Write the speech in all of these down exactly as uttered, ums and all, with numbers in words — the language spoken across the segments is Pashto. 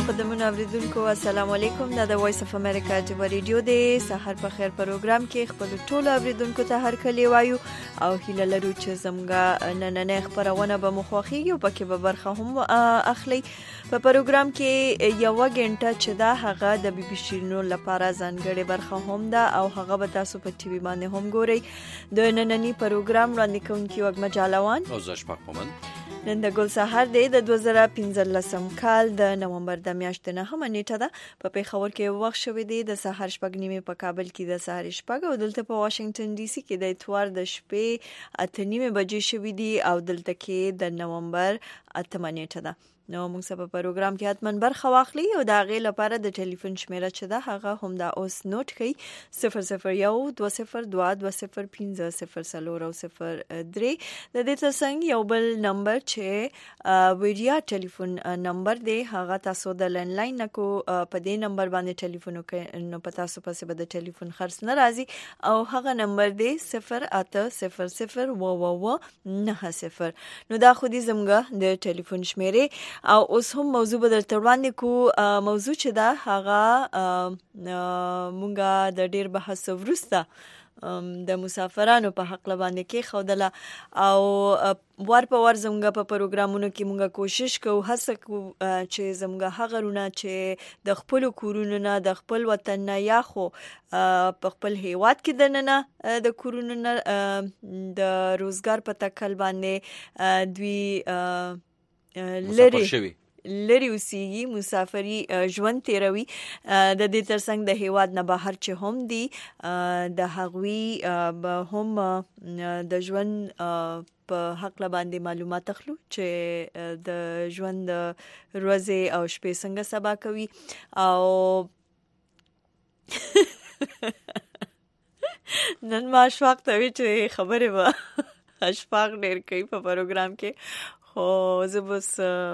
قدمونه اوریدونکو السلام علیکم. دا د وایس اف امریکا د ریډیو د سحر په خیر پروګرام کې خپل ټولو اوریدونکو ته هر کلی وایو او هیله لرو چې زموږه نننې خبرونه به مخوخیږي او پکې به برخه هم اخلي. په پروګرام کې یو غنټه چې دا هغه د بي بي سي نو لپاره ځانګړې برخه هم ده او هغه به تاسو په ټي وي باندې هم ګورئ. د نننی پروګرام وړاندې کوونکی وګما جالوان او زشپاک مومن. نن د ګل سحر دی د دوه زره پنځلسم کال د نومبر د میاشتې نه هم نیټه ده. په پیښور کې وخت شوی دی د سحر شپږ نیمه، په کابل کې د سحر شپږ او دلته په واشنگټن ډي سي کې د اتوار د شپې اته نیمه بجې شوی دی او دلته کې د نومبر اتمه نیټه ده. نو موږ سبا پروګرام کې حتمن برخه واخلي او دا غي لپاره د ټلیفون شمیره چې ده هغه هم دا اوس نوٹ کړئ صفر صفر یو دوه صفر دوه دوه صفر پنځه صفر صفر او صفر درې. د دې ترڅنګ یو بل نمبر چې ویډیا ټلیفون نمبر دی هغه تاسو د لینډلاین نکو په دې نمبر باندې ټلیفون وکړئ نو په تاسو پسې به د ټلیفون خرڅ نه راځي او هغه نمبر دی صفر اته صفر صفر و و و نه صفر. نو دا خو دې زموږه د ټلیفون شمیره او اوس هم موضوع به درته وړاندې کو. موضوع چې دا هغه مونږه د ډیر بحث وروسته د مسافرانو په حق باندې کې خودله او ور په ور زموږه په پروګرامونو کې مونږه کوشش کوو هڅه کوو چې زموږه هغه رونه چې د خپل کورونو نه د خپل وطن نه یا خو په خپل هیواد کې د نه د کورونو نه د روزګار په تکل باندې دوی لری لری اوسېږي مسافري ژوند تیروي. د دې ترڅنګ د هیواد نه بهر چې هم دي د هغوی به هم د ژوند په حق باندې معلومات اخلو چې د ژوند ورځې او شپې څنګه سبا کوي او نن ما اشفاق ته وی چې خبره به اشفاق ډېر کوي په پروګرام کې خو زه بس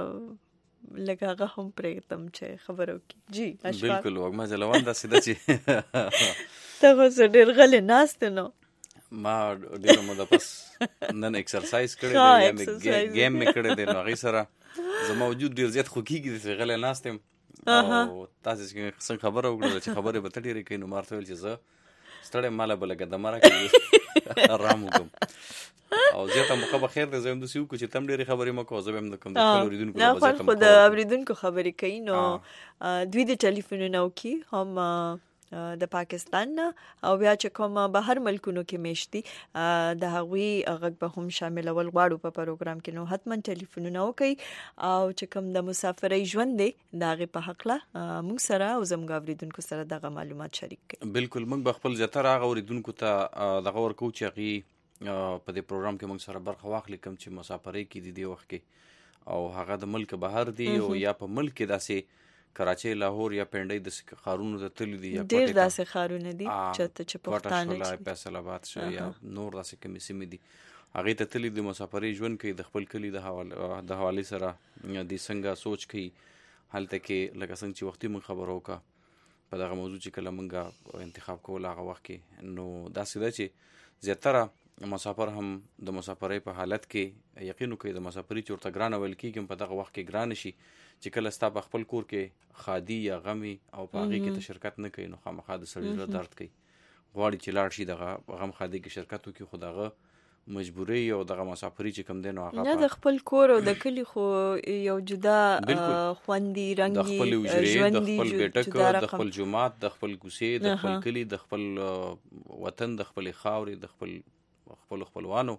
لکه هغه هم پرېږدم چې خبرو کې جی اشفاق. بالکل وګما جلوان دا سیده چې ته خو ډېر غلې ناست نو ما ډېر مو د پس نن ایکسرسایز کړی دی یا مې گیم مې کړی دی نو هغې سره زما وجود ډېر زیات خوږېږي چې غلی ناست یم او تاسې چې څنګه خبره وکړله چې خبرې به ته ډېرې کوي نو ما ورته ویل چې زه ستړی ماله به لکه دمه راکړي آرام وکړم او زیاته موقع به خیر دی زه هم داسې وکړو چې تم ډېرې خبرې مه کوه زه به هم د کوم د خپل اورېدونکو نه خو خو د اورېدونکو خبرې کوي نو دوی د ټلیفونونه وکړي هم د پاکستان نه او بیا چې کوم بهر ملکونو کې میشتي د هغوی غږ به هم شاملول غواړو په پروګرام کې نو حتما ټلیفونونه وکړي او چې کوم د مسافرۍ ژوند دی د هغې په هکله موږ سره او زموږ اورېدونکو سره دغه معلومات شریک کړي. بالکل موږ به خپل زیاتره هغه اورېدونکو ته دغه ورکوو چې هغې په دې پروګرام کې موږ سره برخه واخلي کوم چې مسافرۍ کې دي دې وخت کې او هغه د ملک بهر دي او یا په ملک کې داسې کراچۍ لاهور یا پنډۍ د ښارونو ته تللي دي یا ډېر داسې ښارونه دي چې پښتانه شولی فیصل آباد شو یا نور داسې کومې سیمې دي هغې ته تللي د مسافرۍ ژوند کوي د خپل کلي د حوالې سره د څنګه سوچ کوي هلته کې لکه څنګه چې وختي موږ خبره وکړه په دغه موضوع چې کله موږ انتخاب کول هغه وخت کې نو داسې ده چې زیاتره مسافر هم د مسافرۍ په حالت کې یقین وکړي د مسافرۍ چې ورته ګرانه ویل کېږي په دغه وخت کې ګرانه شي چې کله ستا په خپل کور کې خادي یا غمي او په هغې کې ته شرکت نه کوي نو خامخا د سړي زړه درد کوي غواړي چې لاړ شي دغه غم خادي کې شرکت وکړي خو دغه مجبوري او دغه مسافري چې کوم دی نو هغه نه د خپل کور او د کلي خو یو جدا خوندي رنګي د خپل وجرې د خپل بیټک د خپل جومات د خپل کوڅې د خپل کلي د خپل وطن د خپل خاورې د خپل خپل خپلوانو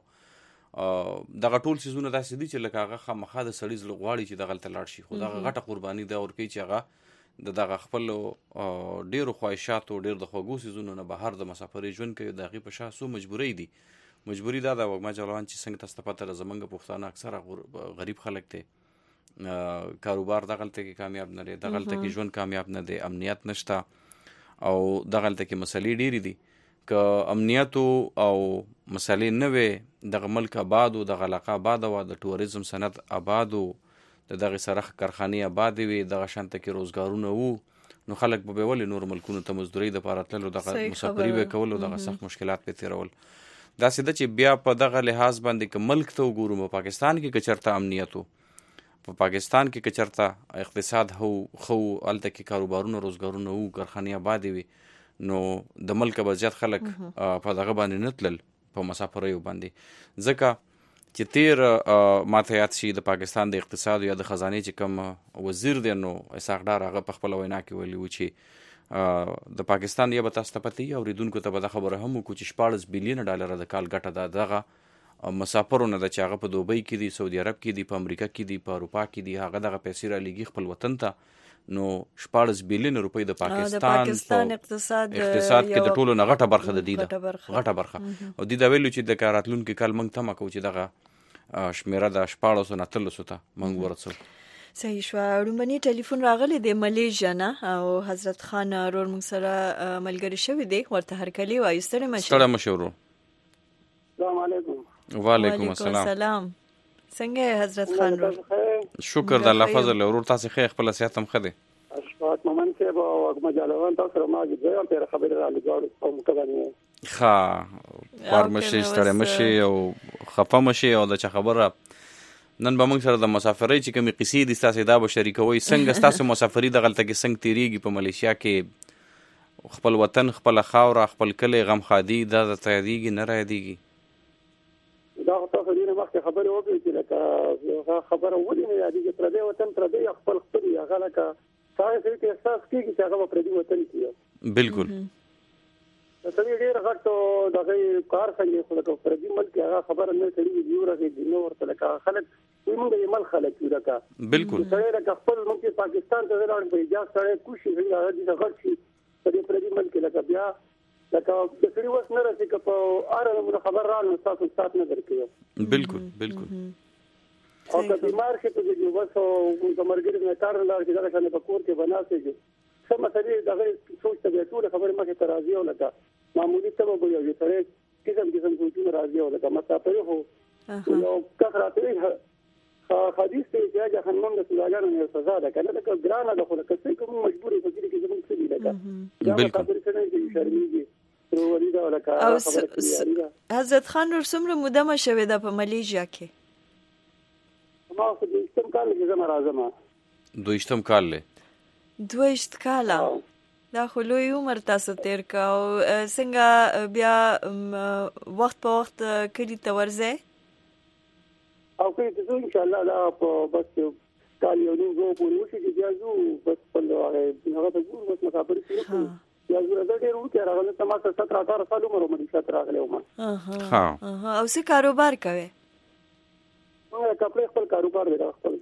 دغه ټول څیزونه داسې دي چې لکه هغه خامخا د سړي زړه غواړي چې دغلته لاړ شي خو دغه غټه قرباني دا ورکوي چې هغه د دغه خپلو ډېرو خواهشاتو ډېر د خوږو څیزونو نه بهر د مسافرۍ ژوند کوي د هغې په شا څو مجبورۍ دي. مجبوري دا ده وګما جلوان چې څنګه تاسو ته پته ده زموږ پښتانه اکثره غریب خلک دی کاروبار دغلته کې کامیاب نه دی دغلته کې ژوند کامیاب نه دی امنیت نشته او دغلته کې مسلې ډېرې دي که امنیت او مسلې نه وې دغه ملک آباد و دغه علاقه آباده وه د ټوریزم صنعت آباد و د دغې سره کارخانې آبادې وې دغه شانته کې روزګارونه وو نو خلک به ولې نور ملکونو ته مزدورۍ دپاره تلل او دغه مسافري به کول او دغه سخت مشکلات به تېرول. داسې ده چې بیا په دغه لحاظ باندې که ملک ته وګورو په پاکستان کې که چېرته امنیت و په پاکستان کې که چېرته اقتصاد هو خو هلته کې کاروبارونه روزګارونه وو کارخانې آبادې وي نو د ملکه به زیات خلک په دغه باندې نه تلل په مسافریو باندې ځکه چې تیر ماته یاد شي د پاکستان د اقتصاد یا د خزانې چې کوم وزیر دی نو اسحاق ډار هغه په خپله وینا کې ویلي و چې د پاکستان یا به تاسو ته پته وي اورېدونکو ته به دا خبره هم وکړو چې شپاړس بیلیونه ډالره د کال ګټه ده دغه مسافرو نه ده چې هغه په دوبۍ کې دي سعودي عرب کې دي په امریکا کې دي په اروپا کې دي هغه دغه پیسې رالیږي خپل وطن ته نو شپاړس بیلیونه روپۍ د پاکستان اقتصاد اقتصاد کې د ټولو نه غټه برخه د دې ده غټه برخه او دې دا ویلو چې د راتلونکي کال موږ تمه کوو چې دغه شمیره د شپاړسو نه اتلسو ته موږ ورسو. صحیح شو. رومنی ټلیفون راغلی د ملیزیا نه او حضرت خان رور موږ سره ملګری شوی دی ورته هرکلی وایو. ستړی مشه ستړی مشه ورو. السلام علیکم. وعلیکم السلام. څنګه حضرت خان رور؟ شکر د الله فضل ورور تاسو خیر خپل صحت هم خده اشفاق مومن کې به وګ مجالوان تاسو سره ما دې تیر خبره را لګاړو او مکدانې ښه فارمشي ستړی مشي او خفه مشي او د چا خبره نن به موږ سره د مسافرۍ چې کومې قصې دي ستاسو دا به شریکوئ څنګه ستاسو مسافري دغلته کې څنګه تیریږي په ملیشیا کې خپل وطن خپله خاوره خپل کلی غم خادي دا درته یادېږي نه را یادېږي؟ دا تاسو دې نه مخکې خبرې وکړې چې لکه خبره ولې نه یادېږي پردی وطن پردی خپل خپل وي هغه لکه ساینس کې احساس کېږي چې هغه به پردي وطن کې بالکل سړی ډېر غټ دغه کار څنګه خو لکه پردي ملک هغه خبره نه کړي دی ورغې نو ورته لکه خلک موږ یې مل خلک یو لکه بالکل سړی لکه خپل ملک پاکستان ته لاړ په اجازه سره کوشش کوي هغه دې غټ شي په پردي ملک لکه بیا لکه د سړي وس نه راسي که په اره خبر را نو تاسو سات نه درکې بالکل بالکل او که بیمار شي ته جو بس او د مرګ نه کار نه لار کې دا څنګه په کور کې بناسي سم مسلې دغه سوچ ته ټول خبره مخه ته راځي او لکه معمولی ته به یو سره کیسم کیسم سوچونه راځي او لکه مسافر هو نو کثرته حدیث ته چې جهنم د سزاګانو نه سزا ده کنه دا ګرانه ده خو لکه څه کوم مجبورې فکر کې زموږ څه دي لکه بالکل خبرې څنګه شرمېږي او حضرت خان نور څومره موده ما شوې ده په ملیزیا کې؟ ما خو دویشتم کال کې زما راځم. دویشتم کال له دویشت کاله دا خو لوی عمر تاسو تیر کا او څنګه بیا وخت په وخت کلی ته ورځئ؟ او کلی ته ځو انشاءالله دا په بس کال یو نیم زو پورې وشي چې بیا ځو بس خپل هغه ته ګورو بس مسافري کوو یا زه ډېر وکړم راغله ته ما ستر اټاره کال عمر مې شات راغله ما ها او څه کاروبار کوي؟ نو کپڑے خپل کاروبار دی خپل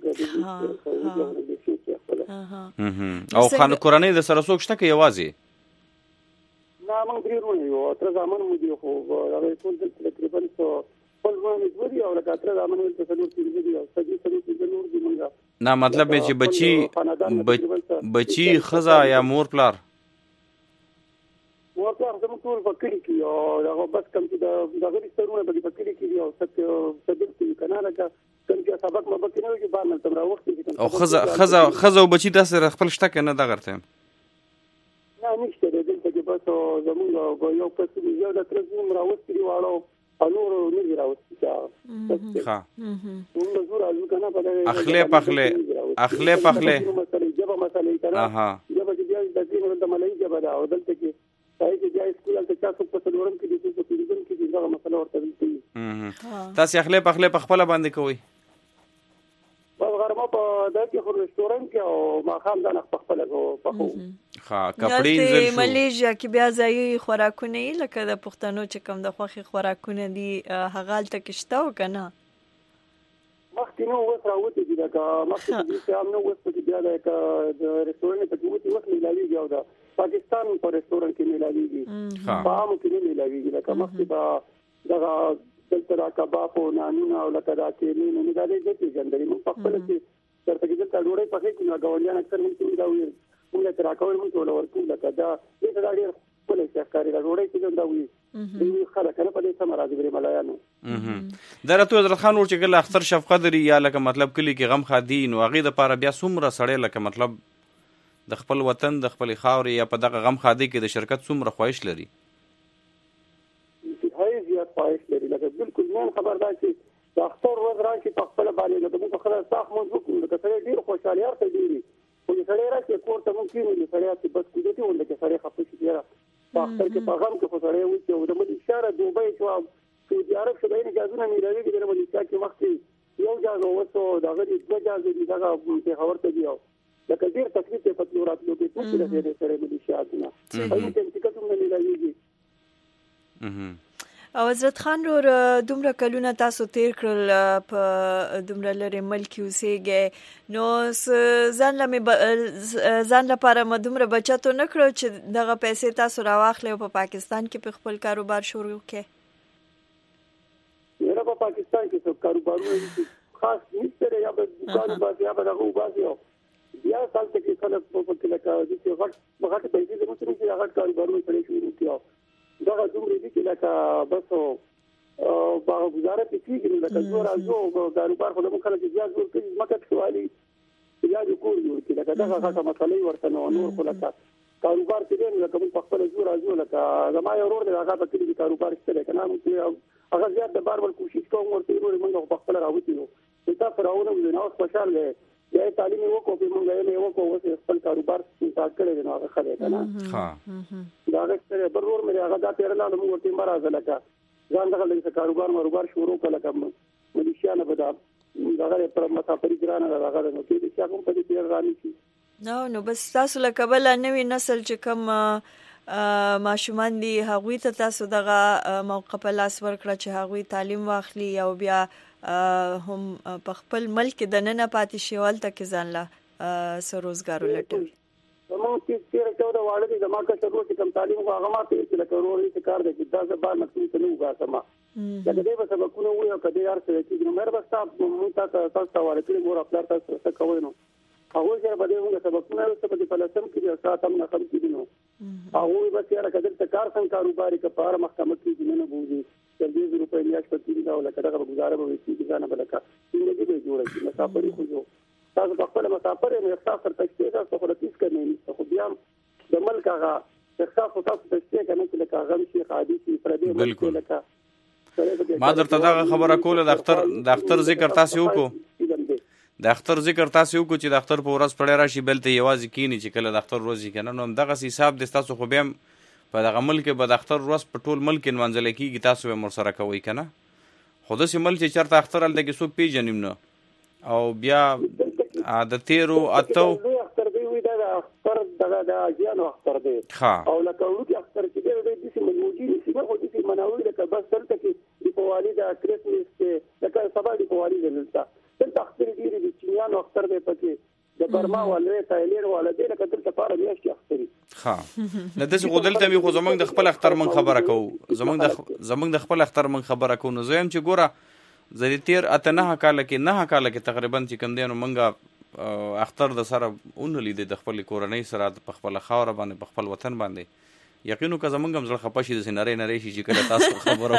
او خان کورنۍ د سره څوک شته کې یوازې نه موږ ډېر یو تر ځامن مو دی خو هغه ټول تقریبا خپل باندې وري او لکه تر ځامن ته څلور کیږي دی او سږي سږي د نور دی موږ نه مطلب چې بچي بچي خزا یا مور پلار ورته زموږ ټول فکر کی او هغه بس کوم چې د غوړي سترونه په فکر کې دی او څه صدر کې کنه لکه کوم چې سبق مې بکینه چې باندې تم را وخت او خزا خزا خزا او بچی تاسو خپل شته کنه دا غرته نه نشته د دې چې بس زموږ یو کس دی یو د ترځم را وخت دی واړو انور نه دی راوځي ها موږ زور ازو کنه په اخله پخله اخله پخله جبه مسلې کنه اها جبه چې د دې د ملای جبه دا او دلته کې پای کې جای سکول ته تاسو په څلورم کې د څه په دې کې دا مسله ورته ویل تاسو اخله پخله په خپل باندې کوي په غرمه په دا کې خو رستورانت کې او ما خام ځان خپل په خو ها کپڑے انځل شو ملیزیا کې بیا ځای خوراکونه لکه د پښتنو چې کوم د خوخي خوراکونه دي هغه الته کې شته او کنه مخکې نو اوس راوته دي لکه مخکې دې چې هم نو اوس په بیا د رستورانت په کې اوس ملایي او دا پاکستان په رستورانت کې ملایي په عامو کې نه ملایي لکه مخکې دا دغه دلته کباب او نانونه او لکه دا کې نه نه دا دې چې ګندري مو په خپل کې ترته کې د ډوړې په کې نه غوړیان اکثر موږ دا وایي موږ تر راکول موږ ټول ورکو لکه دا دې دا ډېر خپل ښکاری دا ډوړې کې دا وایي دې خلک نه په دې سم راځي بری ملایانو درته حضرت خان ور چې ګل اختر شفقت لري یا لکه مطلب کلی کې غم خادین او غي د پاره بیا څومره سړی لکه مطلب د خپل وطن د خپل خاورې یا په دغه غم خادي کې د شرکت څومره خواهش لري؟ هاي زیات خواهش لري لکه بالکل نه خبردار چې د اختر ورځ راشي په خپل باندې نو موږ خپل صاف مونږ وکړو د کسره ډیر خوشاله ارته ډیری خو د سړی راشي کور ته ممکن د سړی ته بس کوجه ته ولکه سړی خپل شي یاره په اختر کې په غم کې خو سړی وځي او د ملي اشاره دوبۍ شو سعودي عرب شو د اجازه نه لري د ملي اشاره کې وخت یو ځای وته دا غوډي د ځای دي دا په خبرته دیو دا کډیر تکلیف په تلورات لو کې څه د دې سره ملي اشاره نه په دې کې څه کوم نه لري. او حضرت خان ور دومره کلونه تاسو تیر کړل په دومره لري ملک اوسېږي نو ځان لمه ځان لپاره مدومره بچاتو نه کړو چې دغه پیسې تاسو راواخلې په پاکستان کې په خپل کاروبار شروع کړئ. میرا په پاکستان کې څو کاروبارونه خاص نشته یا به کاروبار یا به دغه وباسي بیا سال ته کې خلک په کې لکه چې غټ غټ پیسې د مستری چې غټ کاروبارونه پرې شروع کړو دا دومره دي چې لکه بس او په گزاره پیږي لکه زور ازو کاروبار خو د مخه کې زیات زور کوي مکه سوالي یا د کور جوړ کړي لکه دا هغه مسلې ورته نو نور خو لکه کاروبار کې نه لکه په خپل زور ازو لکه زما یو ورور دی هغه په کې کاروبار شته کنه نو هغه زیات د بار بار کوشش کوم ورته ورور موږ په خپل راوځي نو تاسو راوونه نو خوشاله یا تعلیم وکړو په موږ یې وکړو چې خپل کاروبار ستاسو کړی نو هغه خلک کنه ها دا غوښتل برور مې هغه دا تیر لاله موږ ورته مرزه لکه ځان دغه لږ کاروبار کاروبار شروع کړل کوم ملیشیا نه بدا دغه پر مسافری ګرانه دغه نو کې چې کوم په دې تیر رانی شي نو نو بس تاسو لکه بل نوې نسل چې کوم ماشومان دي هغوی ته تاسو دغه موقع په لاس ورکړه چې هغوی تعلیم واخلي او بیا هم په خپل ملک د نن پاتې شیوال ته کې ځان لا سر روزګار ولټوي. نو چې تیر چودہ واړه دي زما کا شروع چې کوم تعلیم هغه ما ته چې لکه وروري چې کار دی دا زبر مکتوب ته نه وګاسم دا دې به سبقونه وي او کدی یار څه چې نو مې بس تاسو مونږ ته تاسو ورته کړی مور خپل تاسو څه کوي نو هغه سره به موږ سبقونه څه په فلسفه کې تاسو هم نه خم کړی نو هغه به یاره کدی څه کار څنګه کاروبار کې په اړه محکمه کې نه بوزي چې دې روپې میاش پتی دا ولا کړه به گزاره به وي چې ځان بلکا څنګه دې جوړه چې مسافرې خو تاسو په خپل مسافر نه احساس تر تکته تاسو خو راتیس کړئ خو بیا د ملک هغه احساس تاسو تکته کنه چې لکه هغه شي قادي شي پر دې بالکل لکه ما درته دا خبره کوله د اختر د اختر ذکر تاسو وکړو د اختر ذکر تاسو وکړو چې د اختر په ورځ پړې راشي بل ته یوازې کینی چې کله د اختر ورځ کنه نو دغه حساب د تاسو خو بیا په دغه ملک به د اختر ورځ په ټول ملک منځل کېږي تاسو به مر سره کوي کنه خو د سیمل چې چرته اختر ال دغه سو پیژنیم نو او بیا د تیرو اتو اختر دی وی دا اختر دغه د اجیانو اختر دی او لکه ورته اختر کې دی د دې منوجي چې خو دې مناوي لکه بس تلته کې د پوالي د کریسمس کې لکه سبا د پوالي دلته تلته اختر دی د چینیانو اختر دی پکې د برما ولې تایلر ولې لکه دلته پاره میاش کې اختر ها نه د څه غدل ته می خو زمنګ د خپل اختر من خبره کو زمنګ د زمنګ د خپل اختر من خبره کو نو زم چې ګوره زری تیر اته نه کال کې نه کال کې تقریبا چې کم دینو منګه اختر د سره اون لیدې د خپل کورنۍ سره په خپل خاور باندې په خپل وطن باندې یقینو که زمونږ هم زړه خپه شي د سینارې نری شي چې کله تاسو خبرو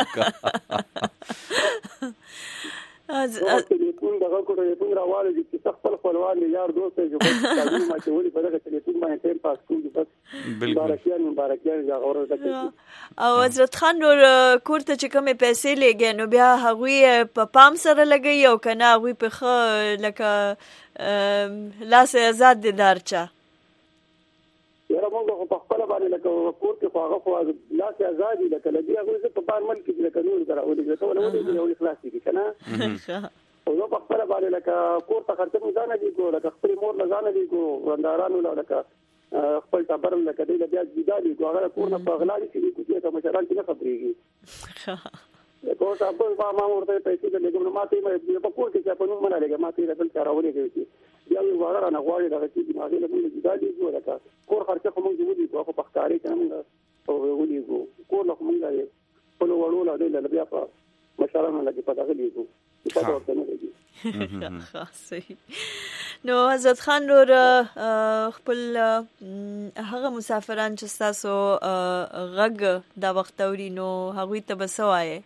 وکړه از ټلیفون دغه کوټه ټلیفون راواله چې خپل خپلوان یار دوست چې په تعلیم ما چې ولې په دغه ټلیفون باندې ټیم پاس کوي بس مبارکیان مبارکیان یا اورل تکي او حضرت خان نور کوړه چې کومه پیسې لګي نو بیا هغوی په پام سره لګي او کنه هغوی په خ لکه لاس آزاد دي دارچا یاره موږ په خپل باندې لکه کور کې خواغه خو لاس آزاد دي لکه لګي هغه په بار ملک کې لکه نور درا او دې ته ولې یو خلاص دي کنه او نو په خپل باندې لکه کور ته خرڅ مو ځان دي کو لکه خپل مور نه ځان دي کو وندارانو لکه خپل تبر لکه دې بیا ځیدا دي کو هغه کور نه په غلا دي چې کوڅه مشران کې نه خبريږي کو تاسو په ما ورته پیسې د لګم ماته مې په کور کې په نوم نه لګم ماته راتل کارولې کوي بیا یو واره نه غواړي دغه چې دماغي له موږ ځدا دي کو لکه کور خرڅه خو موږ ودی کو په ښکارې کنه موږ او ودی کو کور له موږ په لو وړو لا دې بیا په مشرانو لګي په دغه لیکو په دا ورته نه لګي خاصي نو حضرت خان نور خپل هغه مسافران چې تاسو غږ دا وخت اوري نو هغه ته بسوایي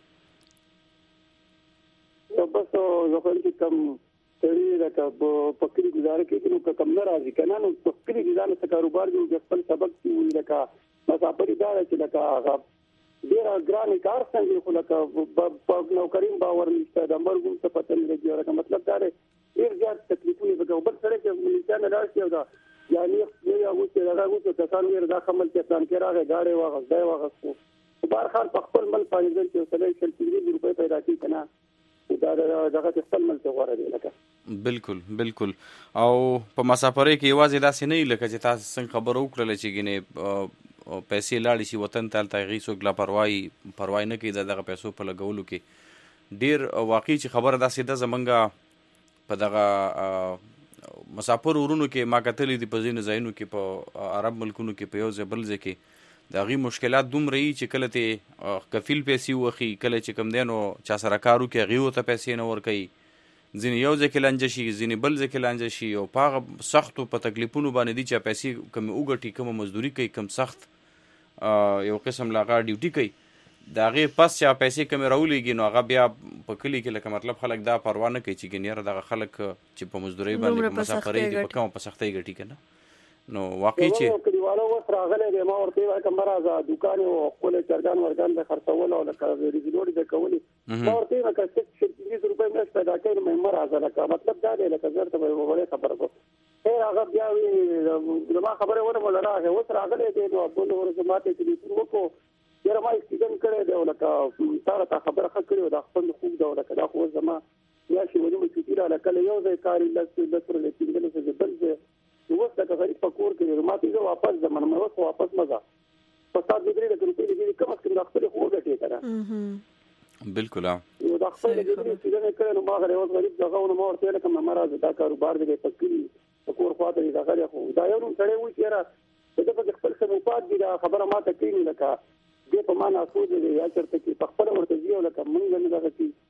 بس زه خو چې کم تری راکا په کلی گزاره کې نو کم نه راځي کنه نو په کلی گزاره څخه کاروبار جو خپل سبق کې لکه مسافر دا چې لکه ډېر ګران کار څنګه خو لکه په نوکرین باور نشته د مرګ څه پته نه لګي لکه مطلب دا دی ډېر زیات تکلیفونه به بل سره چې مليان نه راشي او دا یعنی یو هغه چې دا هغه چې کسان ور دا خمل چې پلان کې راغی گاډي واغس دی واغس بار خان په خپل مل پالیزل چې سلای شل تیری روپے پیدا کی کنه دا دغه خپل مل څه غوړه دی لکه بالکل بالکل او په مسافرۍ کې یوازې داسې نه لکه چې تاسو څنګه خبرو کړل چې ګینه پیسې لاړې شي وطن ته تل غیسو ګلا پروايي پروايي نه کوي دغه پیسو په لګولو کې ډیر واقعي چې خبره داسې ده زمونږه په دغه مسافر ورونو کې ما کتلې دي په ځینو ځایونو کې په عرب ملکونو کې په یو ځای بل ځای کې د هغې مشکلات دومره یي چې کله ته کفیل پیسې وخي کله چې کوم دی نو چا سره کار وکړي هغې ورته پیسې نه ورکوي ځینې یو ځای کې لانجه شي ځینې بل ځای کې لانجه شي او په هغه سختو په تکلیفونو باندې دي چې پیسې کومې وګټي کومه مزدوري کوي کوم سخت یو قسم له هغه ډیوټي کوي د هغې پس چې پیسې کمې راولېږي نو هغه بیا په کلي کې لکه مطلب خلک دا پروا نه کوي چې ګینه یاره دغه خلک چې په مزدورۍ باندې په مسافرۍ دي په کومه په سختۍ ګټي که نه نو واقعي چې کلیوالو اوس راغلی دی ما ورته وویل که مه راځه دوکان یې ښکلی چرګان ورګان د خرڅول او لکه ریزلوړې د کولې ما ورته ویل که څه شل پنځوس روپۍ میاشت پیدا کوي نو مه راځه لکه مطلب دا دی لکه زر ته به یې وړې خبره کړو خیر هغه بیا وي زما خبرې ونه مله راغی اوس راغلی دی نو بل ورځ ما ته ټلیفون وکړو یاره ما اکسیډنټ کړی دی او لکه تا راته خبره ښه کړې وه دا خپل خوب ده او لکه دا خو اوس زما میاشتې ونیمه چوټي راله کله یو ځای کار یې لس لس ورځې پنځلس ورځې بل ځای اوس لکه غریب په کور کې ما ته زه واپس ځم نو اوس واپس مه ځه په سات دوه درې لکه روپۍ لګېږي کم از کم دا خپلې خو وګټې که نه بالکل نو دا خپل لګېدلې اکسیډنټ یې کړی نو ما هغه اوس غریب دغه نو ما ورته ویل که مه راځه دا کاروبار دی په کلي په کور خوا ته دی دغه دی خو دا یو نوم سړی وایي چې یاره د ده پکې خپل ښه مفاد دي دا خبره ما ته کوي لکه دې په ما ناسوځ دی یا چېرته کې په خپله ورته ځي او لکه مونږ نه دغه کوي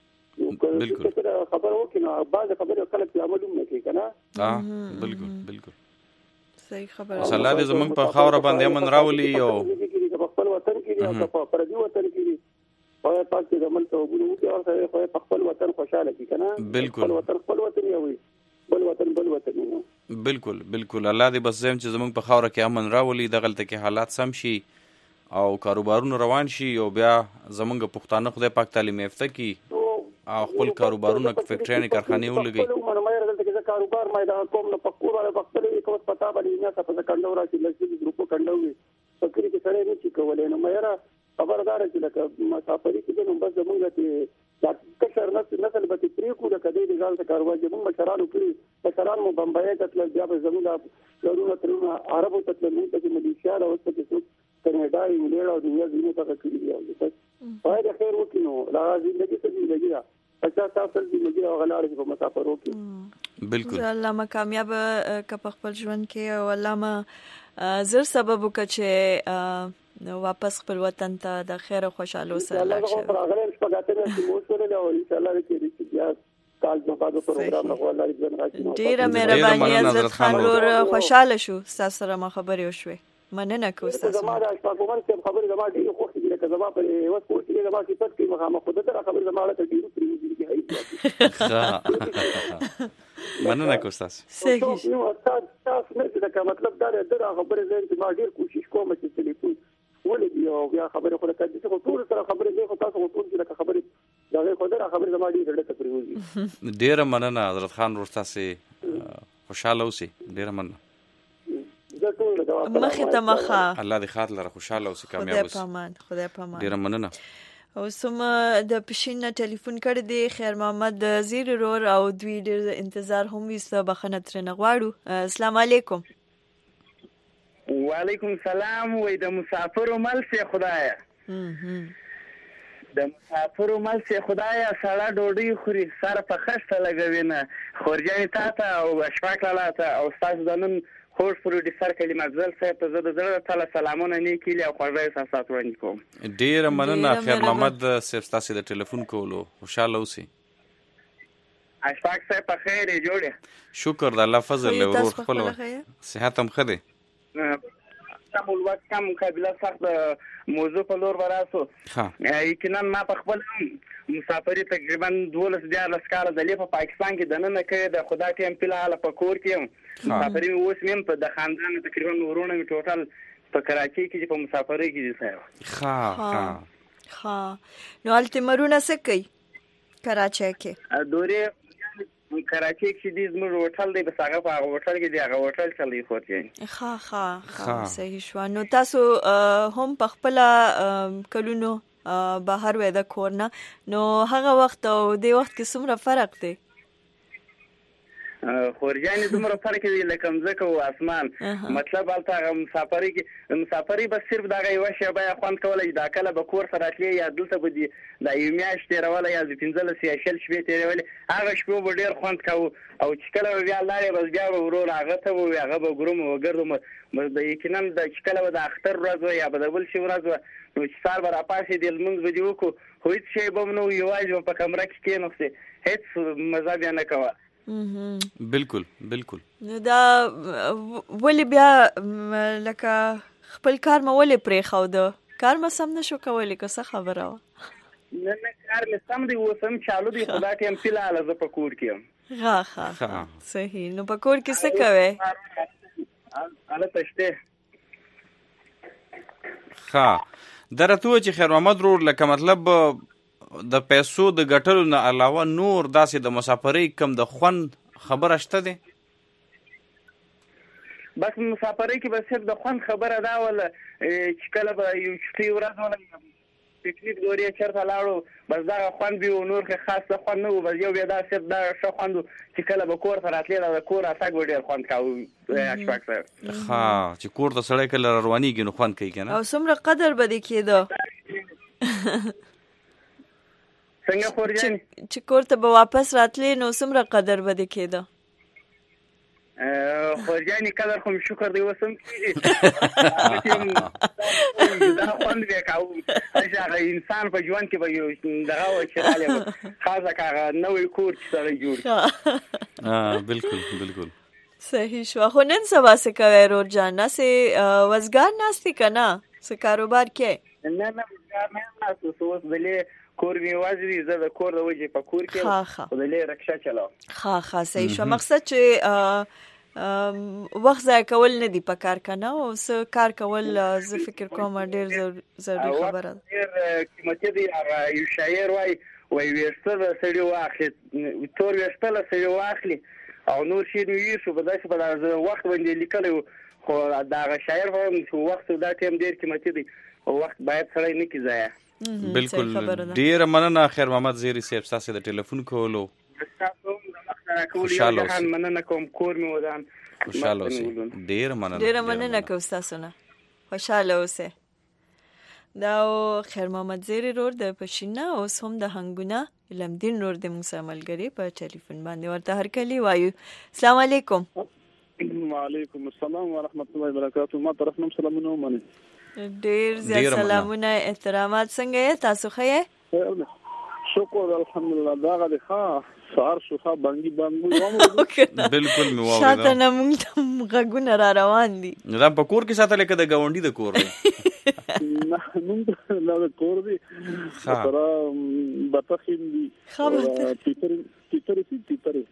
خبره وکړي نو بعضې خبرې خلک پرې عمل هم نه کوي که نه بالکل بالکل صحیح خبره الله دې زموږ په خاوره باندې امن راولي او په خپل وطن کې دي او په پردي وطن کې دي خدای پاک دې زموږ توبونه وکړي او سره خدای په خپل وطن خوشحاله کړي که نه بالکل خپل وطن خپل وطن یې وي بل وطن بل وطن بالکل بالکل الله دې بس زم چې زموږ په خاوره کې امن راولي دغلته کې حالات سم شي او کاروبارونه روان شي او بیا زمونږ پښتانه خدای پاک تعلیم یافته کړي او خپل کاروبارونه فیکټریانې کارخانې ولګوي کاروبار ما دا کوم نه پکور ولا پخپل کوم پتا باندې نه څه په کنډو راځي لږ ګروپ کنډو وي فکر کې سره نه چي کولای نو مېرا خبردار چې لکه مسافرۍ کې نو بس زمونږ ته دا کشر نه نسل به پری کو د کدی د ځان ته کاروبار زمونږ مشرانو کړی مشران مو بمبئی ته تل بیا به زمونږ ضرورت ترونه عربو ته تل موږ ته ملیشیا او څه څه کینیډا انګلند او دنیا زینو ته کړی دی او پای د خیر وکینو لا زندگی ته زندگی دا اچھا تاسو دې مګي او غلاړې په مسافرو کې بالکل الله ما کامیاب ک په خپل ژوند کې او الله ما زر سبب وکړي نو واپس خپل وطن ته د خیر او خوشاله سره لاړ شي الله غره شپږاته چې مو سره او ان شاء الله کې بیا کال په بعد پروګرام نو الله دې راځي ډیره مهرباني حضرت خان ور خوشاله شو تاسو سره ما خبرې وشوي مننه کوم تاسو زما د اشفاقومن څخه خبرې زما ډیره خوښ دي لکه زما په اوس کور کې زما کې پټ کې مخامخ خود ته خبرې زما له ډیره پریږي کې هي مننه کوم تاسو صحیح نو تاسو نه دا مطلب دا دی دا خبرې زه چې ما ډیر کوشش کوم چې ټلیفون ولې یو بیا خبرې خو لکه چې ټول سره خبرې زه خو تاسو ټول چې لکه خبرې دا خو دا خبرې زما ډیره ډیره پریږي ډیره مننه حضرت خان ورته سي خوشاله اوسئ ډیره مننه مخه ته مخه الله دې خاطر لره خوشاله او کامیاب اوسئ خدای پامان خدای پامان ډیره مننه او سم د پښین ټلیفون کړ دی خیر محمد زیر رور او دوی ډیر انتظار هم وسه بخنه تر نغواړو السلام علیکم وعلیکم السلام وې د مسافر مل سي خدایا د مسافر مل سي خدایا سړه ډوډۍ خوري سره په خسته لګوي نه خورجانې تا ته او اشفاق لاله او استاد دنن خوش پروډوسر کلمه ځل صاحب ته زه د زړه تعالی سلامونه نه کیلی او خوږه احساسات وړاندې کوم ډیر مننه خیر محمد صاحب تاسو د ټلیفون کولو خوشاله اوسئ اشفاق صاحب په خیر جوړه شکر د الله فضل له ورور خپل صحت هم خده کوم وخت کوم قبيله سخت موضوع په لور وراسو یقینا ما په خپل مسافرۍ تقریبا دولس بیا لسکاره د لیپه پاکستان کې دننه کې د خدا ټیم په لاله په کور کې مسافرۍ اوس مم په د خاندان تقریبا ورونه می ټوټل په کراچۍ کې چې په مسافرۍ کې دي صاحب. ها ها ها نو هلته مرونه څه کوي کراچۍ کې؟ دورې کراچۍ کې دي زموږ هوټل دی، بس هغه په هغه هوټل کې دی، هغه هوټل چلی خورجاني. ها ها ها صحیح شو. نو تاسو هم په خپل کلونو بهر وې د کور نه، نو هغه وخت او دې وخت کې څومره فرق دی؟ خورجاني دومره فرق دی لکه مځکه او اسمان. مطلب هلته هغه مسافرۍ کې مسافرۍ بس صرف دغه یوه شېبه یې خوند کولی چې دا کله به کور ته راتلې یا دلته به دي دا یو میاشت تېرولی یا د پنځلس یا شل شپې تېرولې، هغه شپو به ډېر خوند کوو. او چې کله به بیا لاړې بس بیا به ورور هغه ته به وي، هغه به ګروم وګرځو. د یقینا د چې کله به د اختر ورځ وه یا به د بل شي ورځ وه، نو چې سهار به راپاڅېدې لمونځ به دې وکړو، خو هېڅ شی به م نه و، یوازې به په کمره کې کښېناستې، هېڅ مزه بیا نه کوه. بالکل بالکل. نو دا ولې بیا لکه خپل کار مې ولې پرېښوده؟ کار مې سم نه شو کولی که څه خبره وه؟ نه نه کار مې سم دی، اوس هم چالو دی، خو دا ټایم فلحاله زه په کور کې یم. ها ها صحیح. نو په کور کې څه کوې؟ هلته شته. ها دا راته ووایه چې خیر محمد رور لکه مطلب د پیسو د ګټلو نه علاوه نور داسې د مسافرۍ کم د خوند خبره شته دی؟ بس مسافرۍ کې به صرف د خوند خبره دا وله چې کله به یو چټۍ ورځ وله پکنیک دورې چېرته لاړو، بس دغه خوند به و، نور کې خاص څه خوند نه و. بس یو بیا دا صرف دا ښه خوند و چې کله به کور ته راتلې دا د کور راتګ به ډېر خوند کاوه اشفاق صاحب. ها چې کور ته سړی کله روانېږي نو خوند کوي که نه؟ او څومره قدر به دې کېده؟ څنګه خورجاني؟ چې کور ته به واپس راتلې نو څومره قدر به دې کېده؟ خورجاني قدر خو مې شکر دی اوس هم کېږي، دا خوند بیا کوو. هغه انسان په ژوند کې به یو دغه وه چې رالی به خاصه که هغه نوی کور چې سړی جوړ. بالکل بالکل صحیح شوه. خو نن سبا څه کوی رور جان؟ ناسې وزګار ناستې که نه؟ څه کاروبار کې؟ نه نه وزګار نه یم ناست، اوس اوس دلې کور مې یوازې دی، زه د کور د وجې په کور کې یم، خو دلې رکشه چلاوم. ښه ښه صحیح شوه. مقصد چې وخت ضایع کول نه دی په کار که نه، او څه کار کول زه فکر کوم ډېر ضروري خبره ده. ډېر قیمتي دی. هغه یو شاعر وایي وایي ویښته له سړي واخلي، تور ویښته له سړي واخلي او نور شي نو یې شو، په داسې په دغه وخت باندې لیکلی و. خو د هغه شاعر په چې وخت دا ټایم ډېر قیمتي دی، وخت باید سړی نه کړي ضایع. بالکل ډېره مننه خیر محمد زیری صاحب ستاسې د ټلیفون کولو. خوشحاله اوسئ. مننه کوم، کور مې ودان. خوشحاله اوسئ. ډېره مننه ډېره مننه کوو ستاسو نه. خوشحاله اوسئ. دا خیر محمد زیری رور د پښین نه، اوس هم د هنګونه علمدین رور د موږ سره ملګري په ټلیفون باندې ورته هرکلی وایو. السلام علیکم. وعلیکم السلام ورحمت الله وبرکاتو. ما طرف نوم سلامونه ومنئ. ډېر زیات سلامونه احترامات. څنګه یې تاسو ښه یې؟ شکر الحمدلله. دغه دی ښه سهار شو، ښه بانګي بانګ بالکل مې واورېده. شاته نه موږ ته غږونه را روان دي. نو دا په کور کې ساتلی که د ګاونډي د کور دی؟ نه موږ دا د کور دی، سره بطخیم دي، تیترې سي تیترې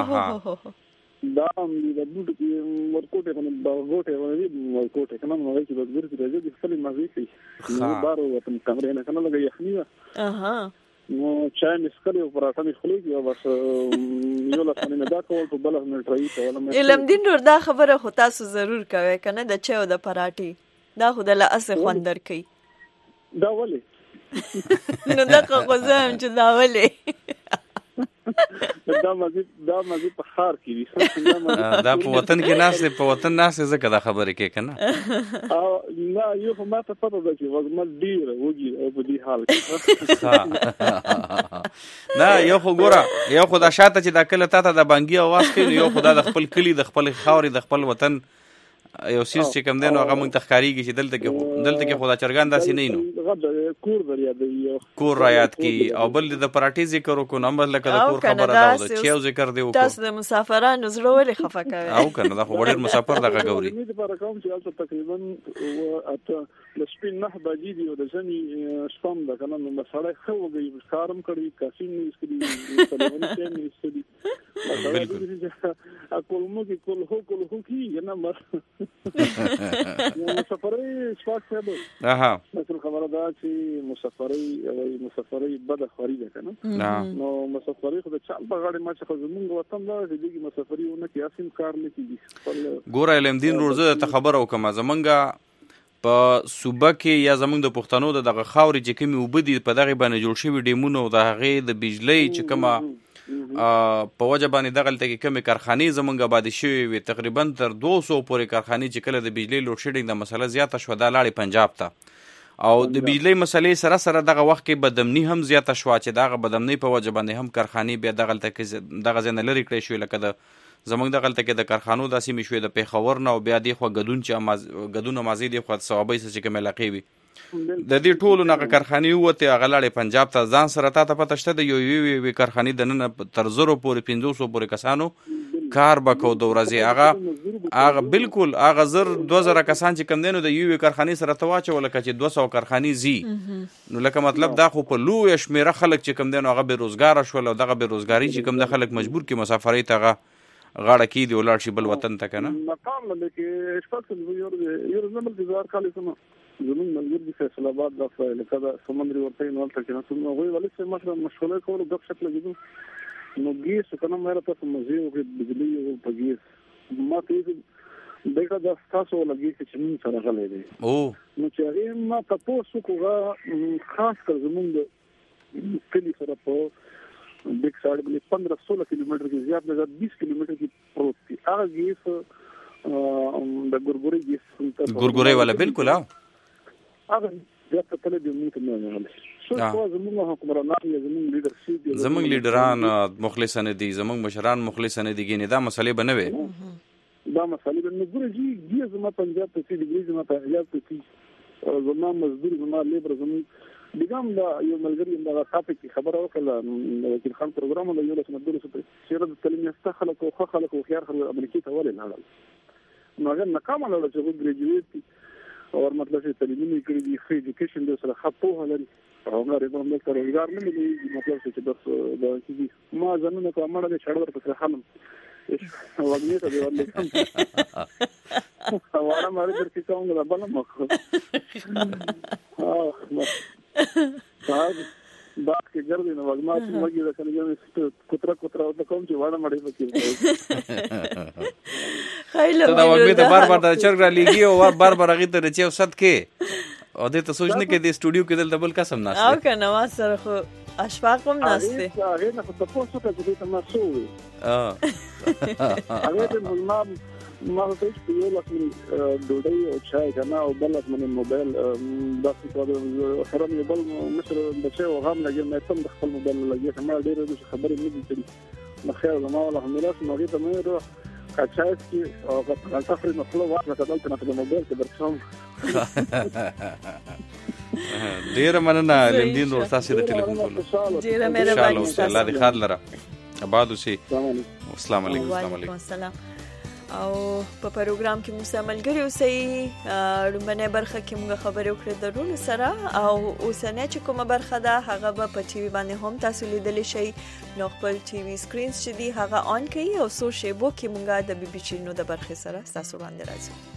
دا هم دي د بوټو کې ورکوټې کنه ورکوټې ونې ورکوټې کنه نو هغه چې بس ګرځي راځي د خپل مزه کوي. نو بارو وطن کمرې نه کنه لګي یخني ده. اها نو چای مې څښلې او پراټه مې خورلې او بس یو لاس باندې دا کول په بل منټ راځي ته. علمدین نور دا خبره خو تاسو ضرور کوئ کنه د چای او د پراټې، دا خو د لا اسه خوند درکوي. دا ولې؟ نو دا خو زه هم چې دا ولې دا مزید دا مزید په خار کې دي. دا په وطن کې ناست دی، په وطن ناست دی ځکه دا خبرې کوي که نه؟ نه یو خو ما ته پته ده چې وږمه ډېره وږي او په دې حال کې. نه یو خو ګوره، یو خو دا شاته چې دا کله تا ته د بانګي اواز کوي، یو خو دا د خپل کلي د خپل خاورې د خپل وطن یو سیز چې کوم دی نو هغه موږ ته ښکارېږي چې دلته کې دلته کې خو دا چرګان داسې نه وي. نو کور در یادوي، کور را یاد کړي. او بل د پراټې ذکر وکړو نو هم لکه د کور خبره ده او د چیو ذکر دی وکړو. تاسو د مسافرانو زړه ولې خفه کوئ؟ او که نه دا خو ډېر مسافر دغه ګوري. مې دپاره کوم چې هلته تقریبا اته د شپې نهه بجې دي او د ژمي شپه هم ده که نه، نو سړی ښه وږی ښکار هم کړي، کاسې هم نه ایستلي، تلیفون چای هم نه ایستلي. کولمو کې کولهو کولهو کېږي نه بس مسافرۍ شپږ صاحب اها مثلا خبره دا چې مسافرۍ او مسافرۍ بد خوري ده کنه نو مسافرۍ خو د چال په غاړه ما چې زمونږ وطن دا دغه مسافرۍ ونه کې اسیم کار نه کیږي. ګوره علمدین روزه ته خبره وکم زمونږه په صوبه کې یا زمونږ د پښتنو د دغه خاورې چې کومې وبدي په دغه باندې جوړ شوی ډیمونه او د هغه د بجلی چې کومه په وجه باندې دغلته کې کمی کارخانې زمونږ آبادې شوې وي تقریبا تر دوه سوه پورې کارخانې چې کله د بجلی لوډ شیډینګ د مسله زیاته شوه دا لاړې پنجاب ته او د بجلی مسلې سره سره دغه وخت کې بدمني هم زیاته شوه چې دغه بدمني په وجه باندې هم کارخانې بیا دغلته کې دغه ځای نه لرې کړی شوې لکه د زمونږ دغلته کې د کارخانو داسې مې شوې د پېښور نه او بیا دې خوا ګدون چې ګدون مازی دې خوا صوابۍ څه چې کومې علاقې وي د دې ټولو نه کارخانې ووتې هغه لاړې پنجاب ته ځان سره تا ته پته شته د یو یوې یوې کارخانې دننه تر زرو پورې پنځو سوو پورې کسانو کار به کو د ورځې هغه هغه بالکل هغه زر دوه زره کسان چې کم دی نو د یوې کارخانې سره ته واچوه لکه چې دوه سوه کارخانې ځي نو لکه مطلب دا خو په لویه شمېره خلک چې کم دی نو هغه بېروزګاره شول او دغه بېروزګاري چې کم دی خلک مجبور کړي مسافرۍ ته هغه غاړه کېږدي ولاړ شي بل وطن ته که نه مقام نه کې شپږ یو نمبر کې زار کالي سم زمون ملګری د فیصل آباد د فایل کده سمندري ورته نو تل کې نو نو وی ولې چې مشره مشغوله کول د شکل لګیدو نو ګیس کنه مې راته مزي او بجلی او پګیس ما ته دغه د تاسو لګی چې موږ سره غلې دي او نو چې هغه ما تاسو کوغه خاص کر زمون د کلی سره په بیگ ساړه بلی پندرہ سولہ کیلومتر کې زیات نه زیات بیس کیلومتر کې پروت دي هغه گیس د ګورګوري گیس ګورګوري والا بالکل ها هغه بیا په تل دې موږ نه نه شو زموږ حکومران یا زموږ لیډرشپ زموږ لیډران مخلصانه دي زموږ مشران مخلصانه دي ګینه دا مسلې بنوي دا مسلې بنوي ګورې جی ګیز ما پنجاب ته دي ګیز ما ته یا ته زما مزدور زما لیبر زموږ دغم دا یو ملګری دا ټاپک خبره وکړه وکیل خان پروګرام له یو لسمه دوله سره د تعلیم یافته خلک او خلک او خيار خلک امریکای ته ولې لاړل نو هغه ناکام لاړل چې ګریجویټ او مطلب چې تعلیمي کړي دي فری ایجوکیشن د سره خپو لري او هغه د موږ سره روزګار نه ملي مطلب چې بس دا چې ما ځنه کومه د چړور په خلم وګړي ته دی ولې واره ماره درته کوم دا بل مخ اه صاحب بات کې ګرځي نو وګما چې وګي دا کنه کوتره کوتره او کوم چې واړه مړې پکې خیله دا وګمه ته بار بار دا چرګ را لګي او بار بار غي ته چې صد کې او دې ته سوچنه کې د استودیو کې دل ډبل قسم ناس او کنه ما سره خو اشفاق هم ناشته هغه نه په تاسو ته چې ته ما سوې اه هغه د ما ما ته چې یو لکه ډوډۍ او چای کنه او بل لکه موبایل د څه سره یو بل مشر د څه او هم لګي مې تم د خپل موبایل لګي ما ډېر د خبرې نه دي کړې مخیر ما والله الحمدلله نو دې ته مې روح کاچاس کې او په تاسو نو خپل وخت ته دلته په موبایل کې درڅوم ډېر مننه لندین ور تاسو د ټلیفون کولو ډېر مهرباني الله دې خیر لره آباد اوسئ السلام علیکم السلام علیکم او په پروګرام کې موږ ملګری اوسئ لومبنه برخه کې موږ خبرې وکړې د رول سره او اوسنه چې کومه برخه ده هغه به په ټي وي باندې هم تاسو لیدلی شئ نو خپل ټي وي سکرینز چې دی هغه آن کړئ او سو شیبو کې موږ د بي بي چینو د برخه سره تاسو باندې راځو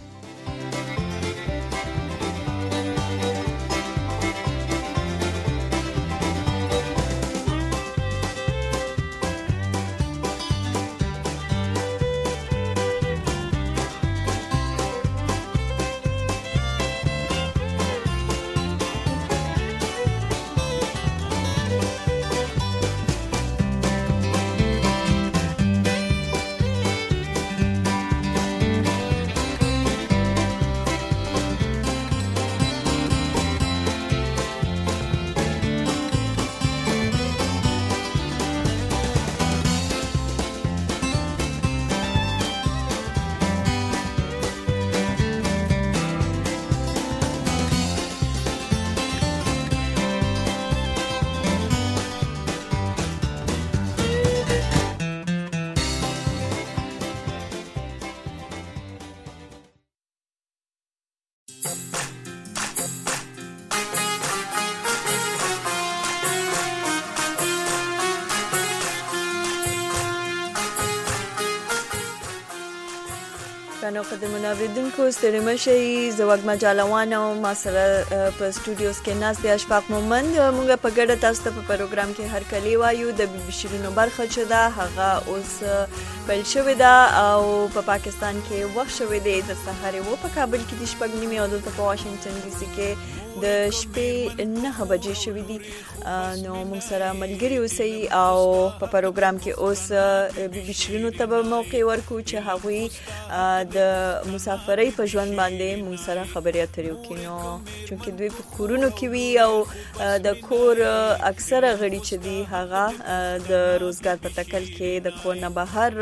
ګرانو قدرمنو اوریدونکو ستړي مشئ. زه وږمه جالوان او ما سره په سټوډیوز کې ناست دی اشفاق مومند. موږ په ګډه تاسو ته په پروګرام کې هرکلی وایو. د بي بي شیرینو برخه چې ده هغه اوس پیل شوې ده او په پاکستان کې وخت شوی دی د سهار و په کابل کې د شپږ نیمې او دلته په واشنگټن ډي سي کې د شپې نهه بجې شوې دي. نو موږ سره ملګري اوسئ او په پروګرام کې اوس بي بي شیرینو ته به موقع ورکو چې هغوی د مسافرۍ په ژوند باندې موږ سره خبرې اترې وکړي. نو چونکې دوی په کورونو کې وي او د کور اکثره غړي چې دي هغه د روزګار په تکل کې د کور نه بهر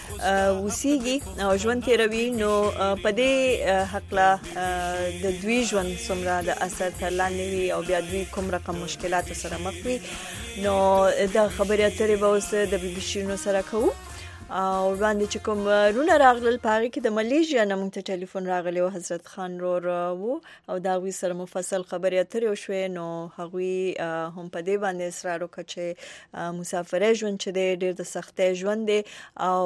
اوسېږي او ژوند تېروي. نو په دې هکله د دوی ژوند څومره د اثر تر لاندې وي او بیا دوی کوم رقم مشکلاتو سره مخ وي. نو دا خبرې اترې به اوس د بي بي شیرینو سره کوو. او وړاندې چې کوم رونه راغلل په هغې کې د ملیشیا نه موږ ته ټلیفون راغلی و، حضرت خان رور و او د هغوی سره مفصل خبرې اترې وشوې. نو هغوی هم په دې باندې اصرار وکړه چې مسافرۍ ژوند چې دی ډېر د سختۍ ژوند دی او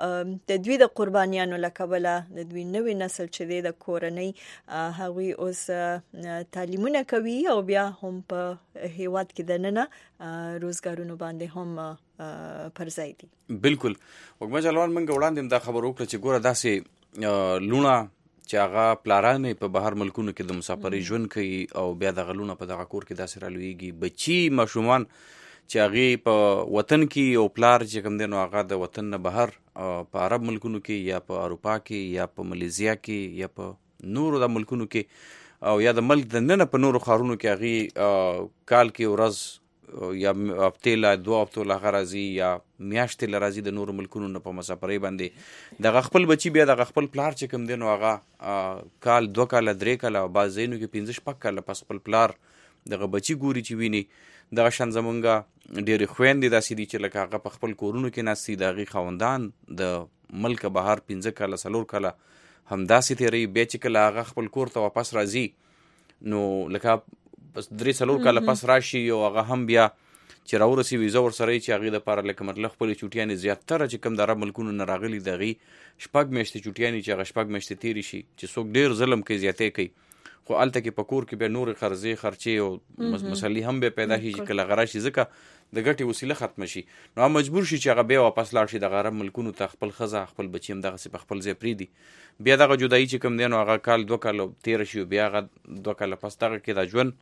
د دوی د قربانیانو له کبله د دوی نوی نسل چې دی د کورنۍ هغوی اوس تعلیمونه کوي او بیا هم په هیواد کې دننه روزګارونو باندې هم پر ځای دي. بالکل وګما جلوان منګه وړاندې دا خبر وکړه چې ګوره داسې لونه چې هغه پلارانې په بهر ملکونو کې د مسافرۍ ژوند کوي او بیا دغه لونه په دغه کور کې داسې رالویږي. بچي ماشومان چې هغې په وطن کې او پلار چې کوم دی نو هغه د وطن نه بهر په عرب ملکونو کې یا په اروپا کې یا په ملیزیا کې یا په نورو د ملکونو کې او یا د ملک د ننه په نورو ښارونو کې هغې کال کې ورځ یا هفتې له دوه هفتو له هغه راځي یا میاشتې له راځي د نورو ملکونو نه په مسافرۍ باندې. دغه خپل بچي بیا دغه خپل پلار چې کوم دی نو هغه کال دوه کاله درې کاله بعض ځایونو کې پنځه شپږ کاله پس خپل پلار دغه بچي ګوري چې ویني. دغه شان زمونږ ډېرې خویندې داسې دي چې لکه هغه په خپل کورونو کې ناست دي، د هغې خاوندان د ملک بهر پنځه کاله څلور کاله همداسې تېروي. بیا چې کله هغه خپل کور ته واپس راځي نو لکه بس درې څلور کاله پس راشي او هغه هم بیا چې راورسي ویزه ورسره چې هغې دپاره لکه مطلب خپلې چوټیانې زیاتره چې کوم د عرب ملکونو نه راغلي د هغې شپږ میاشتې چوټیانې چې هغه شپږ میاشتې تېرې شي چې څوک ډېر ظلم کوي زیاتی کوي خو هلته کې په کور کې بیا نورې قرضې خرچې او مسلې هم بیا پیدا شي چې کله هغه راشي ځکه د ګټې وسیله ختمه شي نو هغه مجبور شي چې هغه بیا واپس لاړ شي دغه عرب ملکونو ته خپل ښځه خپل بچي هم دغسې په خپل ځای پرېږدي. بیا دغه جدایي چې کوم دی نو هغه کال دوه کاله تېره شي بیا هغه دوه کاله پس دغه کې دا ژوند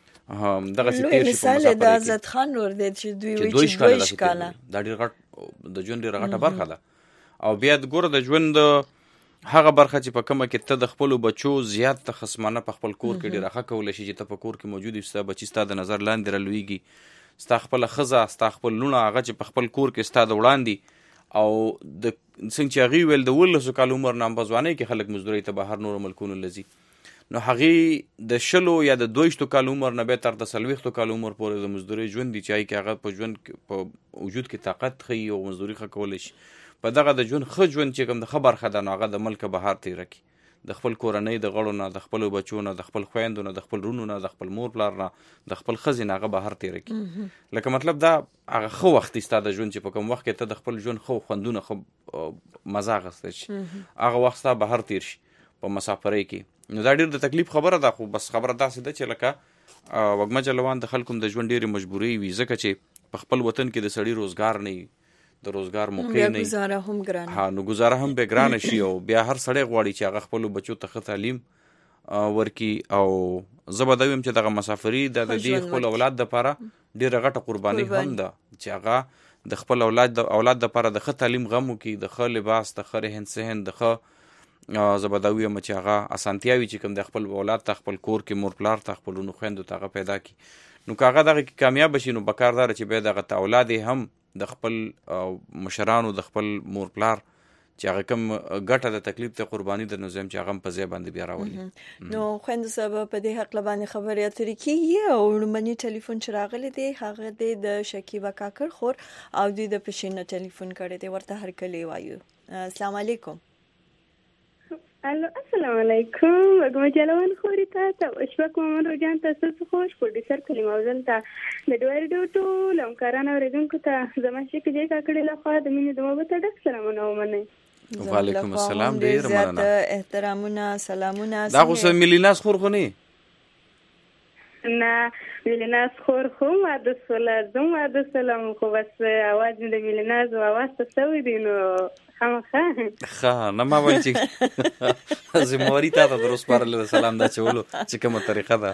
دغه سي تیر شي په مسافرۍ د عزت خان ور دي چې دوی وی چې دوی ښکاله دا ډېر غټ د ژوند ډېره غټه برخه ده. او بیا د ګوره د ژوند هغه برخه چې په کومه کې ته د خپلو بچو زیات ته خصمانه په خپل کور کې ډېره ښه کولی شي چې ته په کور کې موجود وي، ستا بچي ستا د نظر لاندې رالویږي، ستا خپله ښځه ستا خپل لونه هغه چې په خپل کور کې ستا د وړاندې او د څنګه چې هغې ویل د اوولسو کالو عمر نه هم په ځوانۍ کې خلک مزدورۍ ته بهر نورو ملکونو له ځي نو هغې د شلو یا د دویشتو کالو عمر نه بیا تر د څلوېښتو کالو عمر پورې د مزدورۍ ژوند دي چې هغې کې هغه په ژوند په وجود کې طاقت ښیي او مزدوري ښه کولی شي. په دغه د ژوند ښه ژوند چې کوم د ښه برخه ده نو هغه د ملکه بهر تېره کړي، د خپل کورنۍ د غړو نه، د خپلو بچو نه، د خپل خویندو نه، د خپل رونو نه، د خپل مور پلار نه، د خپل ښځې نه هغه بهر تېره کړي. لکه مطلب دا هغه ښه وخت دی ستا د ژوند چې په کوم وخت کې ته د خپل ژوند ښه خوندونه ښه مزه اخیستی شي هغه وخت ستا بهر تېر شي په مسافرۍ کې. نو دا ډېر د تکلیف خبره ده خو بس خبره داسې ده چې لکه وږمه جلوان د خلکو د ژوند ډېرې مجبورۍ وي ځکه چې په خپل وطن کې د سړي روزګار نه وي، د روزګار موقع نه وي، ګزاره هم ګرانه ها نو ګزاره هم بیا ګرانه شي او بیا هر سړی غواړي چې هغه خپلو بچو ته ښه تعلیم ورکړي. او زه به دا ویم چې دغه مسافري دا د دې خپل اولاد دپاره ډېره غټه قرباني هم ده چې هغه د خپل اولاد د اولاد دپاره د ښه تعلیم غم وکړي، د ښه لباس، د ښه رهن سهن، د ښه زه به دا ویم چې هغه اسانتیاوي چې کوم د خپل اولاد ته خپل کور کې مور پلار ته خپلونو خویندو ته هغه پیدا کړي. نو که هغه دغه کې کامیاب شي نو پکار دا چې بیا دغه ته اولاد هم د خپل مشرانو د خپل مور پلار چې هغه کوم ګټه د تکلیف ته قرباني د نظام چې هغه هم په ځای باندې بیا راولي. نو خویندو صاحب په دې حق باندې خبرې اترې کېږي او لومړنی ټلیفون چې راغلی دی هغه دی د شکیبه کاکړ خور او دوی د پښین نه ټلیفون کړی دی، ورته هرکلی وایو. السلام علیکم. الو السلام علیکم. وږمه جلوان خوري ته ته اشفاق مومند روجان ته ستاسو خوش پروډوسر کلیم اوزل ته د ډوړې ډو ټول همکارانو اوریدونکو ته زما شکیبه کاکړ له خوا د مینې د محبت ډک سلامونه ومنئ. وعلیکم السلام، ډیر مننه. احترامونه، سلامونه. دا خو سم ملیناس خور خو نه نه ملیناز خور خو واده سوله زم واده سلام خو بس اواز د ملیناز او اواز ته سوي دي نو خامخا ښه نه ما وایي چې زمواري ته درست پارل سلام دا چولو چې کومه طریقه ده.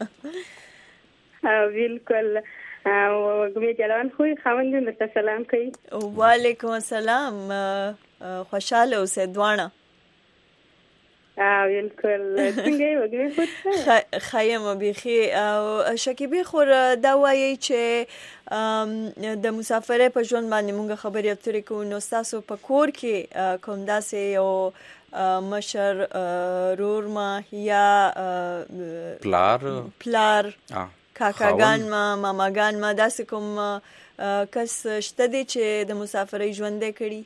ښه بالکل. او ګمې جلوان خو خاوند درته سلام کوي. وعلیکم السلام، خوشاله اوسه دوانه. بالکل څنګه یو ګمې خایم بيخي. او شکیبه خور دا وایي چې د مسافرۍ په ژوند باندې مونږ خبرې اترې کوو، نو تاسو په کور کې کوم داسې یو مشر رور ما یا پلار پلار کاکاګان ما ماماګان ما داسې کوم کس شته دي چې د مسافرۍ ژوند یې کړي؟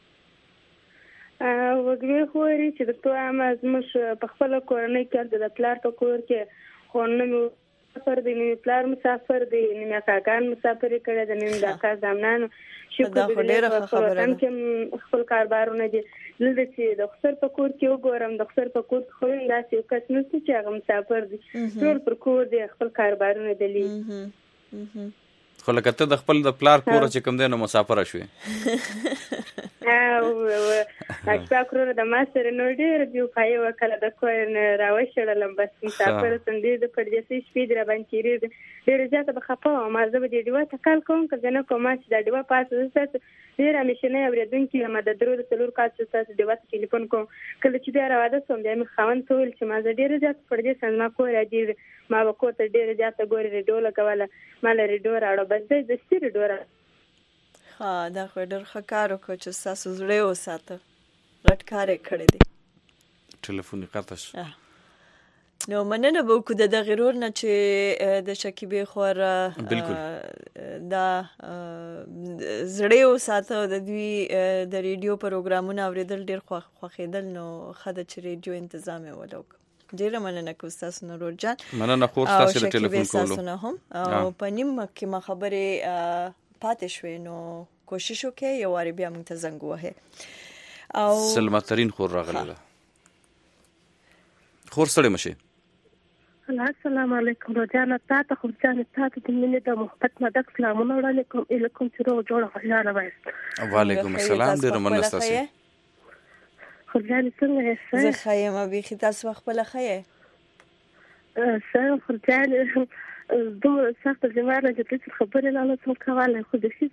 وګړي خوري چې د تو ما زموږ په خپل کورنۍ کې د پلار په کور کې خو نه مسافر دي، نه پلار مسافر دي، نه کاکان مسافر کړي دي، نه د کار زمنان شکر دې خبره ده. خپل کاربارونه دي لږ چې د خسر په کور کې وګورم، د خسر په کور خو انداسې یو کس نشته چې هغه مسافر دي، ټول پر کور دي خپل کاربارونه دي. خو لکه ته د خپل د پلار کور چې کوم دی نو مسافره شوې. او اکثر کورونه د ماستر نو ډېر دیو خای وکړه د کوین راوښړلم بس مسافر څنګه د پردیسي شپې در باندې کېږي ډېر زیاته بخپه ما زه به دې دیوه تکل کوم که نه کوم چې د دیوه پاسه زه ډېر همیشنه اوریدونکي ما د درو د څلور کال چې تاسو دیوه ټلیفون کوم کله چې بیا راوده سم بیا مې خوند ټول چې ما زه ډېر زیات پردیس ما کور راځي ما وکړه ډېر زیاته ګوري ریډیو لګوله ما له ریډیو راړو بس د ستیر ډور. ها دا خو ډېر ښه کار وکړ چې تاسو زړه وساته، غټ کار یې کړی دی. ټلیفون قطع شو. نو مننه به وکړو د دغې رور نه چې د شکیبې خور دا زړه وساته، د دوی د ریډیو پروګرامونه اورېدل ډېر خوښېدل، نو ښه ده چې ریډیو انتظام یې ولوکړو. ډیره مننه کوم تاسو نه رور جان. مننه خو تاسو د ټلیفون کولو. تاسو نه هم او په نیم کې ما خبرې پاتې شوې، نو کوشش وکړئ یو واری بیا موږ ته زنګ ووهئ. او سلمترین خور راغله. خور سره مشه. السلام علیکم روزانه تاسو خو ځان تاسو د مینې د محبت مدد سلامونه وړاندې کوم الیکم چې روغ جوړ خوشاله وایست. وعلیکم السلام، ډیر مننه تاسو. خورجان څنګه یې؟ زه ښه یم، بیخي تاسو خپله ښه یې؟ ښه خورجان دومره سخته بیماره چې داسې خبرې لاله څوم کولی، خو د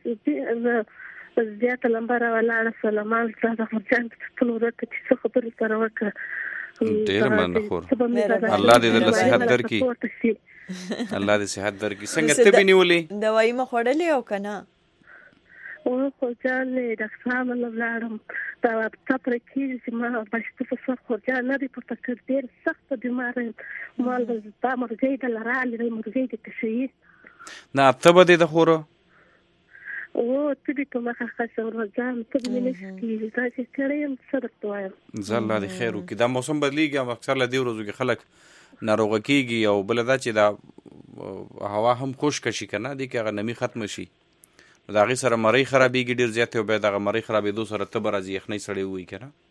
ښې زیاته لمبه راولاړه سلمان ستا د خورجان خپل ورور ته چې څه خبرې سره وکړه. ډېره مننه خور، الله دې درله صحت درکړي، الله دې صحت درکړي. څنګه تبې نیولې؟ دوايي مې خوړلې او که نه؟ او خورجان ډاکټر صاحب له ولاړم دا تا پر کېږي چې ما بشته په سر خورجان نه دی پورته کړ، ډېر سخته بیماره یم، ما دا مرګۍ د لرالې دی مرګۍ د تشهي نه تبه دې د خوره او تبې په مخه خاصه ورځان تبې مې نشي کېږي دا چې ستړی یم څه درته وایم. زه الله دې خیر وکړي. دا موسم بدلیږي، اکثر له دې ورځو کې خلک ناروغه کېږي، او بله دا چې دا هوا هم خشکه شي که نه دې کې هغه نمي ختمه شي، د هغې سره مرۍ خرابېږي ډېر زیات، او بیا دغه مرۍ خرابېدو سره تبه راځي، یخنۍ سړی ووایي که نه.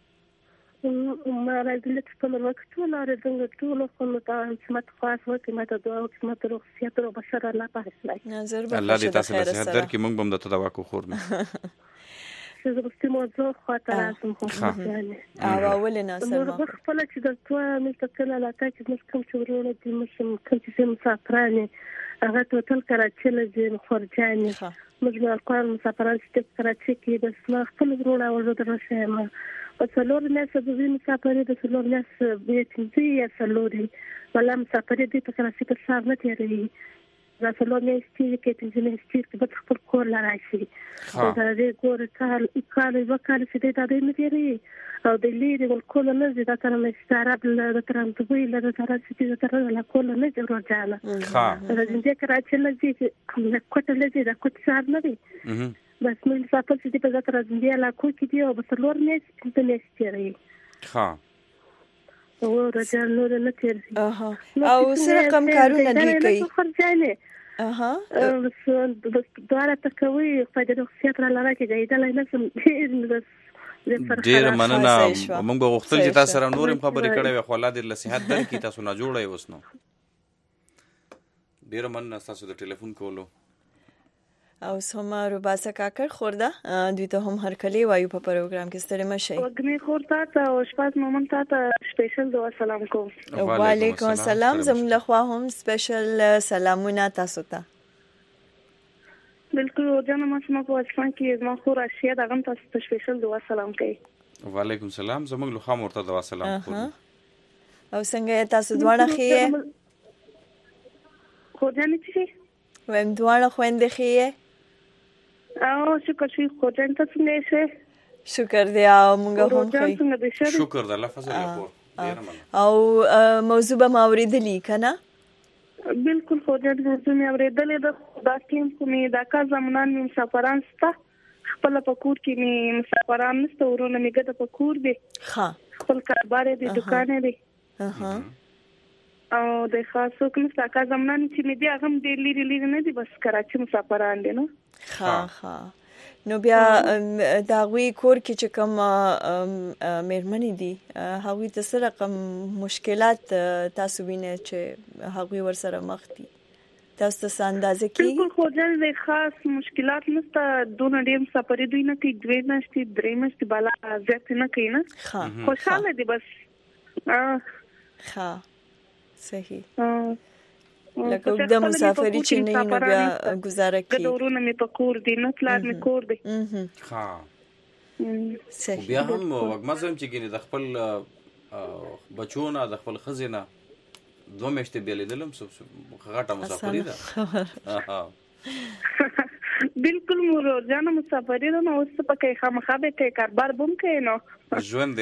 ما راځي لږ خپل وخت ټول اورېدل ټولو خو نو ته عصمت خاص وکړي، ما ته دعا وکړي، ما ته روغتیا او بشر الله په اصلاح الله دې تاسو له صحت درکړي. موږ به هم درته دوا کوو خور نه. زه د موضوع خواته راځم خو او ولې ناصر ما خپله چې درته وایم دلته کله علاقه کې زموږ کوم چې ورونه دي موږ کوم چې مسافران یې هغه ټوټل کراچۍ له ځي خورجان یې موږ القرآن مسافران چې کراچۍ کې بس ما خپل ورونه وژودل شویم په څلور میاشتې د دوی مسافرې د څلور میاشتې بیا پنځه یا څلورې ولا مسافرې دوی په کراچۍ کې سهار نه تېروي، دا څلور میاشتې کې پنځه میاشتې کې به خپل کور له راشي، دا دې ګوره کال کال یوه کال چې دی دا دی نه تېروي او د لرې ولکوله نه ځي، دا تر مستعرب د ترانزبوی له د ترانزبوی د تر له کوله نه ځي ورجانه د دې کراچۍ نه ځي کوټه نه ځي دا کوټه سهار نه دی بس موږ مسافر چې دی په ذات راځي علاقو کې دی او په څلور میاشتې پنځه میاشتې تېروي. ښه او رجال نور نه تېروي او څه رقم کارونه دوی کوي؟ خرجانې اها دواړه ته کوي، په دې روغتیا را لاره کې ګایدلی نه شم ډېر ډیر مننه. موږ به غوښتل چې تاسو سره نورم خبرې کړې وي، خو الله دې له صحت درکړي. تاسو نه جوړه اوس نو ډیر مننه تاسو د ټلیفون کولو. او سوما روباسا کاکر خورده دوی ته هم هر کلی وایو په پروګرام کې ستړي مشي. وګنی خورده ته او شپات مومن ته سپیشل دعا سلام کوم. وعلیکم السلام. زموږ له خوا هم سپیشل سلامونه تاسو ته. بالکل جنو ما سم په واسطه کې ما خو راشي دا غم تاسو ته سپیشل دعا سلام کوي. وعلیکم السلام. زموږ له خوا مرته دعا سلام کوم. او څنګه تاسو دواړه خې خو ځنه چې ویم دواړه خويندې خې او شکر شي خو ځان ته څنګه شي. شکر دی او موږ هم خې. شکر د الله فضل له او موضوع به ما اوریدلې کنه. بالکل خو ځان موضوع مې اوریدلې ده. دا ټیم کومي دا کا زمونان مې مسافران ستا خپل په کور کې مې مسافران نشته ورونه مې ګټه په کور دي. ها خپل کاروبار دي دکان دي. اها او د خاصو کوم ساکا زمونان چې مې دي هغه دې لري لري نه دي بس کراچي مسافران دي نو. ها ها نو بیا دا غوي کور کې چې کوم مېرمنې دي هغوی ته سره کوم مشکلات تاسو وینئ چې هغوی ورسره مخ دي تاسو ته اندازه کی؟ بالکل خو ځل خاص مشکلات نشته. دونه ډیم سفرې دوی نه کوي دوی نشته درې مشت بالا زیات نه کوي نه. خوشاله دي بس. ها صحیح. لکه د مسافری چې نه نو بیا گزاره کوي. د ورونه می په کور دي نه پلان می کور دي. ها صحیح. بیا هم وګمزم چې ګینه د خپل بچونه د خپل خزینه دوه میاشتې بیا لیدلم غټه مسافري ده. بالکل مور جان مسافري ده نو اوس په کې خامخا به کې کاروبار بوم کې نو ژوند دی.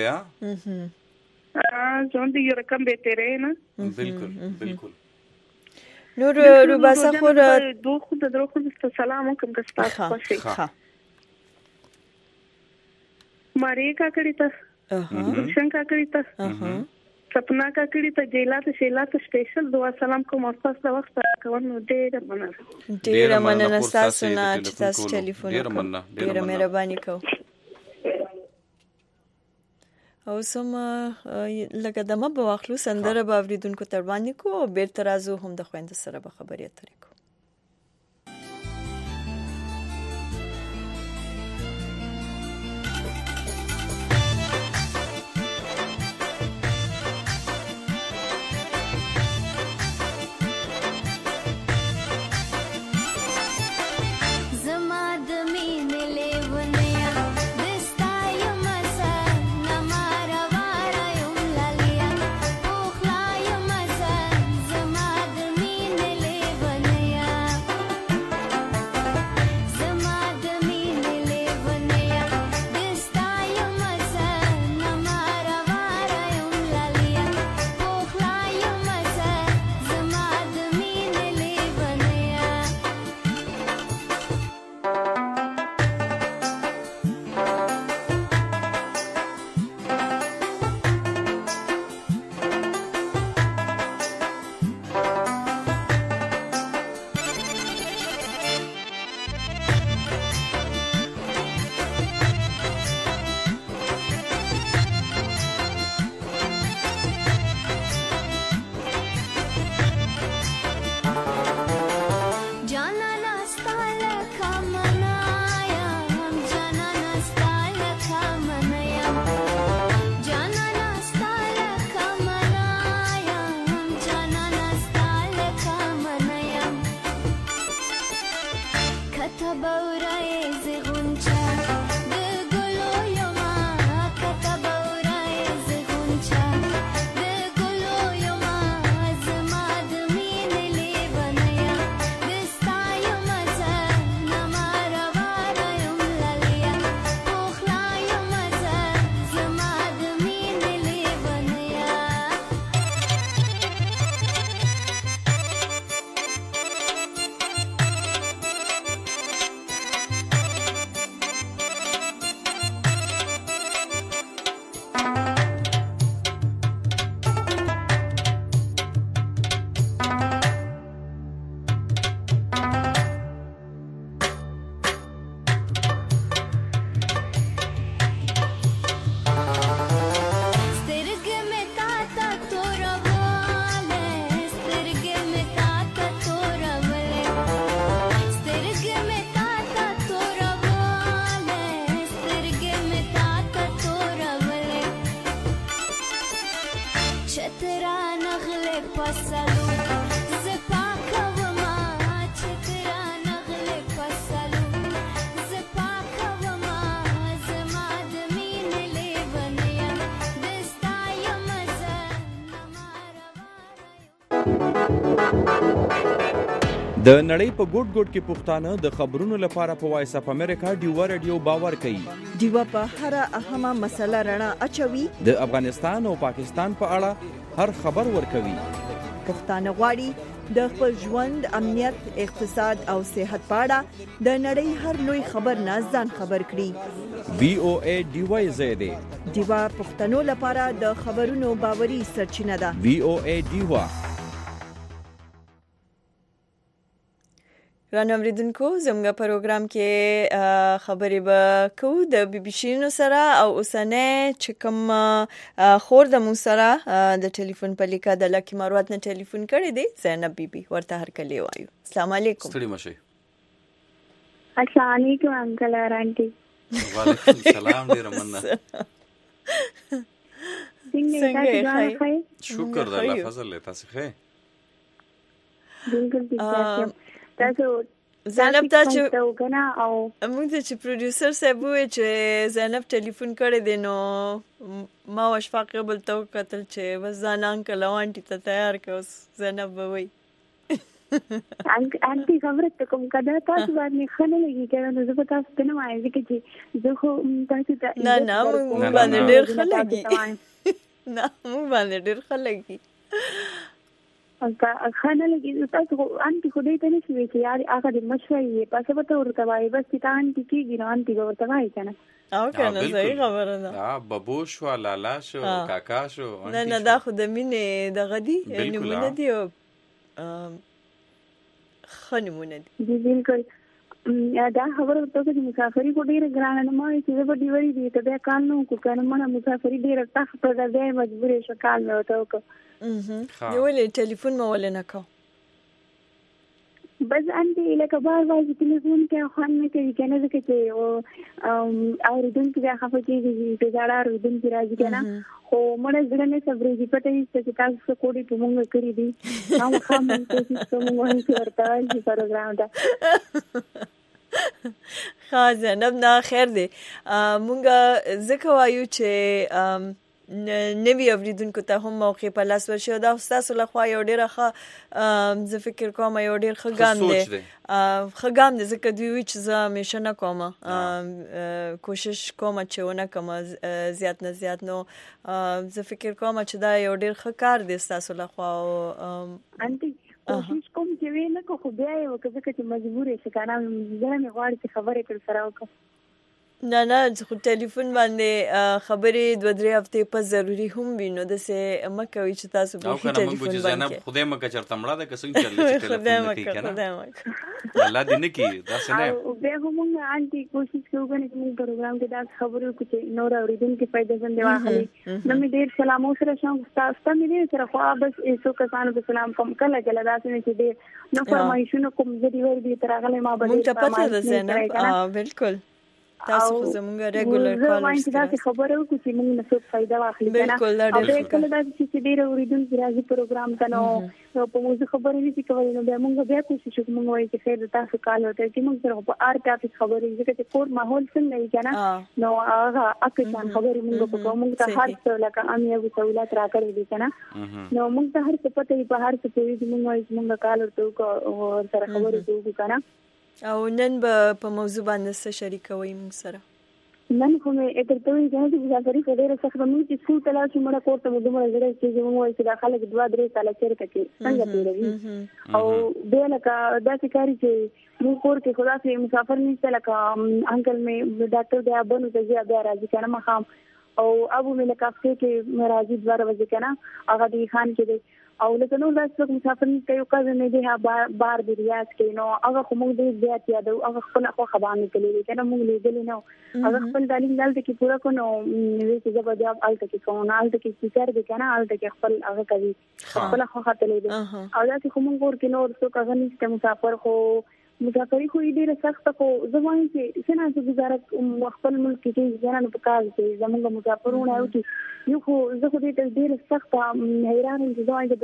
ها ژوند یو رقم به تیرې نه. بالکل بالکل. نور روباسا خور دوه خو د درو خو سلام کوم کستا خوشي. ها ماری کا کړی ته څنګه کا کړی ته سپنا کا کړی ته جیلا ته شیلا ته سپیشل دعا سلام کوم او تاسو وخت کوم ډېر مننه. ډېر مننه تاسو نه چې تاسو ټلیفون ډېر مهرباني کوم. او سم لکه دمه به واخلو سندره به اوریدونکو تر باندې کو او بیرته راځو هم د خويند سره به خبرې اترې کو. د نړۍ په ګوټ ګوټ کې پښتانه د خبرونو لپاره په وایس اپ امریکا ډیوا رادیو باور کوي. ډیوا په هر اهمه مسله رڼا اچوي. د افغانستان او پاکستان په اړه هر خبر ورکوي. پښتانه غواړي د خپل ژوند، امنیت، اقتصاد او صحت په اړه د نړۍ هر لوی خبر نه ځان خبر کړي. وی او ای ډیوا زیاده ډیوا پښتنو لپاره د خبرونو باوري سرچینه ده. وی او ای ډیوا. رانو اوریدونکو زموږ پروګرام کې خبرې به کوو د بي بي سي نو سره او اوسنه چې کوم خور د مو سره د ټلیفون په لیکه د لکی مروت نه ټلیفون کړی دی زینب بي بي ورته هر کلی وایو. السلام علیکم. ستړي مشه. السلام علیکم انکل آنټي. وعلیکم السلام ډیر مننه. څنګه یې؟ شکر د الله فضل له تاسو ښه. بالکل بالکل. تاسو زینب تاسو وګنا او موږ چې پروډوسر صاحب وې چې زینب ټلیفون کړی دی نو ما وشفاق قبل تو قتل چې وزان انکل وانټي ته تیار کړ زینب وې انټي خبره ته کوم کدا تاسو باندې خنه لګي کړه نو زه په تاسو ته نه وایم چې زه خو تاسو ته نه نه موږ باندې ډېر خلګي نه موږ باندې ډېر خلګي انکا خانه لګي تاسو انټي خو دې ته نه شوي چې یار هغه د مشوي پاسه به ورته وایي بس چې انټي کېږي نو انټي به ورته وایي کنه او کنه صحیح خبره ده. ها بابو شو لالا شو کاکا شو نه نه دا خو د مینې د غدي نمونه دی او خنمونه دي بالکل. دا خبره ته چې مسافری کو ډیره ګرانه نه مې چې به دی وری دي ته بیا کال نو کو کنه مونږه مسافری ډیره سخت ده بیا مجبورې شو کال نو ته کو اها یو له ټلیفون مو ولنه کو بس انټي لکه بار بار چې ټلیفون کې خوان نه کوي کنه ځکه چې او اوریدون کې خفه کېږي چې دا اوریدون کې راځي کنه خو مړ زړه نه صبرې دې پټې چې تاسو کوډي په مونږ کړی دي نو خام کوشش کوم وایي چې ورته چې پروګرام دا خازه نه خیر دی مونږ ځکه وایو چې نوی اوریدونکو ته هم موقع په لاس ورشي دا تاسو له خوا یو ډیره ښه زه فکر کوم یو ډیر ښه ګام دی ښه ګام دی ځکه دوی وی چې زه همیشه نه کوم کوشش کوم چې ونه کوم زیات نه زیات نو زه فکر کوم چې دا یو ډیر ښه کار دی تاسو له خوا انټي کوشش کوم چې وینه کو خو بیا یو کله چې مجبورې شې کنه زه نه غواړم چې خبرې کړ سره وکړم. نه نه خو ټلیفون باندې خبرې دوه درې هفتې په ضروری هم وینو د سه مکوي چې تاسو به ټلیفون باندې خدای مکه چرته مړه ده که څنګه چلل چې ټلیفون نه کوي کنه الله دې نه کی دا څه نه او به هم انټي کوشش کوو چې موږ پروګرام کې دا خبرو کې نور اوریدونکو کې پیدا ځنده واخلي نو مې ډیر سلام سره شوم تاسو ته مې سره خو بس ایسو کسانو په سلام کوم کله کله دا څه چې دې نو فرمایشونه کوم زدي ور دي تر هغه ما به مونږ ته پته ده زینب بالکل تاسو خو زموږ ریګولر کالرز دا خبره وکړو چې موږ نه څه فائدہ واخلي کنه او کله دا چې ډیر اوریدونکو راځي پروګرام ته نو په موږ خبرې نشي کولای نو بیا موږ بیا کوشش کوو موږ وایي چې خیر تاسو کال وته چې موږ سره په ار ټاپک خبرې ځکه چې کور ماحول څنګه یې کنه نو هغه اکثر خبرې موږ په کوم موږ ته هر څه لکه امي ابو سہولت راکړي دي کنه نو موږ ته هر څه پته په هر څه کې موږ وایي موږ کال ورته او سره خبرې کوو کنه. او نن به په موضوع باندې څه شریکوي موږ سره نن خو مې اته ته یې چې مسافرې په ډېر سخت باندې چې څو تلا چې مړه کوته مو دومره زړه چې موږ وایي چې داخله کې دوه درې سال چیرته کې څنګه تیروي او به لکه داسې کاری چې موږ کور کې خدا سي مسافر نشته لکه انکل مې ډاکټر دی ابونو ته ځي بیا راځي کنه مخام او ابو مې لکه کې راځي دوه ورځې کنه هغه دی خان کې دی او لکه نو تاسو مسافر نه کوي کله نه دی بار دی ریاض کې نو هغه کوم دې زیات یادو هغه خپل خو خبرونه کوي کنه موږ لیدل نه هغه خپل تعلیم دلته کې پورا کو نو وی چې زه جواب الته کې کوم الته کې فکر دي کنه الته کې خپل هغه کوي خپل خو خاطر دي او دا چې کوم ګور کې نور څه کغه نشته مسافر خو مسافري خو ډیره سخته خو زه وایم چې څنګه چې گزاره خپل ملک کې ځان په کار کې زموږ مسافرونه او چې یو خو زه خو دې ډیره سخته حیران یم چې دا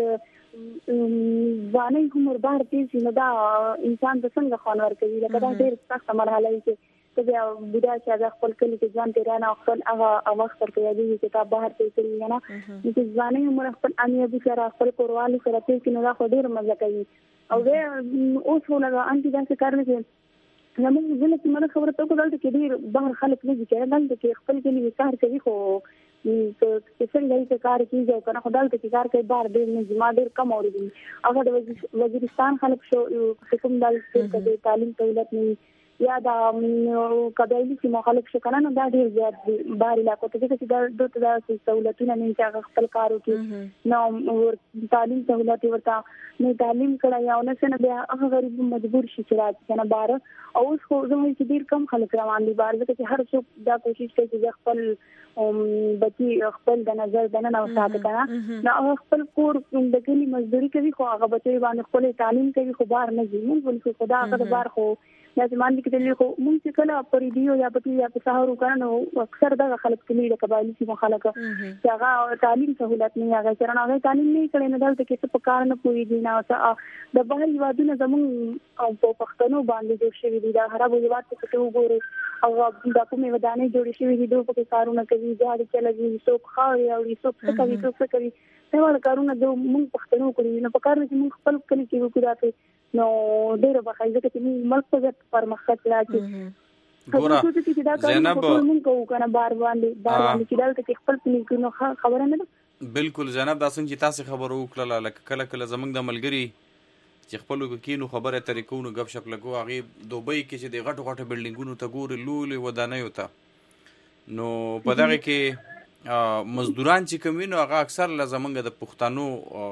د ځواني عمر بار کې نو دا انسان د څنګه خوان ورکوي لکه دا ډیره سخته مرحله کې ته بیا بوډا چې خپل کلی کې ځان تیرانه خپل هغه وخت ورته دی چې تا بهر ته کړی نه چې ځواني عمر خپل انیا به سره خپل کوروالي سره ته کې نه خو ډیر مزه کوي او زه اوس ولګا انټي دا څه کار نه زموږ ځل چې مله خبره ته کوله چې ډیر بهر خلک نه دي چې دلته کې خپل کلی کار کوي خو چې څنګه یې کار کوي او کنه خدای ته کار کوي بهر ډیر نه زما ډیر کم اوري هغه د وزیرستان خلک شو حکومت دال کې تعلیم سہولت نه یا دا قبایلی چې مخالف شو کنه نو دا ډیر زیات بهر علاقو ته چې دا دوه د سہولتونه نه چې خپل کارو کې نو تعلیم سہولت ورته نه تعلیم کړه یا نه څنګه بیا هغه غریب مجبور شي چې راځي کنه بهر او اوس خو زموږ چې ډیر کم خلک روان دي بهر ځکه چې هر څوک دا کوشش کوي چې خپل بچي خپل د نظر د نه وساته کنه نو خپل کور د کلی مزدوري کوي خو هغه بچي باندې خپل تعلیم کوي خو بهر نه ځي موږ ولې خدا هغه بهر خو یا زمان کې دلی خو مونږ چې کله پرې دیو یا پتی یا په سهارو کړنو اکثر دا خلک کلی د قبایلی چې مخالفه چې هغه تعلیم سہولت نه هغه سره هغه تعلیم نه کړي نه دلته کې څه په کار نه پوي دي نه د بهر یوادونه زموږ او په پښتنو باندې جوړ شوی دي دا هرابو یواد څه وګوري او د کومې ودانې جوړې شوی دي دوی په کارونه کوي ځاړي چلوي څوک خاوري او څوک څه کوي څوک څه کوي دا ول کارونه د موږ پښتنو کوي نه په کار چې موږ خپل کلی کې وکړو نو ډېر بخای ځکه چې موږ ملک په پرمختګ راځي ګوره زینب موږ کوو کنه بار باندې بار باندې چې دلته خپل کلی نو خبره نه ده بالکل زینب دا څنګه چې تاسو خبرو وکړه لکه کله کله زمنګ د ملګری چې خپل کینو خبره طریقونو غب شپ لګو هغه دوبۍ کې چې د غټو غټو بلډینګونو ته ګوري لولې ودانۍ وته نو په دغه کې مزدوران چې کومینو هغه اکثر لزمنګ د پښتنو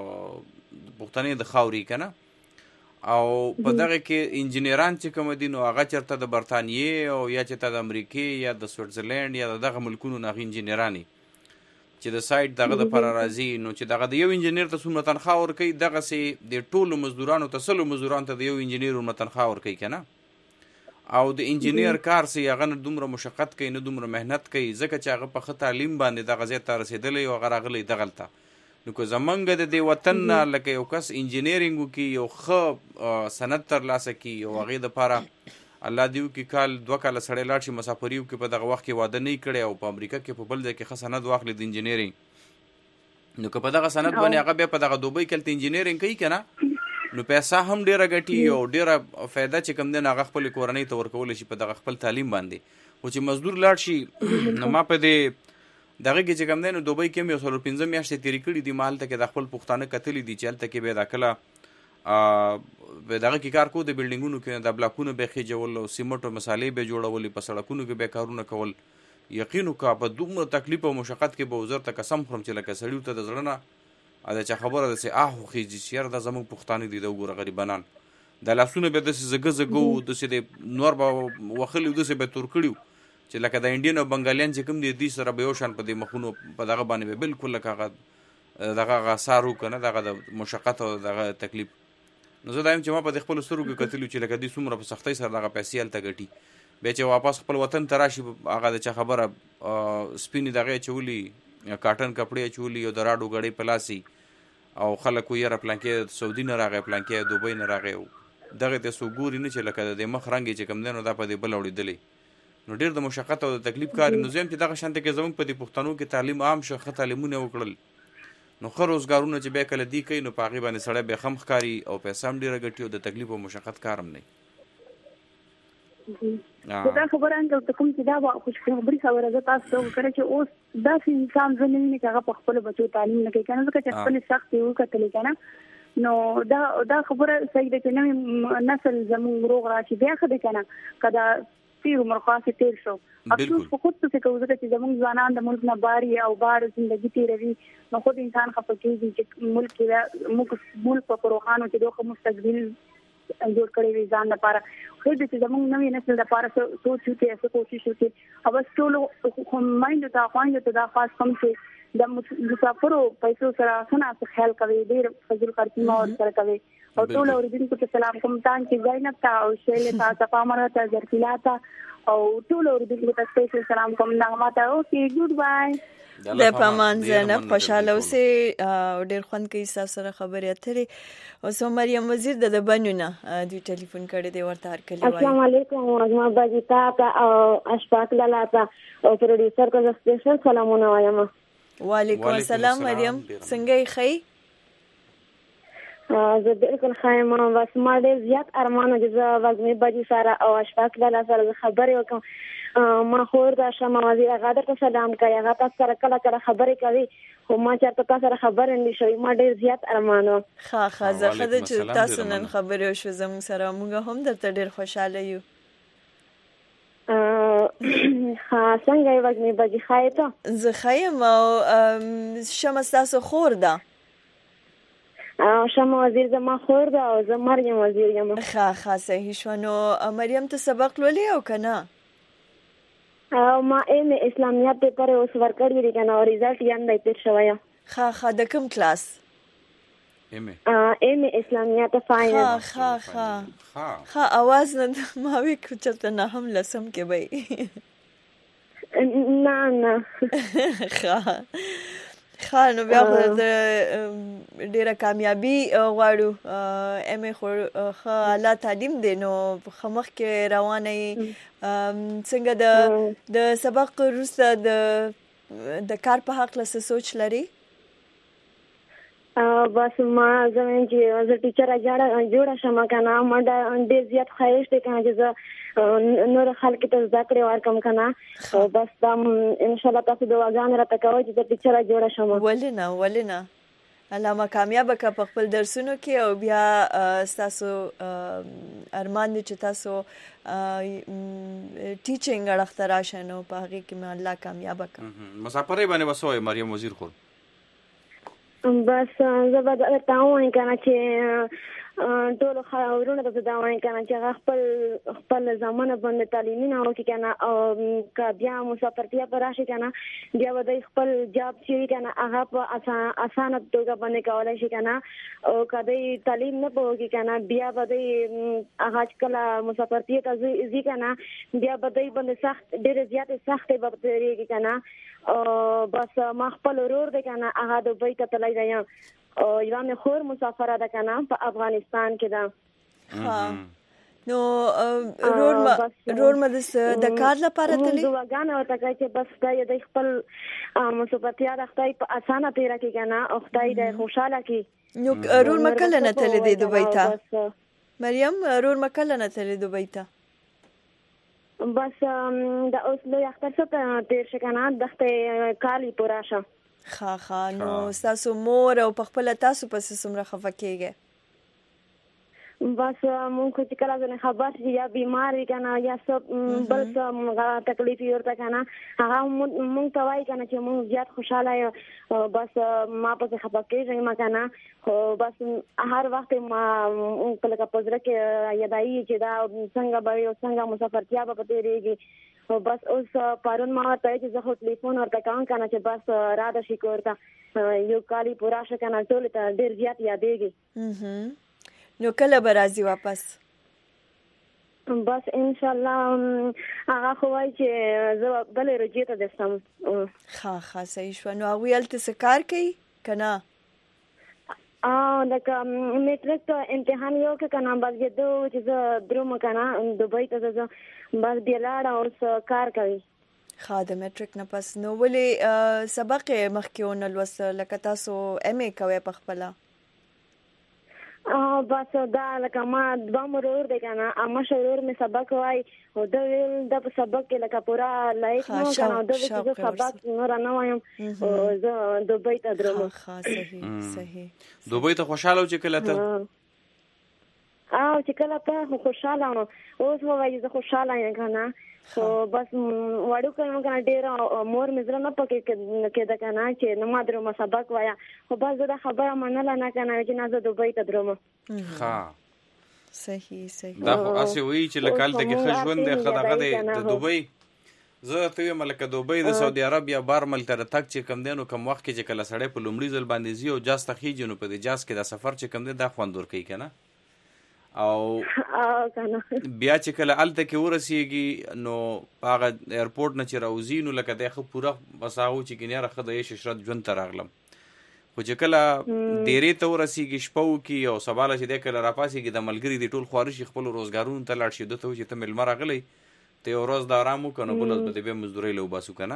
پښتنې د خاوري کنه او په دغه کې انجینران چې کوم دي نو هغه چرته د برتانیې او یا چرته د امریکای یا د سویټزرلند یا دغه ملکونو نه انجینرانی چې د سایت دغه د پر راځي نو چې دغه د یو انجینر ته څومره تنخواه ورکوي دغه سي د ټولو مزدورانو ته سلو مزدورانو ته د یو انجینر ورته تنخواه ورکوي کنه او د انجینر کار سي هغه نه دومره مشقت کوي نه دومره مهنت کوي ځکه چې هغه په ښه تعلیم باندې دغه ځای ته رسېدلی او هغه راغلی دغلته نو که زمونږ د دې وطن نه لکه یو کس انجینیرینګ وکړي یو ښه سند ترلاسه کړي او هغې دپاره الله دې وکړي کال دوه کاله سړی لاړ شي مسافري وکړي په دغه وخت کې واده نه یې کړی او په امریکا کې په بل ځای کې ښه سند واخلي د انجینیرینګ نو که په دغه سند باندې هغه بیا په دغه دوبۍ کې هلته انجینیرینګ کوي که نه نو پیسه هم ډېره ګټي او ډېره فایده چې کوم دی نو هغه خپلې کورنۍ ته ورکولی شي په دغه خپل تعلیم باندې خو چې مزدور لاړ شي نو ما په دې دغه کې چې کوم دی نو دوبۍ کې مې یو څلور پنځه میاشتې تېرې کړي دي ما هلته کې د خپل پښتانه کتلي دي چې هلته کې بیا دا کله دغه کې کار کوو د بلډینګونو کې د بلاکونو بیا خېجول او سیمټ او مسالې بیا جوړولې په سړکونو کې بیا کارونه کول یقین وکړه په دومره تکلیف او مشقت کې به وزر ته قسم خورم چې لکه سړي ته د زړه نه دا چې خبره ده چې آه خېجي چې یاره دا زموږ پښتانه دي د وګوره غریبانان دا لاسونه بیا داسې زګه زګه وو داسې د نور به وښلي داسې به تور کړي وو چې لکه د انډین او بنګالیان چې کوم دي دوی سره به یو شان په دې مخونو په دغه باندې به بالکل لکه هغه دغه هغه سار وکړه نه دغه د مشقت او دغه تکلیف نو زه دا یم چې ما په دې خپلو سترګو کتلي چې لکه دوی څومره په سختۍ سره دغه پیسې هلته ګټي بیا چې واپس خپل وطن ته راشي هغه د چا خبره سپینې دغې اچولي کاټن کپړې اچولي او د راډو ګړۍ په لاس او خلک وایي یاره پلانکې سعودي نه راغی پلانکې دوبۍ نه راغی دغې ته څوک ګوري نه چې لکه د مخ رنګ یې چې کوم دی نو دا په دې بل اورېدلی نو ډېر د مشقت او د تکلیف کار نو زه یم چې دغه شانته کې زموږ په دې پښتنو کې تعلیم عام شو ښه تعلیمونه وکړل نو ښه روزګارونه چې بیا کله دی کوي نو په هغې باندې سړی بیا خم ښکاري او پیسه هم ډېره ګټي او د تکلیف او مشقت کار هم نه دا خبره انګل ته کوم چې دا به خوشخبري خبره زه تاسو ته وکړه چې اوس داسې انسان زه نه وینم چې هغه په خپلو بچو تعلیم نه کوي که نه ځکه چې خپلې سختې وکتلې که نه نو دا دا خبره صحیح ده چې نوې نسل زموږ روغ راشي بیا ښه دی که نه که دا تیر عمر خاصه تیر شو افسوس په خود څه کوي چې زموږ ځوانان د ملک نه باري او بار ژوندۍ تیروي نو خود انسان خفه کېږي چې ملک کې موږ ملک په روحانو کې دوه مستقبل جوړ کړی وي ځان لپاره خو دې چې زموږ نوې نسل لپاره سوچ وکړي څه کوشش وکړي او بس ټول خو مایند ته خوانځي ته دا خاص کوم چې د مسافرو پیسو سره څنګه خیال کوي ډېر فضل خرچي مو سره کوي او ټول اوریدونکو ته سلام کوم تاسو زینب ته او شیله ته صفا مرته جرفیلا ته او ټول اوریدونکو ته سپیشل سلام کوم نغمه ته. اوکې ګډ بای. د پامان زینب خوشاله اوسې ډېر خوند کوي تاسو سره خبرې اترې. اوس مریم وزیر د بنونه دوی ټلیفون کړی دی ورته هر کلی وایي. السلام علیکم ما بجیتا او اشفاق لالاتا او پروډوسر کو سپیشل سلامونه وایم. وعلیکم السلام مریم څنګه یې خی؟ زه بالکل خایم بس ما ډېر زیات ارمانه چې زه وزمې بجې سره او اشفاق لالا سره خبرې وکړم. ما خور دا شمه وزیر هغه درته سلام کوي. هغه تاسو سره کله کله خبرې کوي خو ما چېرته تاسو سره خبرې نه شوي. ما ډېر زیات ارمانه. ښه ښه زه ښه ده چې تاسو نن خبرې وشوې زموږ سره. موږ هم درته ډېر خوشحاله یو. ښه څنګه یې وزمې بجې ښه یې ته؟ زه ښه یم او شمه ستاسو خور ده؟ شمه وزیر زما خور ده او زه مریم وزیر یم. ښه ښه صحیح شوه. نو مریم ته سبق لولې او که نه؟ او ما ایم اسلامیات پیپر اوس ورکړی دی که نه او ریزلټ یې هم دی تېر شوی یم. ښه ښه د کوم کلاس؟ ایم اسلامیات فاینل. ښه ښه ښه ښه اواز نه ما وی چېرته نه هم لسم کې به نه نه ښه ښه نو بیا خو د ډېره کامیابي غواړو. ایم ای خو ښه اعلی تعلیم دی نو ښه مخکې روانه یې. څنګه د د سبق وروسته د د کار په هکله څه سوچ لري؟ بس ما زه وایم چې زه ټیچره جوړه شم که نه ما ډېر زیات خواهش دی که نه چې زه نور خلکو ته زده کړې ورکړم که نه. بس دا انشاءالله تاسو دعاګانې راته کوئ چې زه ټیچره جوړه شم. ولې نه ولې نه الله ما کامیابه که په خپل درسونو کې او بیا ستاسو ارمان دی چې تاسو ټیچینګ اړخ ته راشئ نو په هغې کې مې الله کامیابه که. مسافرۍ باندې به څه وایي مریم وزیر خور؟ بس زه به درته ووایم که نه چې ټولو وروڼو ته دا وایم که نه چې هغه خپل خپل زامنو باندې تعلیمونه وکړي که نه او که بیا مسافرتیا په راشي که نه بیا به دوی خپل جاب چې وي که نه هغه په اسانه توګه باندې کولی شي که نه. او که دوی تعلیم نه به وکړي که نه بیا به دوی هغه چې کله مسافرتیا ته ځي که نه بیا به دوی باندې سخت ډېرې زیاتې سختې به تېرېږي که نه. بس ما خپل ورور دی که نه هغه دوبۍ ته تللی دی او یوه مې خور مسافره ده که نه په افغانستان کې ده. نو رور مې د کار لپاره تللی؟ دعاګانې ورته کوي چې بس خدای دی خپل مسافرتیا د خدای په اسانه تېره کړي که نه او خدای دی خوشحاله کړي. نو رور مې کله نه تللی دی دوبۍ ته؟ مریم رور مې کله نه تللی دوبۍ ته؟ بس د اوس لوی اختر څه ته تېر شه که نه دښتې کالي پوره شه. ښه ښه نو ستاسو مور او په خپله تاسو پسې څومره خفه کېږئ؟ بس مونږ خو چې کله ځنې خبر شي یا بیمار وي که نه یا څه بل څه تکلیف وي ورته که نه هغه مونږ ته وایي که نه چې مونږ زیات خوشحاله یو بس ما پسې خفه کېږم که نه خو بس هر وخت ما لکه په زړه کې یادایي چې دا څنګه به وي او څنګه مسافرتیا به په تېرېږي. بس اوس پرون ما ورته چې زه خو ټلیفون ورته کوم که نه چې بس راده شي کور ته یو کال یې پوره شه که نه ټولو ته ډېر زیات یادېږي. نو کله به راځي واپس؟ بس انشاءالله هغه خو وایي چې زه بلې روجې ته درځم. ښه ښه صحیح شوه. نو هغوی هلته څه کار کوي که نه؟ لکه میټرک امتحان یې وکړه که نه بس بیا ده چې زه دروم که نه دوبۍ ته زه بس بیا لاړه اوس کار کوي. ښه د میټرک نه پس نو ولې سبق یې مخکې ونه لوسته لکه تاسو ایم ای کوئ په خپله؟ بس دا لکه ما دوه ورور دی که نه مشر ورور مې سبق وایي او ده ویل ده په سبق کې لکه پوره لایق نه و که نه ده ویل چې زه سبق نوره نه وایم او زه دوبۍ ته دروم. ښه صحیح صحیح. دوبۍ ته خوشحاله و چې کله ته؟ او چې کله ته خوشحاله وم اوس ووایي زه خوشحاله یم که نه خو بس وړوکی یم که نه ډېره مور مې زړه نه پکې کېده که نه چې نه ما درومه سبق وایه خو بس زه دا خبره منله نه که نه چې نه زه دوبۍ ته درومه. ښه صحیح صحیح. دا خو هسې وایي چې لکه هلته کې ښه ژوند دی ښه دغه دی د دوبۍ زه ته یم لکه دوبۍ د سعودي عرب یا بار ملک ته تک چې کم دی نو کم وخت کې چې کله سړی په لومړي ځل باندې ځي او جاز ته خیږي نو په دې جاز کې دا سفر چې کم دی دا خوند ورکوي که نه او بیا چې کله هلته کې ورسېږي نو هغه ایرپورټ نه چې راوځي نو لکه دی ښه پوره بس هغه و چې ګینې یاره ښه د عیش عشرت ژوند ته راغلم خو چې کله ډیرې ته ورسېږي شپه وکړي او سبا له چې دی کله راپاڅېږي د ملګري دي ټول خواره شي خپلو روزګارونو ته لاړ شي ده ته و چې ته مېلمه راغلی ته یو ورځ د ارام وکړه نو بله ورځ به د بیا مزدورۍ له وباسو که نه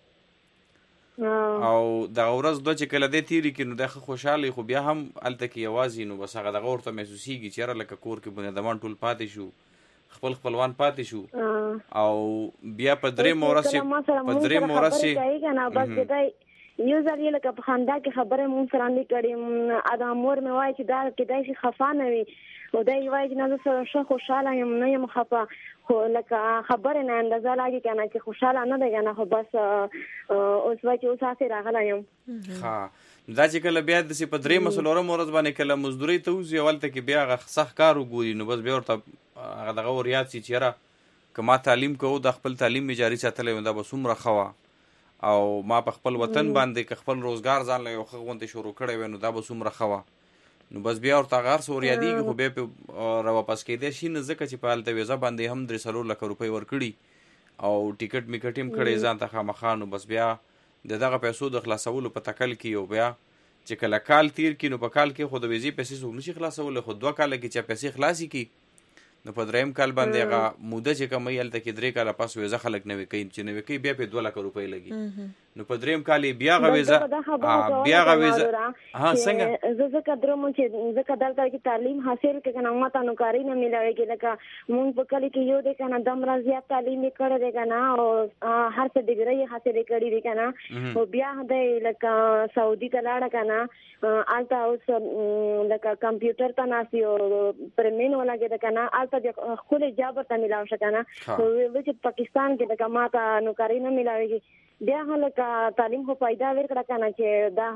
او دغه ورځ دوه چې کله دی تېرې کړي نو دی ښه خوشحاله خو بیا هم هلته کې یوازې نو بس هغه دغه ورته محسوسېږي چې یاره لکه کور کې بنیادمان ټول پاتې شو خپل خپلوان پاتې شو او بیا په درېیمه ورځ چې په درېیمه ورځ چې یو ځل یې لکه په خندا کې خبره مونږ سره نه کړې ادا مور مې وایي چې دا کېدای شي خفه نه وي او دی وایي چې نه زه سره ښه خوشحاله یم نه یم خفه خو لکه خبرې نه اندازه لګي که نه چې خوشحاله نه دی که نه خو بس اوس وایي چې اوس هسې راغلی یم ښه دا چې کله بیا داسې په درېیمه څلورمه ورځ باندې کله مزدورۍ ته وځي او هلته کې بیا هغه سخت کار وګوري نو بس بیا ورته هغه دغه ور یاد شي چې یاره که ما تعلیم کوو د خپل تعلیم مې جاري ساتلی وم دا به څومره ښه وه او ما په خپل وطن باندې که خپل روزګار ځان له یو ښه غوندې شروع کړی وی نو دا به څومره ښه وه نو بس بیا ورته هغه هر څه ور یادېږي خو بیا پرې راواپس کېدی شي نه ځکه چې په هلته ویزه باندې هم درې څلور لکه روپۍ ورکړي او ټیکټ میکټ هم کړی ځان ته خامخا نو بس بیا د دغه پیسو د خلاصولو په تکل کې او بیا چې کله کال تیر کړي نو په کال کې خو د ویزې پیسې څوک نشي خلاصولی خو دوه کاله کې چې پیسې خلاصې کړي نو په درېیم کال باندې هغه موده چې کوم وي هلته کې درې کاله پس ویزه خلک نوې کوي چې نوې کوي بیا پرې دوه لکه روپۍ لګي نو په درېیم کال یې بیا هغه ویزه بیا هغه ویزه ها څنګه زه ځکه دروم چې ځکه دلته کې تعلیم حاصل کړې که نه ما ته نوکري نه میلاوېږي لکه مونږ په کلي کې یو دی که نه دومره زیات تعلیم یې کړی دی که نه او هر څه ډګرۍ یې حاصلې کړي دي که نه خو بیا دی لکه سعودي ته لاړه که نه هلته اوس لکه کمپیوټر ته ناست او پر مین ولګېده که نه هلته ښکلی جاب ورته میلاو شه که نه خو چې پاکستان کې لکه ما ته نوکري نه میلاوېږي بیا هم لکه تعلیم خو پیدا ورکړه که نه چې دا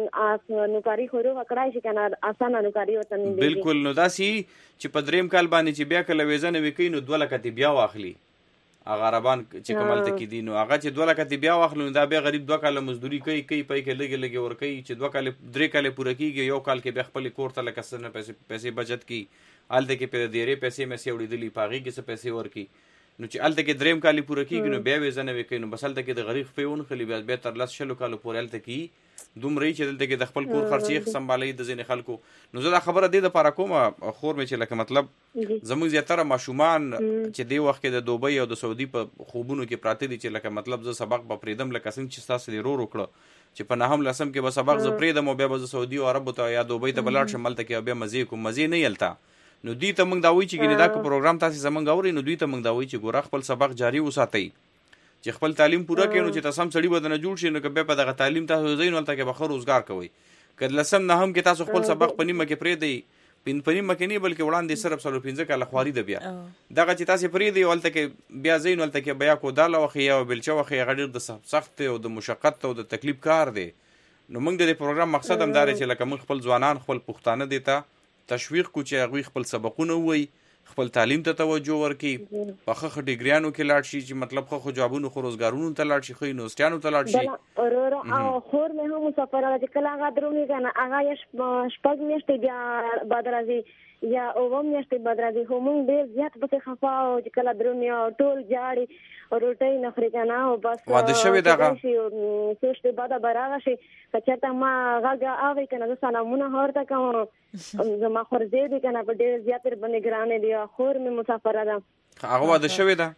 نوکري خو روغه کړای شي که نه اسانه نوکري ورته میلېږي بلکل نو داسې چې په درېیم کال باندې چې بیا کله ویزه نوې کوي نو دوه لکه تې بیا واخلي هغه عربان چې کوم هلته کې دي نو هغه چې دوه لکه تې بیا واخلي نو دا بیا غریب دوه کاله مزدوري کوي کوي پای کې لږې لږې ورکوي چې دوه کالې درې کالې پوره کېږي یو کال کې بیا خپلې کور ته لکه څه نه پیسې پیسې بچت کړي هلته کې پرې ډېرې پیسې میسې اورېدلي په هغې کې څه پیسې ورکړي نو چې هلته کې درېیم کال پوره کېږي نو بیا ویزه نوې کوي نو بس هلته کې د غریب خپې ونښلي بیا بیا تر لس شلو کالو پورې هلته کې دومره یي چې دلته کې د خپل کور خرچې سنبالوي د ځینې خلکو نو زه دا خبره دې دپاره کومه خور مې چې لکه مطلب زموږ زیاتره ماشومان چې دې وخت کې د دوبۍ او د سعودي په خوبونو کې پراته دي چې لکه مطلب زه سبق به پرېږدم لکه څنګه چې ستاسو دې رور وکړه چې په نهم لسم کې به سبق زه پرېږدم او بیا به زه سعودي او عربو ته یا دوبۍ ته به لاړ شم هلته کې بیا مزې کوم مزې نه یې هلته نو دوی ته موږ دا وایي چې ګینې دا که پروګرام تاسې زموږ اورئ نو دوی ته موږ دا وایي چې ګوره خپل سبق جاري وساتئ چې خپل تعلیم پوره کړئ نو چې تاسو هم سړي به درنه جوړ شي نو که بیا په دغه تعلیم تاسو ځئ نو هلته کې به ښه روزګار کوئ که لسم نهم کې تاسو خپل سبق په نیمه کې پرېږدئ په نیمه کې نه بلکې وړاندې صرف څلور پنځه کاله خواري ده بیا دغه چې تاسې پرېږدئ او هلته کې بیا ځئ نو هلته کې به یا کوداله وخی یا بلچه وخی هغه ډېر د سخت دی او د مشقت او د تکلیف کار دی نو موږ د دې پروګرام مقصد هم دا دی چې لکه موږ خپل ځوانان خپل پښتانه دې ته تشویق کو چې هغوی خپل سبقونه ووایي خپل تعلیم ته توجه ورکړي په ښه ښه ډګریانو کې لاړ شي چې مطلب ښه ښه جابونو خو روزګارونو ته لاړ شي ښه یونیورسټیانو ته لاړ شي او خور مې هم مسافره ده چې کله هغه درومي که نه هغه یې شپږ میاشتې بیا بعد راځي یا اووه میاشتې بعد راځي خو موږ ډېر زیات پسې خفه او چې کله درومي او ټول جاړي روټۍ نه خوري که نه او بس واده شوې دغه څو شپې بعده به راغه شي که چېرته ما غږ اوري که نه زه سلامونه ورته کوم زما خورزی دی که نه په ډېر زیات یې باندې ګرانې دي خور مې مسافره ده هغه واده شوې ده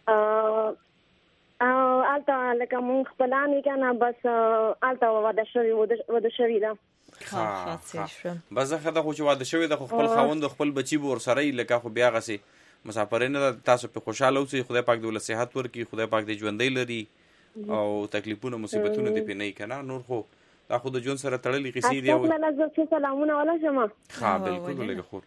هلته لکه مونږ خپلان یې که نه بس هلته واده شوې واده شوې ده بس ښه ده خو چې واده شوې ده خو خپل خاوند او خپل بچي به ورسره یي لکه خو بیا هغسې مسافرۍ نه ده تاسو پې خوشحاله اوسئ خدای پاک دې ولې صحت ورکړي خدای پاک دې ژوندی لري او تکلیفونه مصیبتونه دې پې نه وي که نه نور خو دا خو د ژوند سره تړلې قیسې دي زه سلامونه ولشم ښه بلکل ولږه خور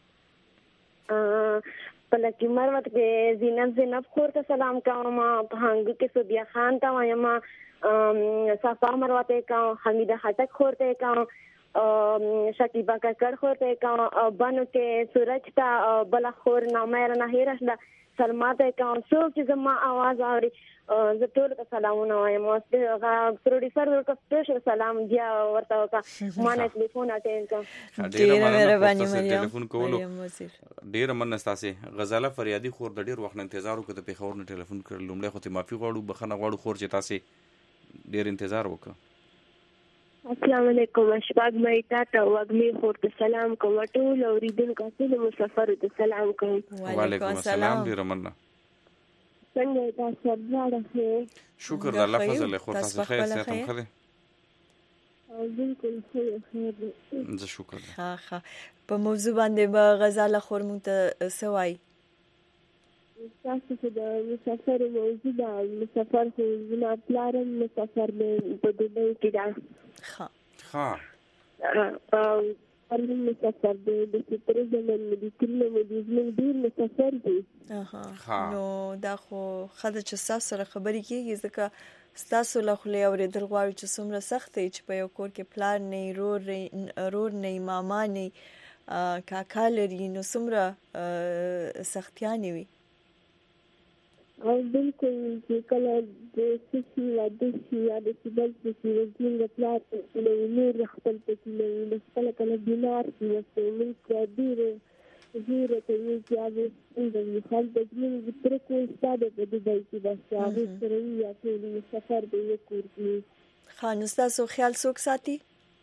په لکي مروت کې زینب زینب خور ته سلام کوم په هنګو کې صوبیا خان ته وایم صفا مروت ته کوم حمیده خټک خور ته کوم شکیبا ککړ خور ته کوم بانو کې سورج ته بل خور نامیر نه هیرش دا سلما ته کوم څوک چې زما आवाज اوري زه ټول ته سلامونه وایم. هغه پروډوسر ورته سپیشل سلام بیا ورته وکړه ما نه ټلیفون اټینډ کړ. ډیره مهرباني مریم. ټلیفون کولو ډیره مننه تاسو. غزاله فریادي خور د ډیر وخت انتظار وکړ ته پیښور نه ټلیفون کړل. لومړی خو ته معافي غواړو بخښنه غواړو خور چې تاسو ډیر انتظار وکړ. السلام علیکم. اشفاق مې تاسو وګمې خور ته سلام کوم. ټول اوریدونکو ته مسافر ته سلام کوم. وعلیکم السلام. ډیر مننه. څنګه تاسو راغله؟ شکر د الله فضل خور تاسو خیر ساتم خله. بالکل خیر. زه شکر. ها ها په موضوع باندې به غزاله خور مونږ ته سوای. تاسو ته د مسافر موضوع دا مسافر خو زما پلارم مسافر په دوبۍ کې دا. ها ها او هر مسافر د د ستر زمن د کله مو د زمن ډیر مسافر دي. اها نو دا خو خدای چې تاسو سره خبرې کیږي ځکه تاسو له خو له اوریدل غواړي چې څومره سخت دی چې په یو کور کې پلار نه رور رور نه ماما نه کاکا لري نو څومره سختیانې وي. او بالکل چې کله د سسی لا د سی یا د سبل چې وزن پلار له نور خپل پکې له خپل کله بیمار شي چې موږ ډیر ډیر ته یو چې د خپل د ژوند تر کو ستاده په دې کې بس هغه سره یا ټول سفر دی یو کور کې. خان تاسو خیال څوک ساتي؟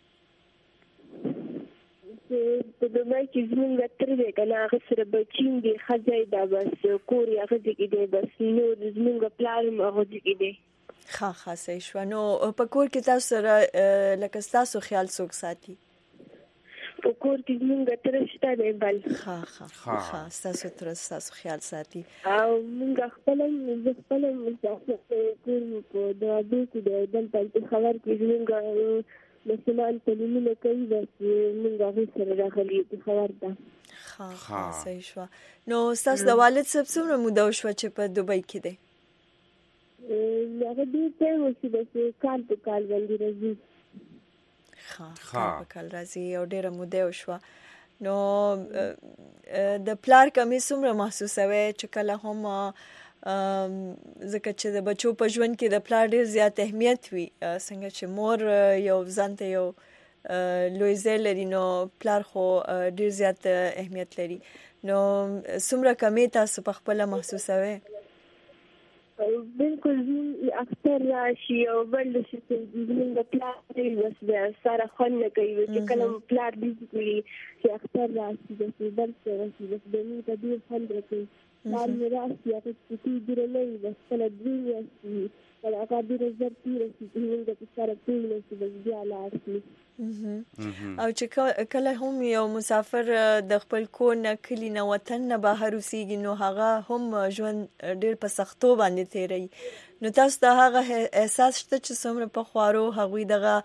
په دومره کې زمونږ تر دې کنه هغه سره بچین دي خځای دا بس کور یې هغه دې کې دی بس نو زمونږ پلان هغه دې کې دی. ښه ښه صحیح شو. نو په کور کې تاسو سره لکه تاسو خیال څوک ساتي؟ په کور کې زمونږ تر شته دی بل. ښه ښه ښه تاسو تر تاسو خیال ساتي. او موږ خپل موږ خپل مسافر کور په دغه کې د دلته خبر کې زمونږ مسلمان تعلیمونه کوي بس موږ هغه سره راغلي د خبر ده. ها صحیح شو. نو تاسو د والد صاحب څومره موده شو چې په دوبۍ کې دی؟ هغه ډېر ټایم وشي بس کال په کال باندې راځي. ها کال په کال راځي او ډېره موده شو. نو د پلار کمی څومره محسوسوي چې کله هم ځکه چې د بچو په ژوند کې د پلار ډیر زیات اهمیت وي څنګه چې مور یو ځان ته یو لوی ځای لري نو پلار خو ډیر زیات اهمیت لري نو څومره کمی تاسو په خپل محسوسوي؟ بالکل اکثر راشي او بل شي د پلار بس د سره خون نه کوي چې کله پلار دې کوي چې اکثر راشي د بل څه راشي د دې د دې فند کوي مال میراث یا چې چې ډیر نه وي بس کله دنیا شي کله هغه ډیر زر تیر شي چې د سره ټول شي بس بیا لاړ شي. او چې کله هم یو مسافر د خپل کور نه کلی نه وطن نه بهر اوسېږي نو هغه هم ژوند ډیر په سختو باندې تیروي نو تاسو ته هغه احساس شته چې څومره په خوارو هغوی دغه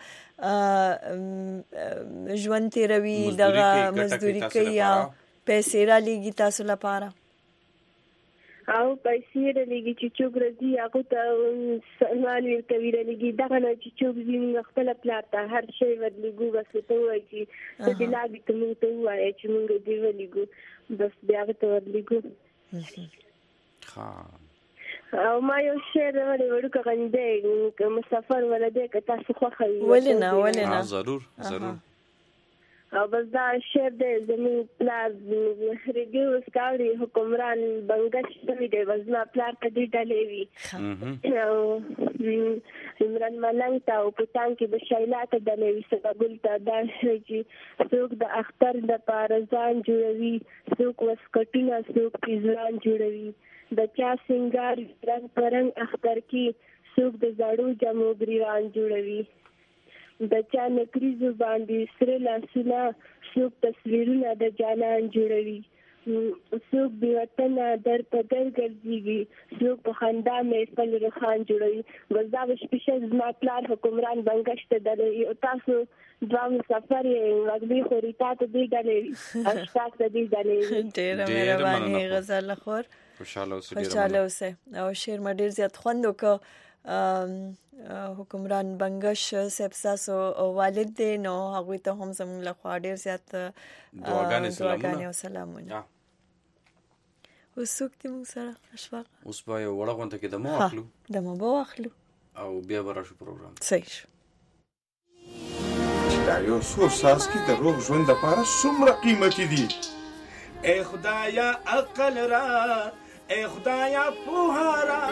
ژوند تیروي دغه مزدوري کوي یا پیسې را لیږي تاسو لپاره او پیسې رلېږي چې څوک راځي هغه ته سلمان ورکوي رلېږي دغه نه چې څوک ځي موږ خپل پلار ته هر شی ورلېږو بس ته وایي چې ته دې لابي ته موږ ته ووایه چې موږ دې ولېږو بس بیا هغه ته ورلېږو. او ما یو شعر ولې وړوکه غندی که مسافر ولدی که تاسو خوښوي ولې نه ولې نه ضرور ضرور او بس دا شعر دی زموږ پلار ریډیو سکاوري حکمران بنګش شوی دی بس زما پلار ته دې ډلې وي او عمران ملنګ ته او پټان کې د شیلا ته ډلې وي سبګل ته دا چې څوک د اختر د پاره ځان جوړوي څوک وسکټونه څوک پیزوان جوړوي د چا سنگار رنگ پرنګ اختر کې څوک د زړو جامو ګریوان جوړوي د چا نکریزو باندې سره لاسونه څوک تصویرونه د جانان جوړوي څوک بې وطنه در په در ګرځېږي څوک په خندا محفل روښان جوړوي بس دا به سپیشل زما پلار حکمران بنګش ته ډلې او تاسو دوه مسافر یې وګړي خوري تا ته دې ډلې اشتاق ته دې ډلې ډېره مهرباني غزاله خور خوشاله اوسه خوشاله اوسه او شعر ما ډېر زیات خوند وکړ حکمران بنگش صاحب تاسو والد دی نو هغه ته هم زموږ له خوا ډیر زیات دعاګانې او سلامونه. اوس څوک دې موږ سره اشفاق؟ اوس به یو وړه غونډه کې دمو اخلو دمو به واخلو او بیا به راشو پروګرام. صحیح شو. دا یو څو څاڅکي د روغ ژوند لپاره څومره قیمتي دي. ای خدایا عقل را، ای خدایا پوهه را،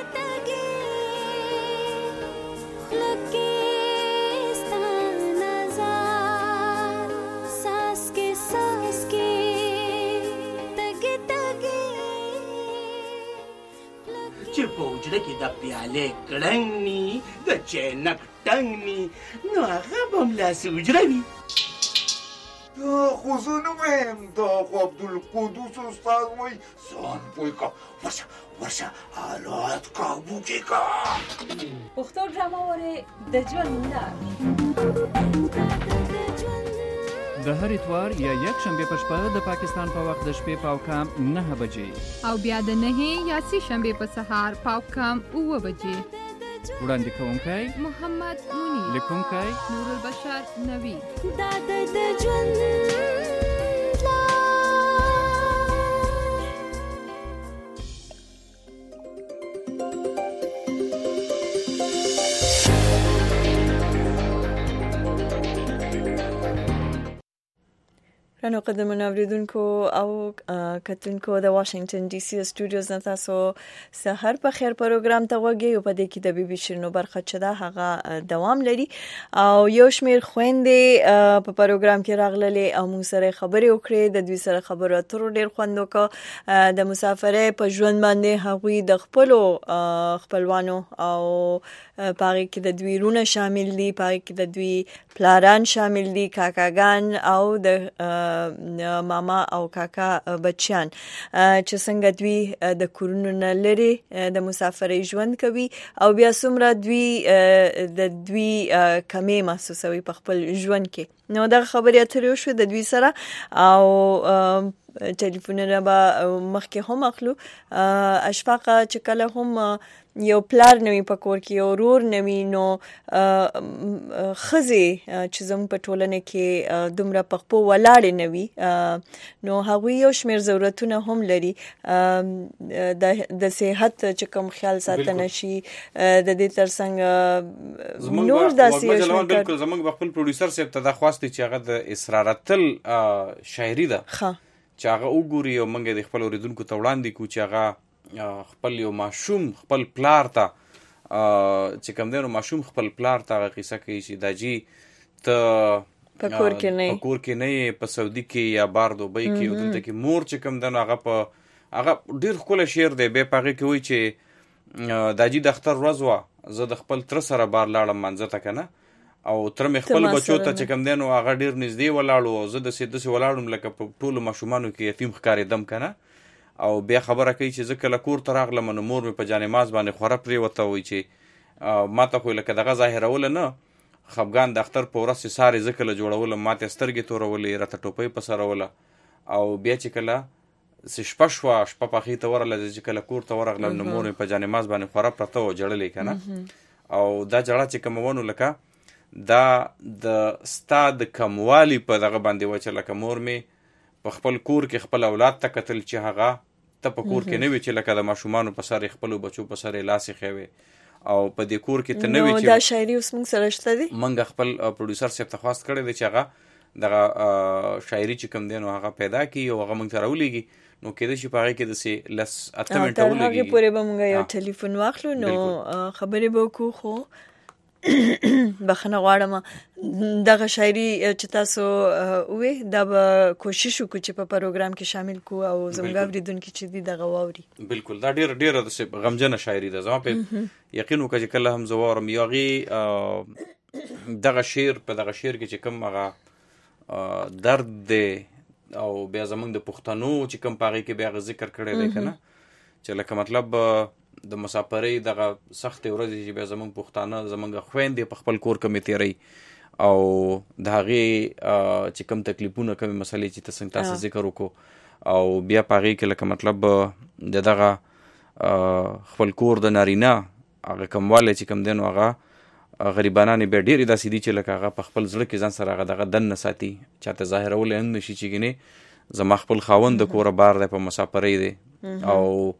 چې په وجره کې د پیالې کړنګ ني د چینک ټنګ ني نو هغه به هملاسې وجره وي. دا خو زه نه وایم، دا خو عبدالقدوس استاد وایي ځان پوه که ورشه ورشه حالات کابو کې که. پښتو ډرامه وارې د ژوند لار د هر اتوار یا یک شنبه په شپه د پاکستان په وخت د شپې پاو کام نه بجې او بیا د نهه یا سه شنبه په سهار پاو کام اوه بجې. وړاندې کوونکی محمد مونی، لیکونکی نور البشر نوی. دا د ژوند رانو قدرمن اوریدونکو او کتونکو د واشنگټن ډي سي سټوډیوز نه تاسو سحر په خیر پروګرام ته وګورئ او په دې کې د بي بي شنو برخه چدا هغه دوام لري او یو شمیر خويندې په پروګرام کې راغللې او موږ سره خبرې وکړې. د دوی سره خبرو اترو ډېر خوند وکړ. د مسافرۍ په ژوند باندې هغوی د خپلو خپلوانو او پاره کې د دوی رونه شامل دي، پاره کې د دوی پلاران شامل دي، کاکاګان او د ماما او کاکا بچیان چې څنګه دوی د کورونو نه لري د مسافرۍ ژوند کوي او بیا څومره دوی د دوی کمی محسوسوي په خپل ژوند کې. نو دا خبرې اترې شو د دوی سره او ټلیفونونه به مخکې هم اخلو. اشفاق چې کله هم یو پلار نوی په کور کې یو ورور نوی نو خزي چې زموږ په ټولنه کې دومره په خپل ولاړ نوی نو هغه یو شمیر ضرورتونه هم لري د د صحت چې کوم خیال ساتنه شي د دې ترڅنګ نور داسې یو شمیر بالکل زموږ خپل پروډوسر صاحب ته د خواسته چې هغه د اسرارتل شاعري ده چې هغه وګوري او موږ د خپل اوریدونکو ته وړاندې کو چې هغه خپل یو ماشوم خپل پلار ته چې کوم دینو ماشوم خپل پلار ته قصه کوي چې داجی ته په کور کې نه په کور کې نه په سعودي کې یا بار دوبۍ کې ودلته کې مور چې کوم دنو هغه په هغه ډیر خپل شعر دی به پغه کې وای چې داجی د اختر ورځ وا زه د خپل تر سره بار لاړم منځ ته کنه او تر مې خپل بچو ته چې کوم دینو هغه ډیر نږدې ولاړو او زه د سیده سي ولاړم لکه په ټولو ماشومانو کې یتیم ښکارې دم کنه او بیا خبره کوي چې ځکه له کور ته راغلم نو مور مې په جانماز باندې خوره پرې وته وي چې ما ته خو لکه دغه ظاهرول نه خفګان د اختر په ورځ ساري ځکه له جوړول ما ته سترګې تورولې راته ټوپۍ په سره ولا او بیا چې کله شپه شوه شپه پخې ته ورغله چې کله کور ته ورغلم نو مور مې په جانماز باندې خوره پرته و جړلې کنه او دا جړه چې کومونو لکه دا د ستاد کموالی په دغه باندې و چې لکه مور مې په خپل کور کې خپل اولاد ته قتل چې هغه ته په کور کې نه وي چې لکه د ماشومانو په سر خپل بچو په سر لاسې خوي او په دې کور کې ته نه وي چې دا شاعري اوس موږ سره شته دي. منګ خپل پروډوسر صاحب ته خواست کړی دی چې هغه دغه شاعري چې کوم دی نو هغه پیدا کی او هغه موږ ته راولېږي نو کېدې چې په هغه کې د سي لس اته منټه ولګي هغه پورې به موږ یو ټلیفون واخلو نو خبرې به وکړو. خو بخنه غواړم دغه شاعري چې تاسو وې دا به کوشش وکړو چې په پروګرام کې شامل کو او زموږ اوریدونکو چې دي دغه واوري. بالکل دا ډیر ډیر د غمجنه شاعري ده زما په یقین وکړه چې کله هم زوارم یاغي دغه شعر په دغه شعر کې چې کوم هغه درد دی او بیا زمونږ د پښتنو چې کوم پاغي کې بیا ذکر کړی دی کنه چې لکه مطلب د مسافرۍ دغه سخت ورځې چې بیا زمونږ پښتانه زمونږ خويندې په خپل کور کې تیری او د هغه چې کوم تکلیفونه کوم مسلې چې تاسو تاسو ذکر وکړو او بیا پاغي کې لکه مطلب د دغه خپل کور د نارینه هغه کموالی چې کوم دی نو هغه غریبانان بیا ډېرې داسې دي چې لکه هغه په خپل زړه کې ځان سره هغه دغه دننه ساتي، چاته ظاهرولی هم نشي چې ګینې زما خپل خاوند د کوره بار دی، په مسافرۍ دی، او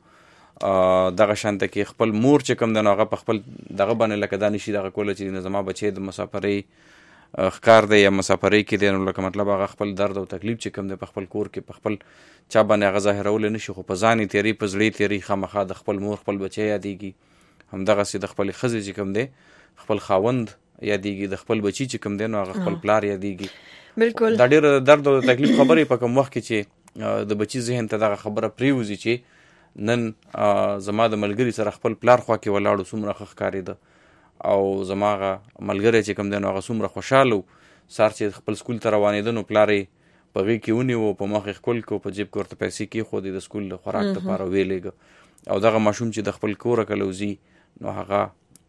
دغه شانته کې خپل مور چې کوم دی نو هغه په خپل دغه باندې لکه دا نشي دغه کولی چې زما بچی د مسافرۍ ښکار دی یا مسافرۍ کې دی، نو لکه مطلب هغه خپل درد او تکلیف چې کوم دی په خپل کور کې په خپل چا باندې هغه ظاهرولی نشي، خو په ځان یې تیری په زړه یې تیری خامخا د خپل مور خپل بچی یادېږي، همدغسې د خپلې ښځې چې کوم دی خپل خاوند یادېږي، د خپل بچي چې کوم دی نو هغه خپل پلار یادېږي. بالکل دا ډېر درد او تکلیف خبرې په کوم وخت کې چې د بچي ذهن ته دغه خبره پرېوځي چې نن زما د ملګري سره خپل پلار خوا کې ولاړو څومره ښه ښکارېده، او زما هغه ملګری چې کوم دی نو هغه څومره خوشحاله و، سهار چې خپل سکول ته روانېده نو پلار یې په غېږ کې ونیو، په مخ یې ښکل کړو، په جیب کې ورته پیسې کېښودې د سکول د خوراک دپاره ویې لېږه، او دغه ماشوم چې د خپل کوره کله وځي نو هغه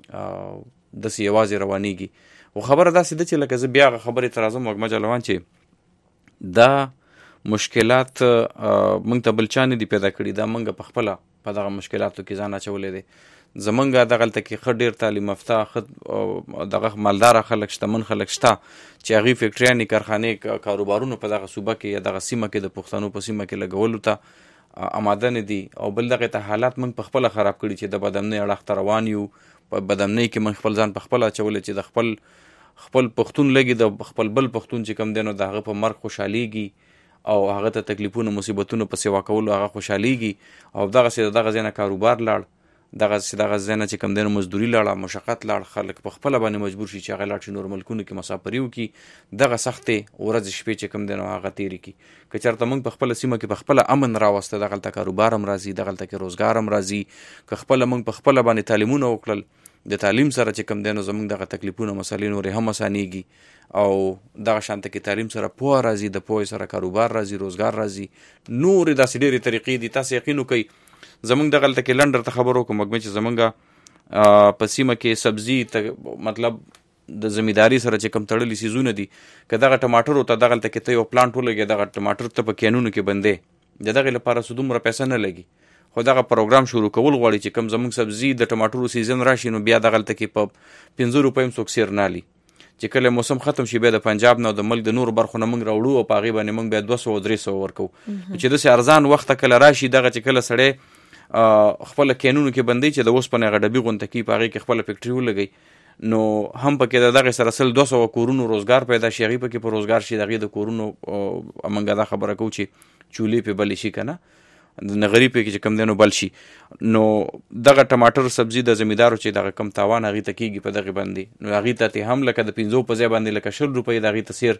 داسې یوازې روانېږي. خو خبره داسې ده چې لکه زه بیا هغه خبرې ته راځم وږمه جلوان چې دا مشکلات موږ ته بل چا نه دي پیدا کړي، دا موږ په خپله په دغه مشکلاتو کې ځان اچولی دی. زمونږ دغلته کې ښه ډېر تعلیم یافته ښه دغه مالداره خلک شته، من خلک شته چې هغوی فیکټریانې کارخانې کاروبارونه په دغه صوبه کې یا دغه سیمه کې د پښتنو په سیمه کې لګولو ته آماده نه دي، او بل دغې ته حالات موږ په خپله خراب کړي چې د بدامنۍ اړخ ته روان یو، په بدامنۍ کې موږ خپل ځان په خپله اچولی چې د خپل خپل پښتون لګي د خپل بل پښتون چې کوم دی نو د هغه په مرګ خوشحالیږي او هغه ته تکلیفونه مصیبتونه په سیوا کولو هغه خوشحالیږي، او دغسې د دغه ځای نه کاروبار لاړ، دغسې دغه ځای نه چې کوم دی نو مزدوري لاړه، مشقت لاړ، خلک په خپله باندې مجبور شي چې هغه لاړ شي نور ملکونو کې مسافري وکړي، دغه سختې ورځې شپې چې کوم دی نو هغه تېرې کړي. که چېرته موږ په خپله سیمه کې په خپله امن راوسته، دغلته کاروبار هم راځي، دغلته کې روزګار هم راځي، که خپله موږ په خپله باندې تعلیمونه وکړل، د تعلیم سره چې کوم دی نو زموږ دغه تکلیفونه مسلې نورې هم اسانېږي، او دغه شانته کې تعلیم سره پوهه راځي، د پوهې سره کاروبار راځي، روزګار راځي، نورې داسې ډېرې طریقې دي. تاسو یقین وکړئ زمونږ دغلته کې لنډر ته خبر وکړم وږمې چې زمونږ په سیمه کې سبزي ته مطلب د زمینداري سره چې کوم تړلي څیزونه دي، که دغه ټماټرو ته دغلته کې ته یو پلانټ ولګې، دغه ټماټر ته په کینونو کې بندې، د دغې لپاره څه دومره پیسه نه لګي، خو دغه پروګرام شروع کول غواړي چې کوم زمونږ سبزي د ټماټرو سیزن راشي نو بیا دغلته کې په پنځه روپۍ هم څوک سیر نه لي، چې کله موسم ختم شي بیا د پنجاب نه او د ملک د نورو برخو نه موږ راوړو، او په هغې باندې موږ بیا دوه سوه درې سوه ورکوو، چې داسې ارزان وخت ته کله راشي دغه چې کله سړی خپله کینونو کې بندوي چې د اوسپنې هغه ډبي غونته کړي، په هغې کې خپله فکټري ولګوي، نو هم پکې د دغې سره سل دوه سوه کورونو روزګار پیدا شي، هغې پکې په روزګار شي، د هغې د کورونو موږ دا خبره کوو چې چولې پې بلې شي که نه، د نغري پکې چې کوم دی نو بل شي، نو دغه ټماټر سبزي د زمیندارو چې دغه کم تاوان هغې ته کېږي په دغې باندې، نو هغې ته هم لکه د پنځو په ځای باندې لکه شل روپۍ د هغې ته سیر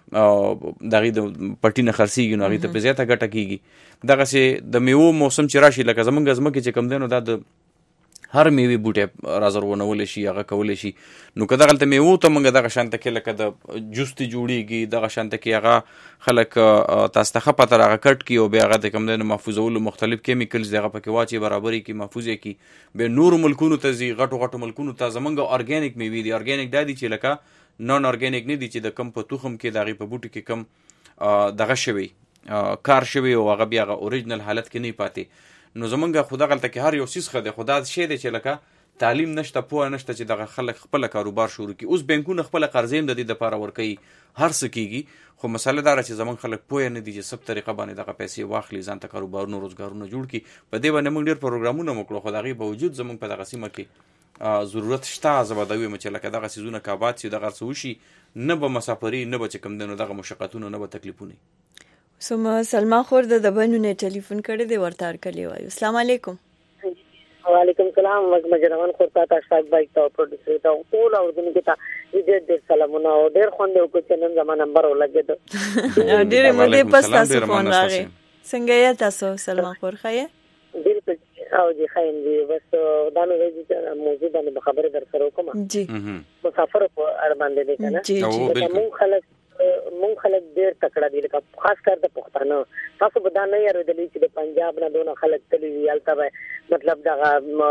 د هغې د پټي نه خرڅېږي، نو هغې ته پې زیاته ګټه کېږي. دغسې د میوو موسم چې راشي، لکه زمونږ ځمکې چې کوم دی نو دا د هر میوې بوټی رازرغونولی شي، هغه کولی شي، نو که دغلته میوو ته موږ دغه شانته کې لکه د جوس ته جوړېږي، دغه شانته کې هغه خلک تاسو ته ښه پته هغه کټ کړي، او بیا هغه د کوم دی نو محفوظولو مختلف کیمیکلز د هغه پکې واچي، برابرې کړي، محفوظ یې کړي، بیا نورو ملکونو ته ځي، غټو غټو ملکونو ته. زمونږ ارګینیک میوې دي، ارګینیک دا دي چې لکه نان ارګینیک نه دي چې د کم په تخم کې د هغې په بوټي کې کم دغه شوی کار شوی او هغه بیا هغه اوریجنل حالت کې نه پاتې، نو زمونږ خو دغلته کې هر یو څیز ښه دی، خو دا شی دی چې لکه تعلیم نشته، پوهه نشته چې دغه خلک خپله کاروبار شروع کړي. اوس بینکونه خپله قرضې هم د دې دپاره ورکوي، هر څه کېږي، خو مسله دا ده چې زمونږ خلک پوهه نه دي چې سب طریقه باندې دغه پیسې واخلي، ځان ته کاروبارونه روزګارونه جوړ کړي. په دې باندې موږ ډېر پروګرامونه هم وکړو، خو د هغې باوجود زمونږ په دغه سیمه کې ضرورت شته. زه به دا ویم چې لکه دغه څیزونه که آباد شي، دغه څه وشي، نه به مسافري، نه به چې کوم دی نو دغه مشقتونه، نه به تکلیفونه. سم سلمان خور د بنونه ټلیفون کړی دی، ورته هرکلی وایو. السلام علیکم. وعلیکم السلام. مجرمان خور ته اشفاق بای ته پروډوسر ته ټول اورګونکو ته ډېر ډېر سلامونه او ډېر خوند وکړو چې نن زما نمبر ولګېد. ډېرې مودې پس تاسو فون راغی. څنګه یې تاسو سلمان خور ښه؟ بالکل او جی خاين دی. بس دا نو وایي چې موضوع باندې خبرې در سره وکم. جی مسافر په اړه باندې دی کنه. جی جی مون خلک مون خلک ډېر تکړه دي، لکه خاص کر د پښتانه. تاسو به دا نه یاردلی چې د پنجاب نه دونه خلک تللی وي، هلته به مطلب دغه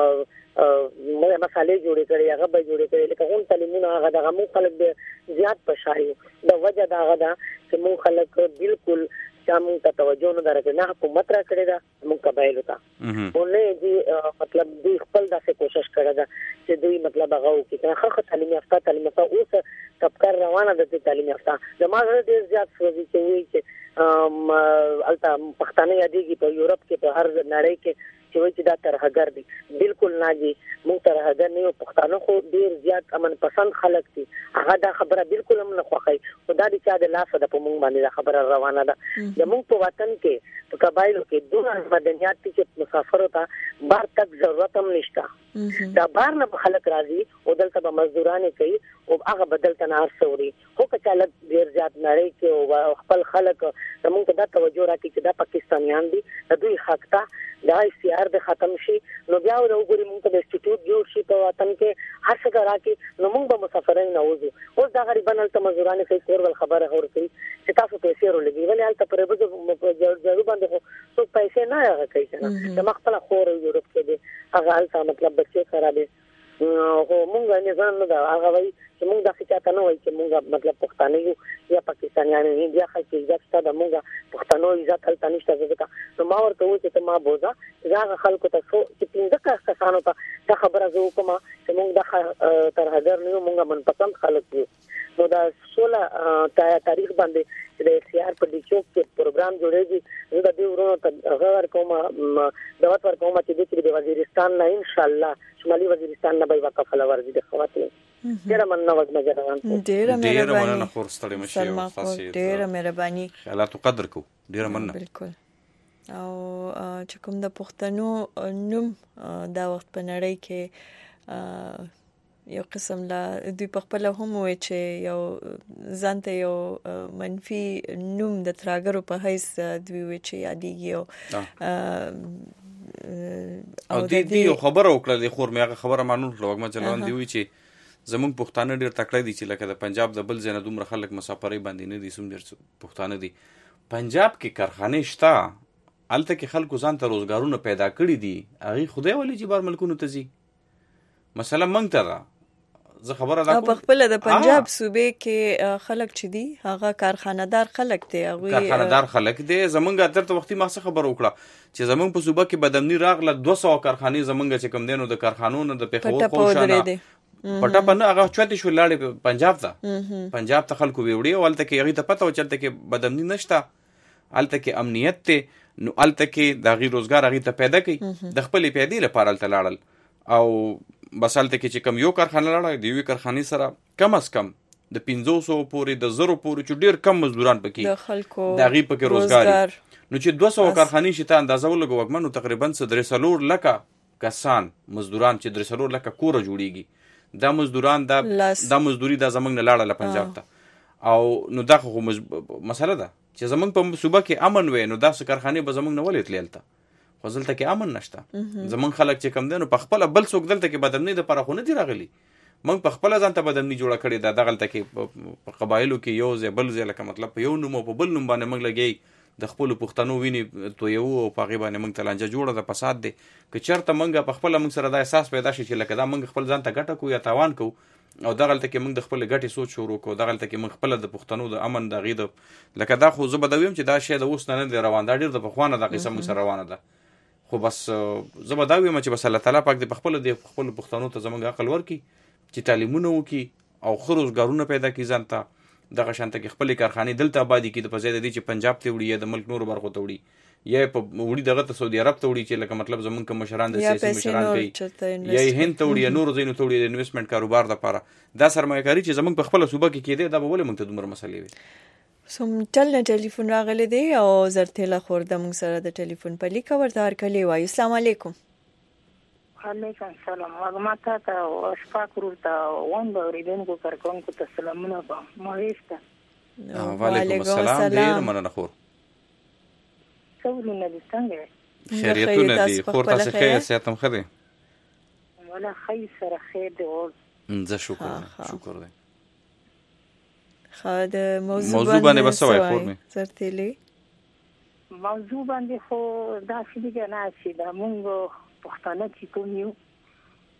مسالې جوړې کړي، هغه به جوړې کړي، لکه غون تعلیمونه هغه دغه مون خلک به زیات په شا یو. د وجه د هغه ده چې مون خلک بالکل چې موږ ته توجه نه درکړي نه حکومت را کړی دا موږ قبایلو ته ولې دې مطلب دوی خپل داسې کوشش کړی دا چې دوی مطلب هغه وکړي ښه تعلیم یافته تعلیم یافته اوس تبکر روانه ده تعلیم یافته زموږ ډېر زیات سوځي چې وایي چې الته پښتانه یادېږي په یورپ کې په هر نړۍ کې چې وایي چې دا ترهګر دي بالکل نه دي موږ ترهګر نه یو پښتانه خو ډېر زیات امن پسند خلک دي هغه دا خبره بالکل هم نه خوښوي خو دا د چا د لاسه ده په موږ باندې دا خبره روانه ده زموږ په وطن کې په قبایلو کې دومره مدنیات دي چې مسافرو ته بار تک ضرورت هم نشته دا بار نه خلک راځي او دلته به مزدورانې کوي او هغه بدل ته نه ارسوري خو که چا لږ ډېر زیات نړۍ کې او خپل خلک زموږ ته دا توجه راکړي چې دا پاکستانیان دي د دوی حق ته دا استعار د ختم شي نو بیا د وګوري موږ ته د انسټیټیوټ جوړ شي په وطن کې هر څه راکړي نو موږ به مسافرین نه وځو اوس دا غریبان هلته مزدورانې کوي کور بل خبره ورکوي چې تاسو پیسې ورولګي ولې هلته پرې به جړو باندې خو څوک پیسې نه هغه کوي که نه زما خپله خور یورپ کې دی هغه هلته مطلب بچې خرابې خو مونږ نظام نه ده هغه وایي چې مونږ داسې چاته نه وایي چې مونږ مطلب پښتانه یو یا پاکستانیان یو بیا خلک عزت شته د مونږ پښتنو عزت هلته نشته ځکه نو ما ورته وویل چې ته ما بوځه چې هغه خلکو ته څو چې پنځه کسانو ته دا خبره زه وکړم چې مونږ دا ترهګر نه یو مونږ منپسند خلک یو نو دا سوله تاریخ باندې چې د سی آر په ډي چوک کې پروګرام جوړېږي زه د دې ورونو ته هغه ورکوم دعوت ورکوم چې دوی د وزیرستان نه انشاءالله شمالي وزیرستان نه به وقف لورځي د خواتین ډیره مننه وګمه جوړان ډیره مهرباني خور ستړي مشي او تاسو ډیره مهرباني خیالات قدر کو ډیره مننه بالکل او چې کوم د پښتنو نوم دا وخت په نړۍ کې یو قسم لا دوی په خپل هم وای چې یو ځانته یو منفي نوم د تراګرو په حیث دوی وای چې یادېږي او د دې یو خبره وکړه د خور مې هغه خبره مانون کړه وګما چلوان دی وی چې زمونږ پښتانه ډېر تکړه دي چې لکه د پنجاب د بل ځای نه دومره خلک مسافرۍ باندې نه دي سم ډېر پښتانه دي پنجاب کې کارخانې شته هلته کې خلکو ځان ته روزګارونه پیدا کړي دي هغې خدای ولې چې بار ملکونو ته ځي مثلا موږ ته ده زه خبره دا کوم په خپل د پنجاب صوبې کې خلک چې دي هغه کارخانه‌دار خلک دي هغه کارخانه‌دار خلک دي زمونږ اتر ته وختي ما څه خبر وکړه چې زمونږ په صوبه کې بدامني راغله دوه سوه کارخانې زمونږ چې کوم دینو د کارخانونو د پیښور خوشانه پټه پنه هغه چوتې شو لاړې پنجاب ته پنجاب ته خلکو ویوړي او هلته کې هغې ته پته و چې هلته کې بدامني نشته هلته کې امنیت دی نو هلته کې د هغې روزګار هغې ته پیدا کوي د خپلې پیدې لپاره هلته لاړل او بس هلته کې چې کم یو کارخانه لاړه د یوې کارخانې سره کم از کم د پنځو سوو پورې د زرو پورې چې ډېر کم مزدوران پکې د خلکو د هغې پکې روزګار نو چې دوه سوه کارخانې شي ته اندازه ولګو وګمه نو تقریبا څه درې څلور لکه کسان مزدوران چې درې څلور لکه کوره جوړېږي دا مزدوران دا دا مزدوري دا زمونږ نه لاړله پنجاب ته او نو دا خو مسله ده چې زمونږ په صوبه کې امن وی نو داسې کارخانې به زمونږ نه ولې تللی هلته خو دلته کې امن نشته زمونږ خلک چې کم دی نو په خپله بل څوک دلته کې بدامنۍ دپاره خو نه دي راغلي موږ په خپله ځان ته بدامني جوړه کړې ده دغلته کې په قبایلو کې یو ځای بل ځای لکه مطلب په یو نوم او په بل نوم باندې موږ لګیږي د خپلو پښتنو وینې تویوو او په هغې باندې موږ ته لانجه جوړه ده فساد دی که چېرته موږ په خپله موږ سره دا احساس پیدا شي چې لکه دا موږ خپل ځان ته ګټه کوو یا تاوان کوو او دغلته کې موږ د خپلې ګټې سوچ شروع کړو دغلته کې موږ خپله د پښتنو د امن د هغې د لکه دا خو زه به دا ویم چې دا شی د اوس نه نه دی روان دا ډېر د پخوا نه دا قصه موږ سره روانه ده خو بس زه به دا ویم چې بس الله تعالی پاک د خپله د خپلو پښتنو ته زموږ عقل ورکړي چې تعلیمونه وکړي او ښه روزګارونه پیدا کړي ځان ته دغه شانته کې خپلې کارخانې دلته آبادي کړي په ځای د دې چې پنجاب ته وړي یا د ملک نورو برخو ته وړي یا په وړي دغه ته سعودي عرب ته وړي چې لکه مطلب زمونږ کوم مشران د سیاسي مشران کوي یا یې هند ته وړي یا نورو ځایونو ته وړي د انویسټمنټ کاروبار دپاره دا سرمایه‌کاري چې زمونږ په خپله صوبه کې کېدی دا به ولې موږ ته دومره مسلې وي سم ټل نه ټلیفون راغلی دی او زرتیله خور د موږ سره د ټلیفون په لیکه ورته هرکلی وایو السلام علیکم علیکم سلام وګما ته او شپاک ورته وند اوریدونکو کارکونکو ته سلامونه په مهیسته وعلیکم السلام ډیر مننه خور څونه دي څنګه خیریتونه دي خور تاسو ښه ساتم ښه دي ولا خیر سره خیر دی او زه شکر شکر دی خا د موضوع باندې بس وای خور مې زرتیلې موضوع باندې خو دا څه دي نه چې دا مونږ پښتانه چې کوم یو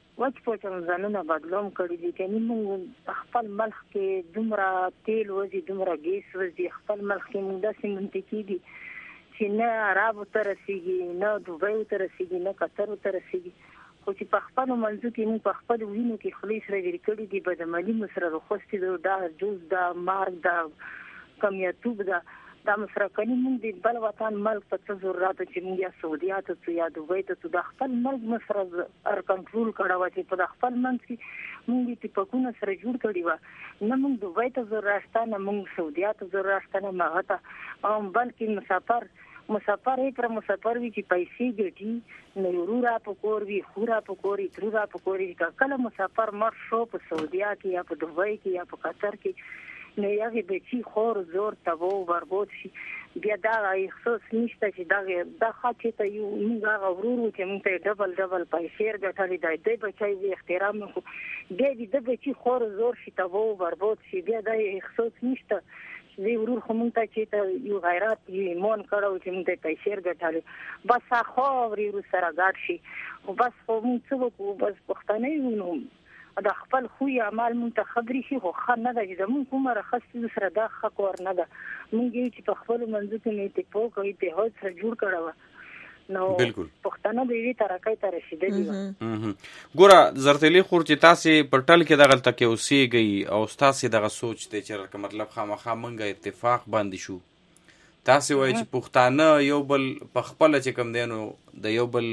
وچ پوچم ځانونه بدلوم کړی دي کني موږ خپل ملک کې دومره تیل وځي دومره ګیس وځي خپل ملک کې موږ داسې منطقي دي چې نه عربو ته رسیږي نه دوبۍ ته رسیږي نه قطر ته رسیږي خو چې په خپل منځو کې موږ په خپل وینو کې خلیص راوړي کړی دي بدعملي مسره رخصتي دا جوز دا مارک دا کمیتوب دا دا مسره کني موږ د بل وطن ملک په څه ضرورت چې موږ یا سعودي ته یا دوبۍ ته د خپل ملک مسره ار کنټرول کړو چې په خپل منځ کې موږ ته پکونه سره جوړ کړی و نه موږ دوبۍ ته ضرورت نه موږ سعودي ته ضرورت نه ماغه ته بلکې مسافر مسافر یې پر مسافر وی چې پیسې ګټي نو ورورا پکور وی خورا پکوري ترورا پکوري کله مسافر مر شو په سعودي کې یا په دوبۍ کې یا په قطر کې نو یوه بچی خور زور تبو وربوت شي بیا دا احساس نشته چې دا د خاطر ته یو موږ غوړو چې موږ ته ډبل ډبل پیسې ګټلې دی د بچای وی احترام خو بیا د بچی خور زور شي تبو وربوت شي بیا دا احساس نشته وی ورور خو موږ ته چې یو غیرت یې مون کړو چې موږ ته پیسې ګټلې بس خو ورور سره ګټ شي او بس خو موږ څه وکړو بس پښتنه یو نو دا خپل خو یې عمل مونږ ته خبرې شي خو ښه نه ده چې زمونږ کومه راخستې سره دا حق ور نه ده مونږ یې چې په خپلو منځو کې مې اتفاق او اتحاد سره جوړ کړی وه نو پښتانه به یوې ترقۍ ته رسېدلي وه ګوره زرتلي خور چې تاسې په ټل کې دغلته کې اوسېږئ او ستاسې دغه سوچ دی چې مطلب خامخا موږ اتفاق باندې شو تاسې وایي چې پښتانه یو بل په خپله چې کوم دی نو د یو بل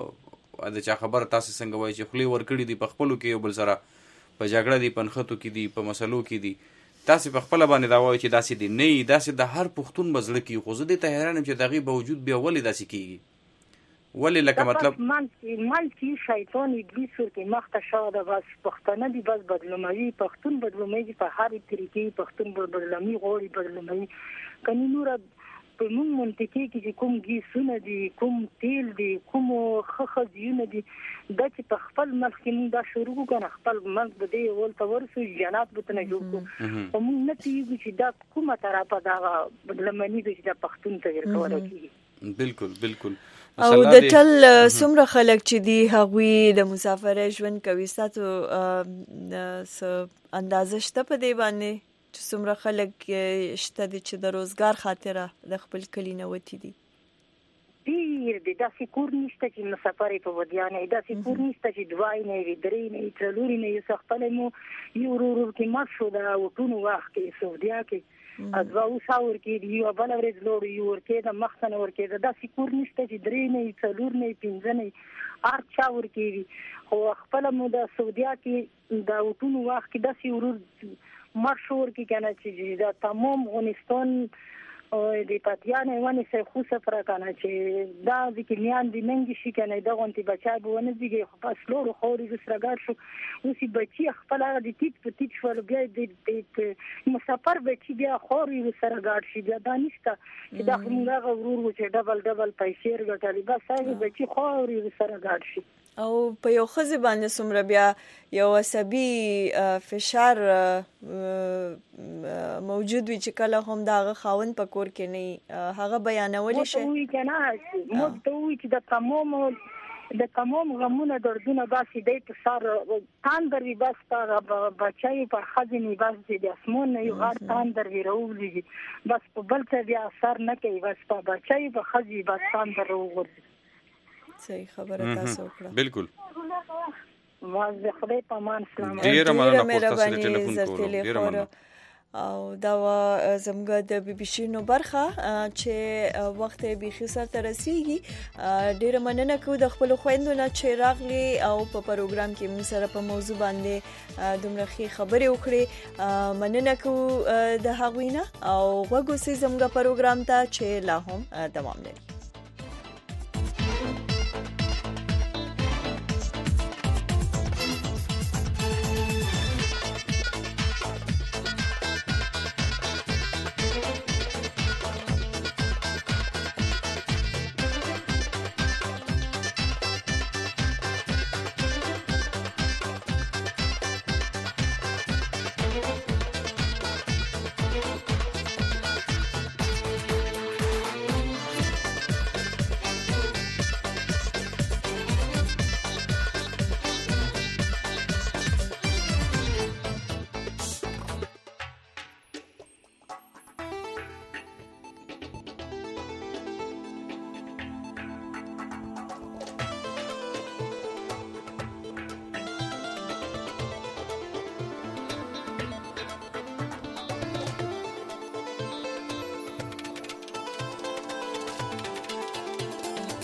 د چا خبره تاسې څنګه وایي چې خولې ورکړي دي په خپلو کې یو بل سره په جګړه دي په نښتو کې دي په مسلو کې دي تاسې په خپله باندې دا وایي چې داسې دي نه وي داسې د هر پښتون به زړه کېږي خو زه دې ته حیران یم چې د هغې باوجود بیا ولې داسې کېږي ولې لکه مطلب منځ کې شیطان ابلیس ورکې مخته شوی ده بس پښتانه دي بس بدلوموي پښتون بدلوموي په هرې طریقې پښتون بدلومي غواړي بدلوموي کني نوره په موږ منطقې کې چې کوم ګیسونه دي کوم تیل دي کوم ښه ښځیونه دي دا چې په خپل ملک کې موږ دا شروع کړو که نه خپل ملک به دې اول ته ورسو جنات به ته نه جوړ کړو خو موږ نه پوهېږو چې دا کومه طرفه دغه بدلمني ده چې دا پښتون ته ورکولی کېږي بالکل بالکل او د ټل څومره خلک چې دي هغوی د مسافرۍ ژوند کوي ستاسو څه اندازه شته په دې باندې چې څومره خلک شته دي چې د روزګار خاطره د خپل کلي نه وتي دي ډېر دی داسې کور نشته چې مسافر یې په ودیانه وي داسې کور نشته چې دوای نه وي درې نه وي څلورې نه وي څه خپله مو یو ورور کې مات شو د وټونو وخت کې سعودیا کې دوه اوسه ورکېږي یوه بله ورځ لوړ یو ورکېده مخته نه ورکېده داسې کور نشته چې درې نه وي څلور نه وي پنځه نه وي هر چا ورکېږي خو خپله مو د سعودیا کې د وټونو وخت کې داسې ورور مشهور کی کنه چې دا تمام افغانستان د پاتیانه ونی سه خو سفر کنه چې دا د کمیان د منګ شي کنه دا غونتی بچا به ونه دیږي خو پس لورو خوري سرګار شو اوسې بچي خپل د تیت په تیت شو بیا د مسافر بچي بیا خوري سرګار شي بیا دا نشته چې دا موږ غوړو چې ډبل ډبل پیسې ګټلې بس هغه بچي خوري سرګار شي او په یو ښځې باندې څومره بیا یو عصبي فشار موجود وي چې کله هم د هغه خاوند په کور کې نه هغه بیانولی شي موږ ته وایي چې د تمام د تمام غمونه دردونه باسي دی په سر تاندر وي بس په بچایو په ښځې نه بس د اسمان نه یو غټ تاندر وي راوځي بس په بل څه بیا اثر نه کوي بس په بچایو په ښځې بس تاندر راوغورځي صحیح خبره تاسو وکړه بالکل واز خدای په مان سلام ډیره مننه تاسو ته ټلیفون کولو ډیره مننه او دا زموږ د بي بي سي نو برخه چې وخت به خو سره ترسيږي ډیره مننه کوم د خپل خويندو نه چې راغلي او په پروګرام کې موږ سره په موضوع باندې دومره ښه خبرې وکړي مننه کوم د هغوینه او وګورئ زموږ پروګرام ته چې لا هم دوام لري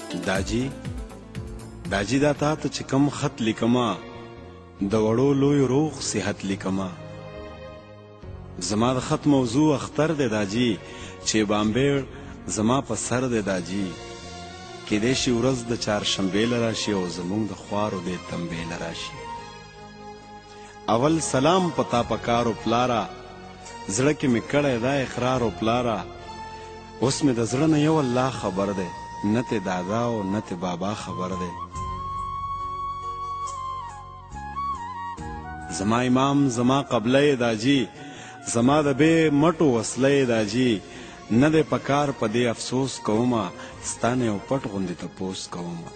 داجی داجی دا تا ته چې کم خط لیکما د وړو لوی روغ صحت لیکما زما د خط موضوع اختر دی داجی چې بامبیر زما په سر دی داجی کېدای شي ورځ د چهارشنبې له راشي او زموږ د خوارو دی تنبې له راشي اول سلام پتا پکارو پلارا زړه کې مې کړی دا اقرار و پلارا اوس مې د زړه نه یو الله خبر دی نه ته دادا او نه ته بابا خبر دی زما امام زما قبله داجی زما د بے مټو وسله داجی نه د پکار په دې افسوس کوما ستانه او پټ غوندې ته پوس کوما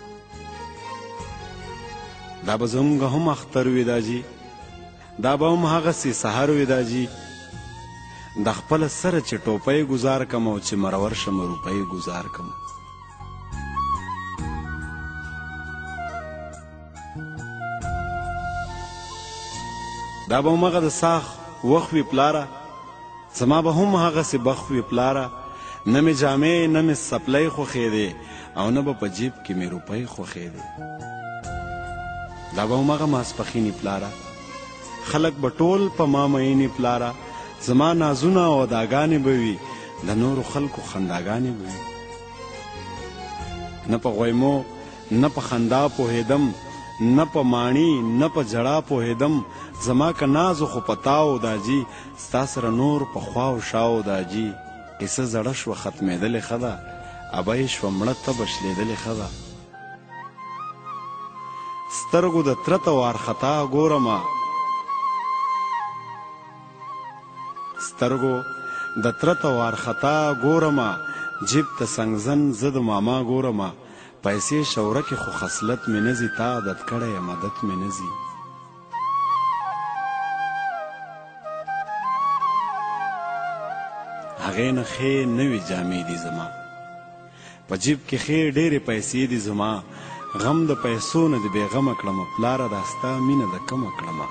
دا به زموږ هم اختر وي داجی دا به هم هغسې سهار وي داجی د خپل سره چې ټوپۍ ګزار کم او چې مرور شم روپۍ ګزار کم دا به هم هغه د ساخ وخت وي پلاره زما به هم هغسې بخت وي پلاره نه مې جامې نه مې سپلی خوښېدې او نه به په جیب کې مې روپۍ خوښېدې دا به هم هغه ماسپښینې پلاره خلک به ټول په ما مینې پلاره زما نازونه او اداګانې به وي د نورو خلکو خنداګانې به وي نه په غویمو نه په خندا پوهېدم نه په ماڼي نه په ژړا پوهېدم زما که نازو خو پتاو داجی ستا سره نور په خواو شاو داجی قصه زړه شوه ختمېدلې ښه ده ابه یې شوه مړه تبه شلېدلې ښه ده سترګو د تره ته وارخطا ګورمه سترګو د تره ته وارخطا ګورمه جیب ته سنګزن زه د ماما ګورمه پیسې شوره کې خو خصلت مې نه ځي تا عادت کړی یم عادت مې نه ځي هغې نه ښې نوې جامې دي زما په جیب کې ښې ډېرې پیسې دي زما غم د پیسو نه د بېغمه کړمه پلاره دا ستا مینه د کمه کړمه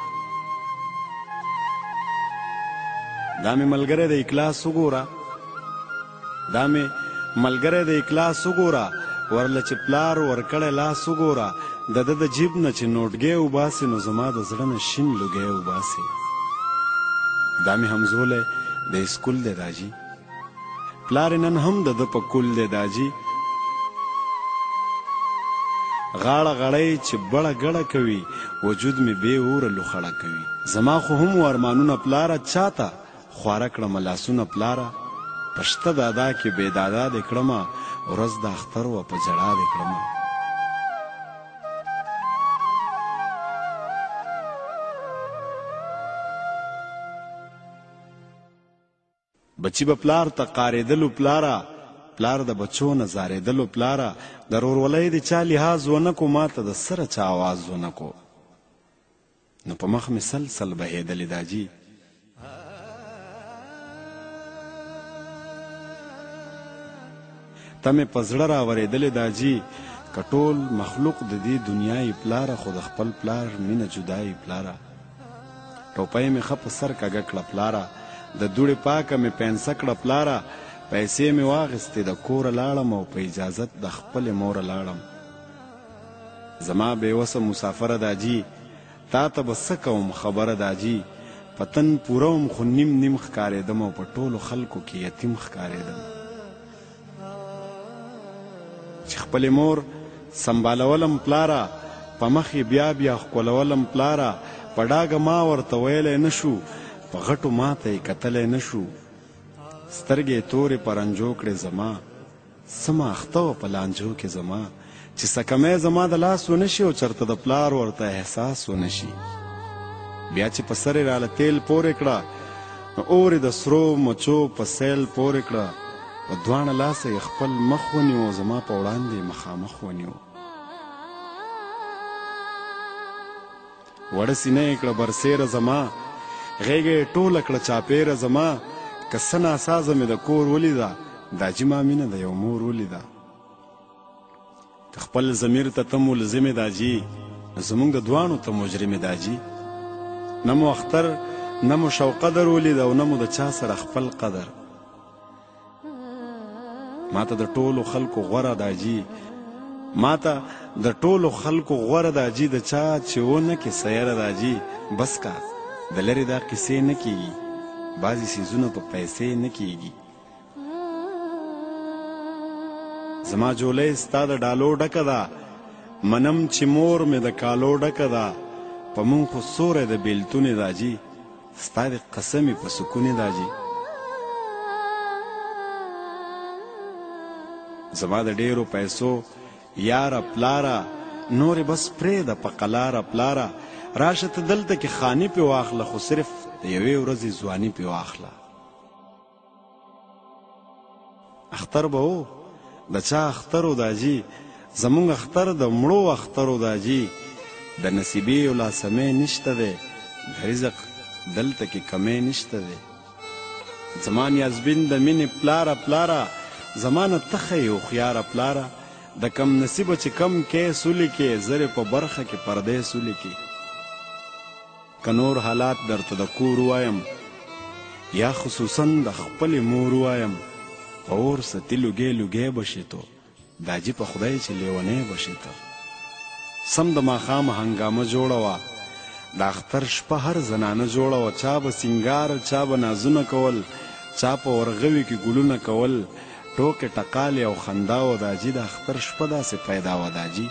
دا مې ملګری د اکلاس وګوره دا مې ملګری د اکلاس وګوره ورله چې پلار ورکړی لاس وګوره د ده د جیب نه چې نوټګی وباسې نو زما د زړه نه شین لوګی وباسې دا مې همزولی د اسکول دی داجي پلار نن هم د ده په کول دی داجي غاړه غړی چې بړه ګړه کوي وجود مې بې اوره لوخړه کوي زما خو هم ارمانونه پلاره چاته خواره کړمه لاسونه پلاره په شته دادا کې بې دادا دې کړمه ورځ د اختر وه په ژړا دې کړمه بچی به پلار ته قارېدلو پلاره پلار د بچو نه زارېدلو پلاره د ورورولۍ د چا لحاظ ونه کو ما ته د سره چا آواز ونه کو نو په مخ مې سلسل بهېدلې داجي ته مې په زړه راورېدلې داجي که ټول مخلوق د دې دنیای پلاره خو د خپل پلار مینه جدایي پلاره ټوپۍ مې ښه په سر کږه کړه پلاره د دوړې پاکه مې پینسه کړه پلاره پیسې مې واخیستې د کوره لاړم او په اجازت د خپلې موره لاړم زما بېوسه مسافره داجي تا ته به څه کوم خبره داجي په تن پوره وم خو نیم نیم ښکارېدم او په ټولو خلکو کې یتیم ښکارېدم چې خپلې مور سنبالولم پلاره په مخ یې بیا بیا ښکلولم پلاره په ډاګه ما ورته ویلی نه شو په غټو ماته یې کتلی نه شو سترګې تورې پرنجو کړې زما څه ماخته وه په لانجو کې زما چې سکمی زما د لاس ونه شي او چرته د پلار ورته احساس ونه شي بیا چې په سر یې راله تیل پورې کړه نو اور یې د سرو مچو په سیل پورې کړه په دواړه لاسه یې خپل مخ ونیو زما په وړاندې مخامخ ونیو وړه سینه یې کړه برسیره زما غیږه یې ټوله کړه چاپېره زما که څه ناسازه مې د کور ولیده داجي ما مینه د یو مور ولیده که خپل ضمیر ته ته ملزمې داجي نو زموږ د دواړو ته مجرمې داجي نه مو اختر نه مو شوقدر ولیده او نه مو د چا سره خپل قدر ما ته د ټولو خلکو غوره داجي ماته د ټولو خلکو غوره د اجي د چا چې ونه کې سیاره د اجي بس کا د لرې دا قصې نه کېږي بعضې څیزونه په پیسې نه کېږي زما جولۍ ستا د ډالو ډکه ده منم چې مور مې د کالو ډکه ده په مونږ خو سوری د بیلتونې د اجي ستا د قسمې په سکونې د اجي زما د ډیرو پیسو یاره پلاره نورې بس پرېږده په قلاره پلاره راشه ته دلته کې خاني پې واخله خو صرف د یوې ورځې ځواني پې واخله اختر به و د چا اختر و د اجي زمونږ اختر د مړو اختر و د اجي د نصیبې او لاسمې نشته دی د رزق دلته کې کمې نشته دی زما نیازبین د مینې پلاره پلاره زمانه تخه یو خیاره پلاره د کم نصیبه چې کم کې سولی کې زره په برخه کې پردې سولی کې که نور حالات درته د کور وایم یا خصوصا د خپلې مور وایم په اور ستي لوګې لوګې بشي تو دا جي په خدای چې لیونی بشي ته سم د ماښامه هنګامه جوړه وه د اختر شپه هر زنانه جوړه وه چا به سینګار چا به نازونه کول چا په ورغوي کې ګلونه کول ټوکې ټقالې او خندا و د اجي د اختر شپه داسې پیدا وه د اجي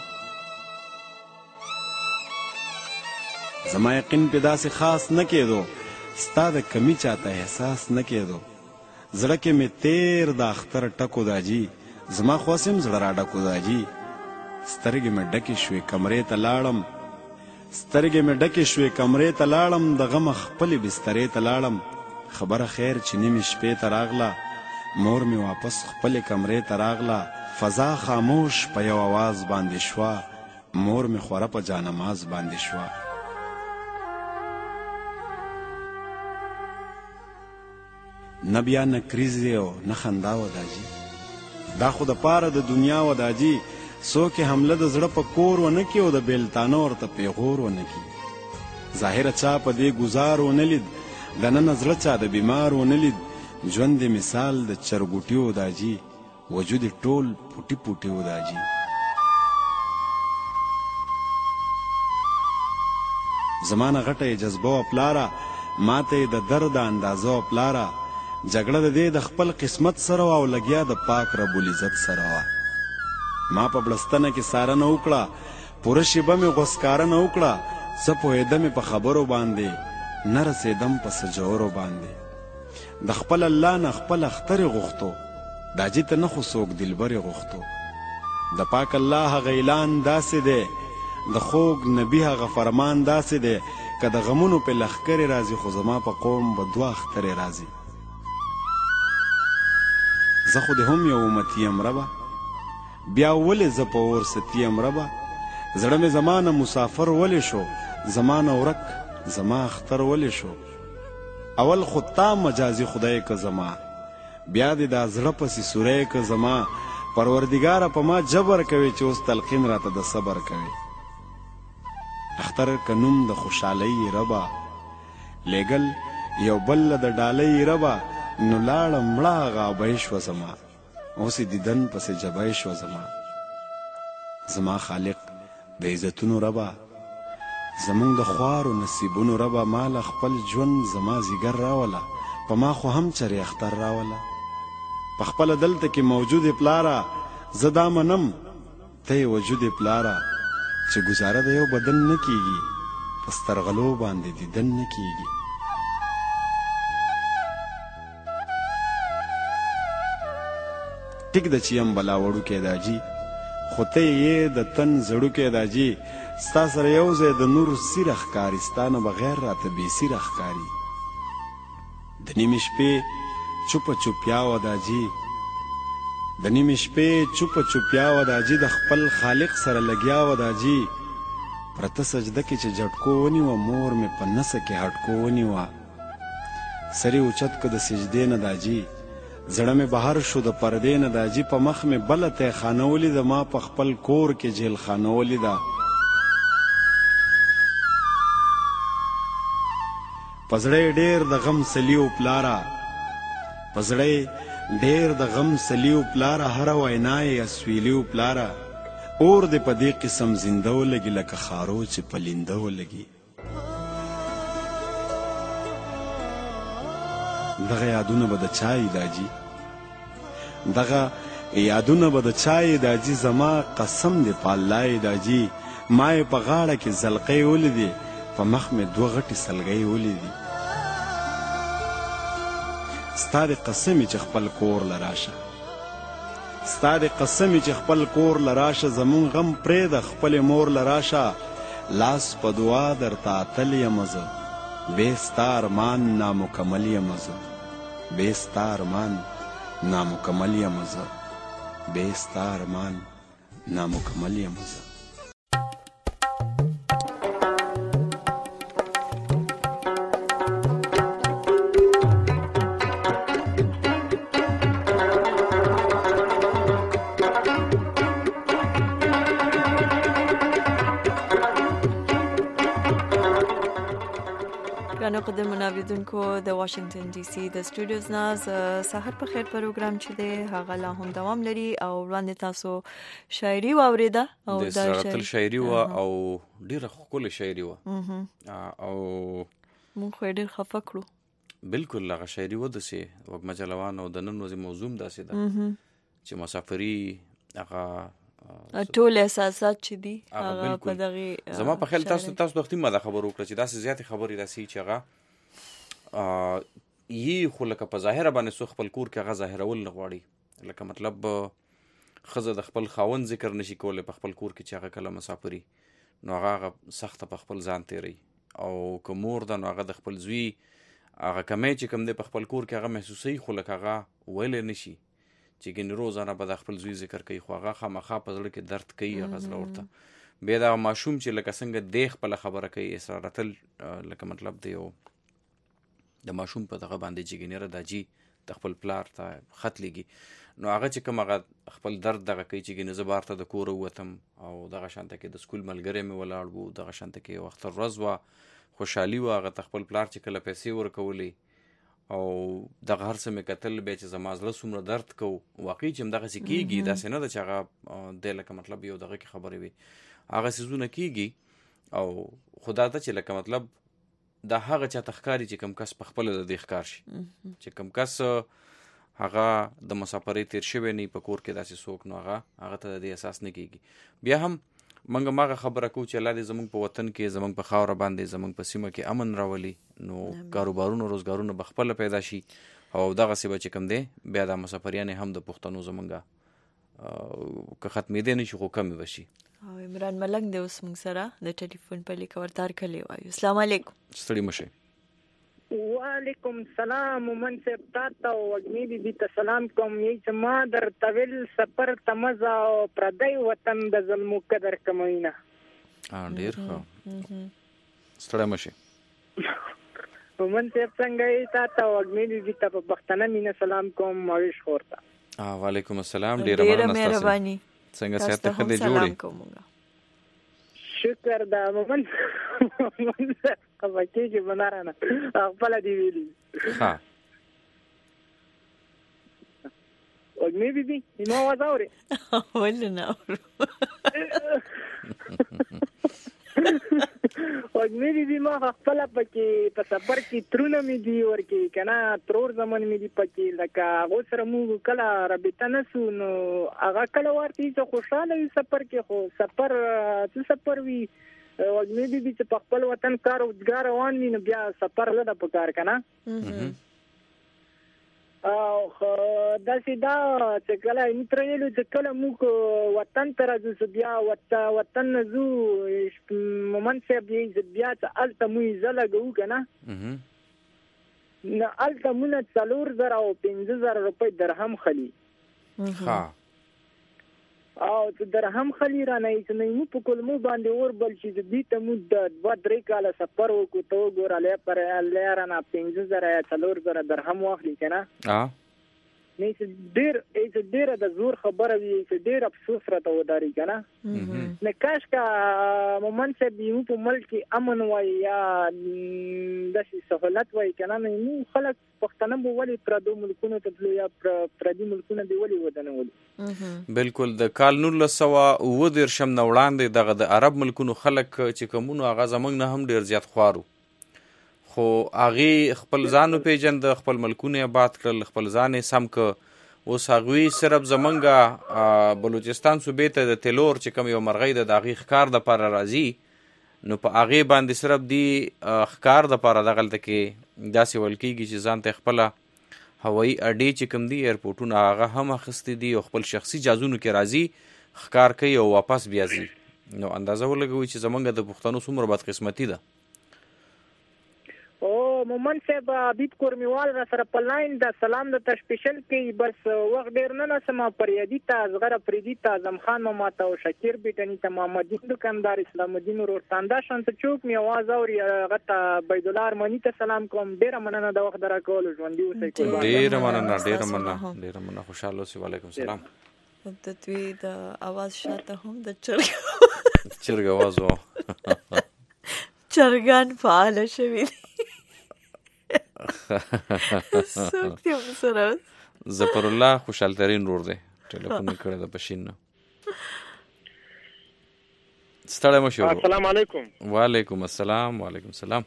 زما یقین پې داسې خاص نه کېدو ستا د کمی چاته احساس نه کېدو زړه کې مې تیر د اختر ټکو د اجي زما خو هسې هم زړه راډکو د اجي سترګې مې ډکې شوې کمرې ته لاړم سترګې مې ډکې شوې کمرې ته لاړم د غمه خپلې بسترې ته لاړم خبره خیر چې نیمې شپې ته راغله مور مې واپس خپلې کمرې ته راغله فضا خاموش په یو آواز باندې شوه مور مې خوره په جانماز باندې شوه نه بیا نه کریزې او نه خندا وه د اجي دا خو د پاره د دنیا وه د اجي څوک یې حمله د زړه په کور ونه کړي او د بیلتانه ورته پیغور ونه کړي ظاهره چا په دې ګزار ونه لید دننه زړه چا د بیمار ونه لید ژوند د مثال د چرګوټیو د اجي وجود ټول پوټي پوټي و د اجي زمانه غټه جذبه و پلاره ماته د درد اندازه و پلاره جګړه د دې د خپل قسمت سره او لګیا د پاک رب العزت سره وه ما په بړستنه کې سارنه وکړه پوره شیبه مې غوسکارنه وکړه زه پوهېدمې په خبرو باندې نه رسېدم په سجورو باندې د خپل الله نه خپل اخترې غوښتو دا جي ته نه خو څوک دلبرې غوښتو د پاک الله هغه اعلان داسې دی د خوږ نبي هغه فرمان داسې دی که د غمونو پې لښکرې راځي خو زما په قوم به دوه اخترې راځي زه خو د هم یو امتي یم ربه بیا ولې زه په اور ستی یم ربه زړه مې زما نه مسافر ولې شو زما نه ورک زما اختر ولې شو اول خو تا مجازي خدای که زما بیا دې دا زړه پسې سوری که زما پروردګاره په ما جبر کوي چې اوس تلقین راته د صبر کوي اختر که نوم د خوشحالۍ ربه لیږل یو بل د ډالۍ ربه نو لاړه مړه هغه ابۍ شوه زما اوس یې دیدن پسې جبۍ شوه زما زما خالق د عزتونو ربه زمونږ د خوارو نصیبونو ربه ما له خپل ژوند زما زیګر راوله په ما خو هم چرې اختر راوله په خپله دلته کې موجود پلاره زه دا منم ته یې وجود پلاره چې ګزاره د یو بدن نه کیږي په سترغلو باندې دیدن نه کیږي ټیک د چې یم بلا وړوکی دا جي خو ته یې د تن زړوکی دا جي ستا سره یو ځای د نور سیره ښکاري ستا نه بغیر راته بې سیره ښکاري د نیمې شپې چوپه چوپیا وه دا جي د نیمې شپې چوپه چوپیا وه دا جي د خپل خالق سره لګیا وه دا جي پرته سجده کې چې جټکو ونیوه مور مې په نسه کې هټکو ونیوه سرې اوچت که د سجدې نه دا جي زړه مې بهر شو د پردې نه دا جي په مخ مې بله تیخانه ولیده ما په خپل کور کې جیل خانه ولیده په زړه یې ډېر د غم سلیو پلاره په زړه یې ډېر د غم سلیو پلاره هره وینا یې اسویلیو پلاره اور دې په دې قسم زنده ولګي لکه خارو چې په لینده ولګي. دغه یادونه به د چای داجي دغه یادونه به د چای داجي زما قسم دې په الله داجي. ما یې په غاړه کې زلقۍ ولیدې په مخ مې دوه غټې سلګۍ ولیدې. ستا د قسمې چې خپل کور له راشه ستا د قسمې چې خپل کور له راشه زمون غم پرېږده خپلې مور له راشه. لاس په دعا درته اتل یم زه بې ستا ارمان نامکمل یم زه بې ستا ارمان نامکمل یم زه بې ستا ارمان نامکمل یم زه. ګرانو قدرمنو اوریدونکو د واشنگټن ډي سي د سټوډیوز نه سحر په خیر پروګرام چې دی هغه لا هم دوام لري او وړاندې تاسو شاعري واوریده او د سراتل شاعري و او ډیره ښکلې شاعري و او مونږ خو ډیر خفه کړو. بالکل هغه شاعري و داسې وږمه جلوان او د نن ورځې موضوع داسې ده چې مسافري هغه ټول احساسات چې دي هغه په دغه زما په خیال تاسو تاسو وختي ما دا خبر وکړه چې داسې زیاتې خبرې داسې چې هغه یي خو لکه په ظاهره باندې سو خپل کور کې هغه ظاهرول نه غواړي. لکه مطلب ښځه د خپل خاوند ذکر نشي کولی په خپل کور کې چې هغه کله مسافري نو هغه سخته په خپل ځان تیری او که مور ده نو هغه د خپل زوی هغه کمی چې کوم دی په خپل کور کې هغه محسوسوي خو لکه هغه ویلی نشي چې ګینې روزانه به د خپل زوی ذکر کوي خو هغه خامخا په زړه کې درد کوي هغه زړه ورته. بیا دا ماشوم چې لکه څنګه دی خپله خبره کوي اسرارتل لکه مطلب دی او د ماشوم په دغه باندې چې ګینې راځي د خپل پلار ته خط لیږي نو هغه چې کوم هغه خپل درد دغه کوي چې ګینې زه بار ته د کوره ووتم او دغه شانته کې د سکول ملګری مې ولاړ و دغه شانته کې یو اختر ورځ وه خوشحالي وه هغه ته خپل پلار چې کله پیسې ورکولې او دغه هر څه مې کتل بیا چې زما زړه څومره درد کو واقعي چې همدغسې کېږي داسې نه ده چې هغه دی لکه مطلب یو دغه کې خبرې وي هغه څیزونه کېږي او خو دا ده چې لکه مطلب دا هغه چاته ښکاري چې کوم کس په خپله د دې ښکار شي چې کوم کس هغه د مسافرۍ تیر شوی نه په کور کې داسې څوک نو هغه هغه ته د دې احساس نه کېږي. بیا هم موږ هماغه خبره کوو چې الله دې زموږ په وطن کې زموږ په خاوره باندې زموږ په سیمه کې امن راولي نو کاروبارونه روزګارونه به خپله پیدا شي او دغسې به چې کوم دی بیا دا مسافریانې هم د پښتنو زموږ که ختمېدی نه شي خو کمې به شي. او عمران ملنګ دی اوس موږ سره د ټلیفون په لیک ورتار کلی وایو. السلام علیکم. ستړي مه شئ. وعلیکم سلام مومن صاحب تاته او وږمې بیبي ته سلام کوم. یی چې ما در طویل سفر ته مزه او پردی وطن د ظلمو قدر کموي نه. ډېر ښه ستړی مه شئ. مومن صاحب څنګه یې تاته او وږمې بیبي ته په پښتنه مینه سلام کوم. معیش خور ته وعلیکم السلام. ډېره مهرباني. څنګه صحت ته ښه دی جوړې؟ شکر دا مومن خبر کېږي بنارانه خپله دې ویلي. ښه وږمې بیبي زما اواز اورې؟ ولې نه اورو. وږمې بیبي ما خپله پکې په سفر کې ترونه مې دي ورکې که نه ترور زمن مې دي پکې لکه هغو سره موږ کله رابطه نه سو نو هغه کله ورته چې خوشحاله وي سفر کې خو سفر څه سفر وي وږمې بیبي چې په خپل وطن کار روزګار روان وي نو بیا سفر نه ده پکار که نه. او داسې دا چې کله موږ ترې ویلو چې کله موږ وطن ته راځو بیا وطن نه ځو مومن صاحب بیا چې هلته موږ ایزه لګوو که نه نو هلته مونږ څلور زره او پنځه زره روپۍ درهم خلي او چې درهم خلي رانه چې نه موږ په کلمو باندې اور بل چې دوی ته موږ د دوه درې کاله سفر وکړو ته وګوره لی پر لی رانه پنځه زره یا څلور زره درهم واخلي که نه نه ډیر ایز ډیر د زور خبره وی چې ډیر افسوس راته وداري کنه نه کاش کا مومن چې دیو په ملک کې امن وای یا د سہولت وای کنه نو خلک پښتنه بو ولي پردو ملکونو ته تلو یا پردي ملکونه دی ولي ودانه ولي بالکل د کال نولس سوه اووه دېرشم نه وړاندې دغه د عرب ملکونو خلک چې کومونو هغه زمونږ نه هم ډیر زیات خوارو خو هغې خپل ځان وپېژند خپل ملکونه آباد کړل خپل ځان یې سم که اوس هغوی صرف زمونږ بلوچستان صوبې ته د تلور چې کوم یو مرغۍ ده د هغې ښکار دپاره راځي نو په هغې باندې صرف دی ښکار دپاره دغلته کې داسې ویل کېږي چې ځان ته خپله هوایي اډې چې کوم دي ایرپورټونه هغه هم اخیستي دي او خپل شخصي جازونو کې راځي ښکار کوي او واپس بیا ځي نو اندازه ولګوئ چې زمونږ د پښتنو څومره بدقسمتي ده او مومن صاحب عبید کورمیوال را سره په لاین د سلام د تشپیشل کې بس وخت ډیر نه نسم پریدي ته زغره پریدي ته اعظم خان ماته او شکیر بیٹنی ته محمد دین دکاندار اسلام الدین روستاندا شانت چوک می आवाज اوري غته بيد الله ارمني ته سلام کوم ډیر مننه د وخت درا کول ژوندۍ اوسئ کوم ډیر مننه ډیر مننه ډیر مننه خوشاله اوسئ وعلیکم السلام د توی د आवाज شاته هم د چرګ چرګ आवाज و چرګان فعال شوي څوک دی سره ظفر الله خوشحال ترین ورور دی ټلیفون کړی د پښین نه ستړی مه شو السلام علیکم وعلیکم السلام وعلیکم السلام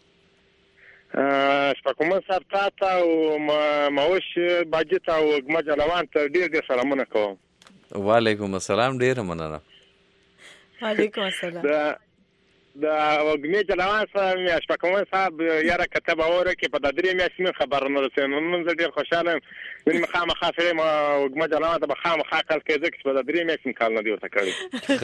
شپږمه صاحب تا ته او ماوش باجي ته او ګما جلوان ته ډېر ډېر سلامونه کوم وعلیکم السلام ډېره مننه وعلیکم السلام د وګمې جلوان سره شپږمه صاحب یاره کتاب اوره کې په درې میاشتې خبر نه رسېږم نن زه ډېر خوشاله یم نن خامخا سره ما وګمې جلوان ته خامخا کال کې ځکه چې په درې میاشتې کال نه دی ورته کړی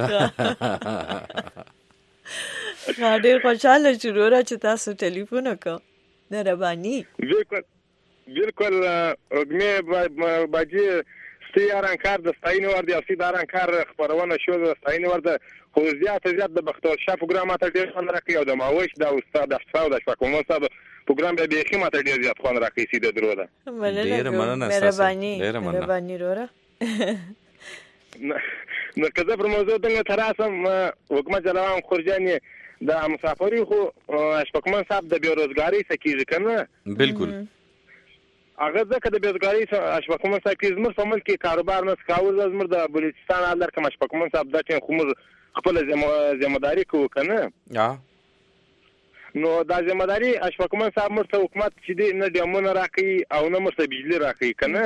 ډېر خوشاله چې وروره چې تاسو ټلیفون وکړ مهرباني بالکل بالکل وګمې باجي ستیاران کار د ستاینې ور دی او ستیاران کار خبرونه شو د ستاینې ور ده خو زیات زیات د بختور شاه پروګرام ته ډیر خوند راکړي او د ماوش د استاد افساو د شپږم صاحب پروګرام به بیخي ماته ډیر زیات خوند راکړي سیده درو ده ډیر مننه مهرباني مهرباني وروره نو کله پر موضوع دغه تراسم حکومت جلوان خورجاني د مسافري خو شپږم صاحب د بیروزګاری سکیږي کنه بالکل هغه ځکه د بیروزګاری شپږم صاحب کې زموږ په ملک کې کاروبار نه سکاول زموږ د بلوچستان حالت کوم شپږم صاحب د چې خو خپل ذمہداري کوو کنه نو دا ذمہداري اشفاقمن صاحب مرته حکومت چې دی نه ډیمونه راکړي او نه مرته بجلی راکړي کنه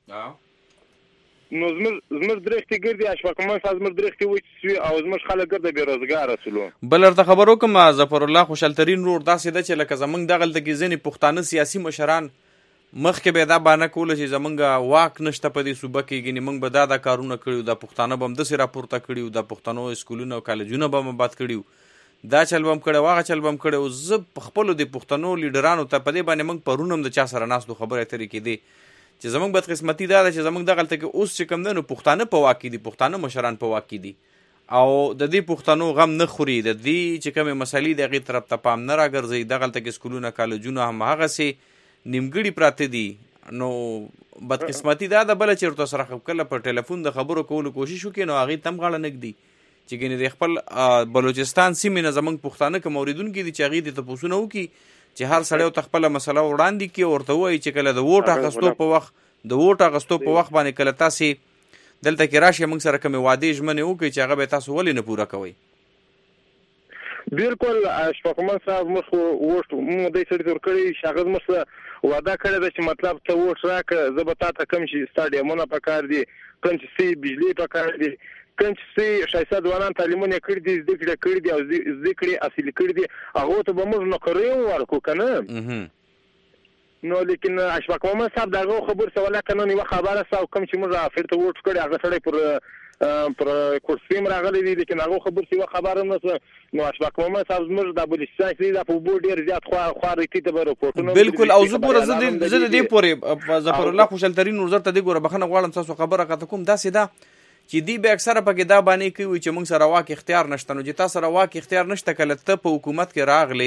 نو زمر زمر درختي ګرځي اشفاقمن صاحب زمر درختي وچ او زمر خلک ګرځي بیروزګار رسولو بل ارته خبرو کوم ظفر الله خوشحال ترین روړ داسې د چې لکه زمنګ دغل د ځینې پښتانه سیاسي مشران مخکې به دا باندې کوله چې زمونږ واک نشته په دې صوبه کې ګینې موږ به دا دا کارونه کړیو د پښتانه به هم داسې راپورته کړیو د پښتنو اسکولونه او کالجونه به هم آباد کړیو دا چل به هم کړی هغه چل به هم کړی او زه په خپلو د پښتنو لیډرانو ته په دې باندې موږ پرون هم د چا سره ناستو خبرې اترې کېدې چې زمونږ بدقسمتي دا ده چې زمونږ دغلته کې اوس چې کوم دی نو پښتانه په واک کې دي پښتانه مشران په واک کې دي او د دې پښتنو غم نه خوري د دې چې کومې مسلې د هغې طرف ته پام نه راګرځوي دغلته کې اسکولونه کالجونه هم هغسې نیمګړي پراته دي نو بدقسمتي دا ده بله چې ورته سره کله په ټلیفون د خبرو کولو کوشش وکړي نو هغې ته هم غاړه نه ږدي چې ګینې د خپل بلوچستان سیمې نه زموږ پښتانه که موریدونکي دي چې هغې دې تپوسونه وکړي چې هر سړی ورته خپله مسله وړاندې کړي ورته ووایي چې کله د ووټ اخیستو په وخت د ووټ اخیستو په وخت باندې کله تاسې دلته کې راشئ موږ سره کومې وعدې ژمنې وکړئ چې هغه به تاسو ولې نه پوره کوئ بالکل اشفاقمن صاحب مخ ووټ مو دې سړي تور کړی شاغز مخ وعده کړی ده چې مطلب ته ووټ راکړه زه به تا ته کوم چې سټاډیمونه پکار دي کوم چې سي بجلی پکار دي کوم چې سي ښایسته ځوانان تعلیمونه کړي دي زده کړې کړي دي او زده کړې اصلي کړي دي هغو ته به موږ نوکرۍ ورکړو که نه نو لیکن اشفاقمن صاحب د هغو خبر څه ولکه نن یوه خبره سه او کوم چې موږ افر ته ووټ کړی هغه سړی پر پر کرسي هم راغلی دي لیکن هغو خبر څه یوه خبره هم نشته نو اشفاقمن صاحب زموږ د بلوچستان چې دا په اوبو ډېر زیات خوارتي ته به رپورټونه بالکل او زه پوره زه د دې پورې ظفر الله خوشحال ترین نورزر ته دې ګوره بخښنه غواړم تاسو خبره راته کوم داسې ده چې دی به اکثره پکې دا باندې کوي چې موږ سره واک اختیار نشته نو چې تا سره واک اختیار نشته کله ته په حکومت کې راغلی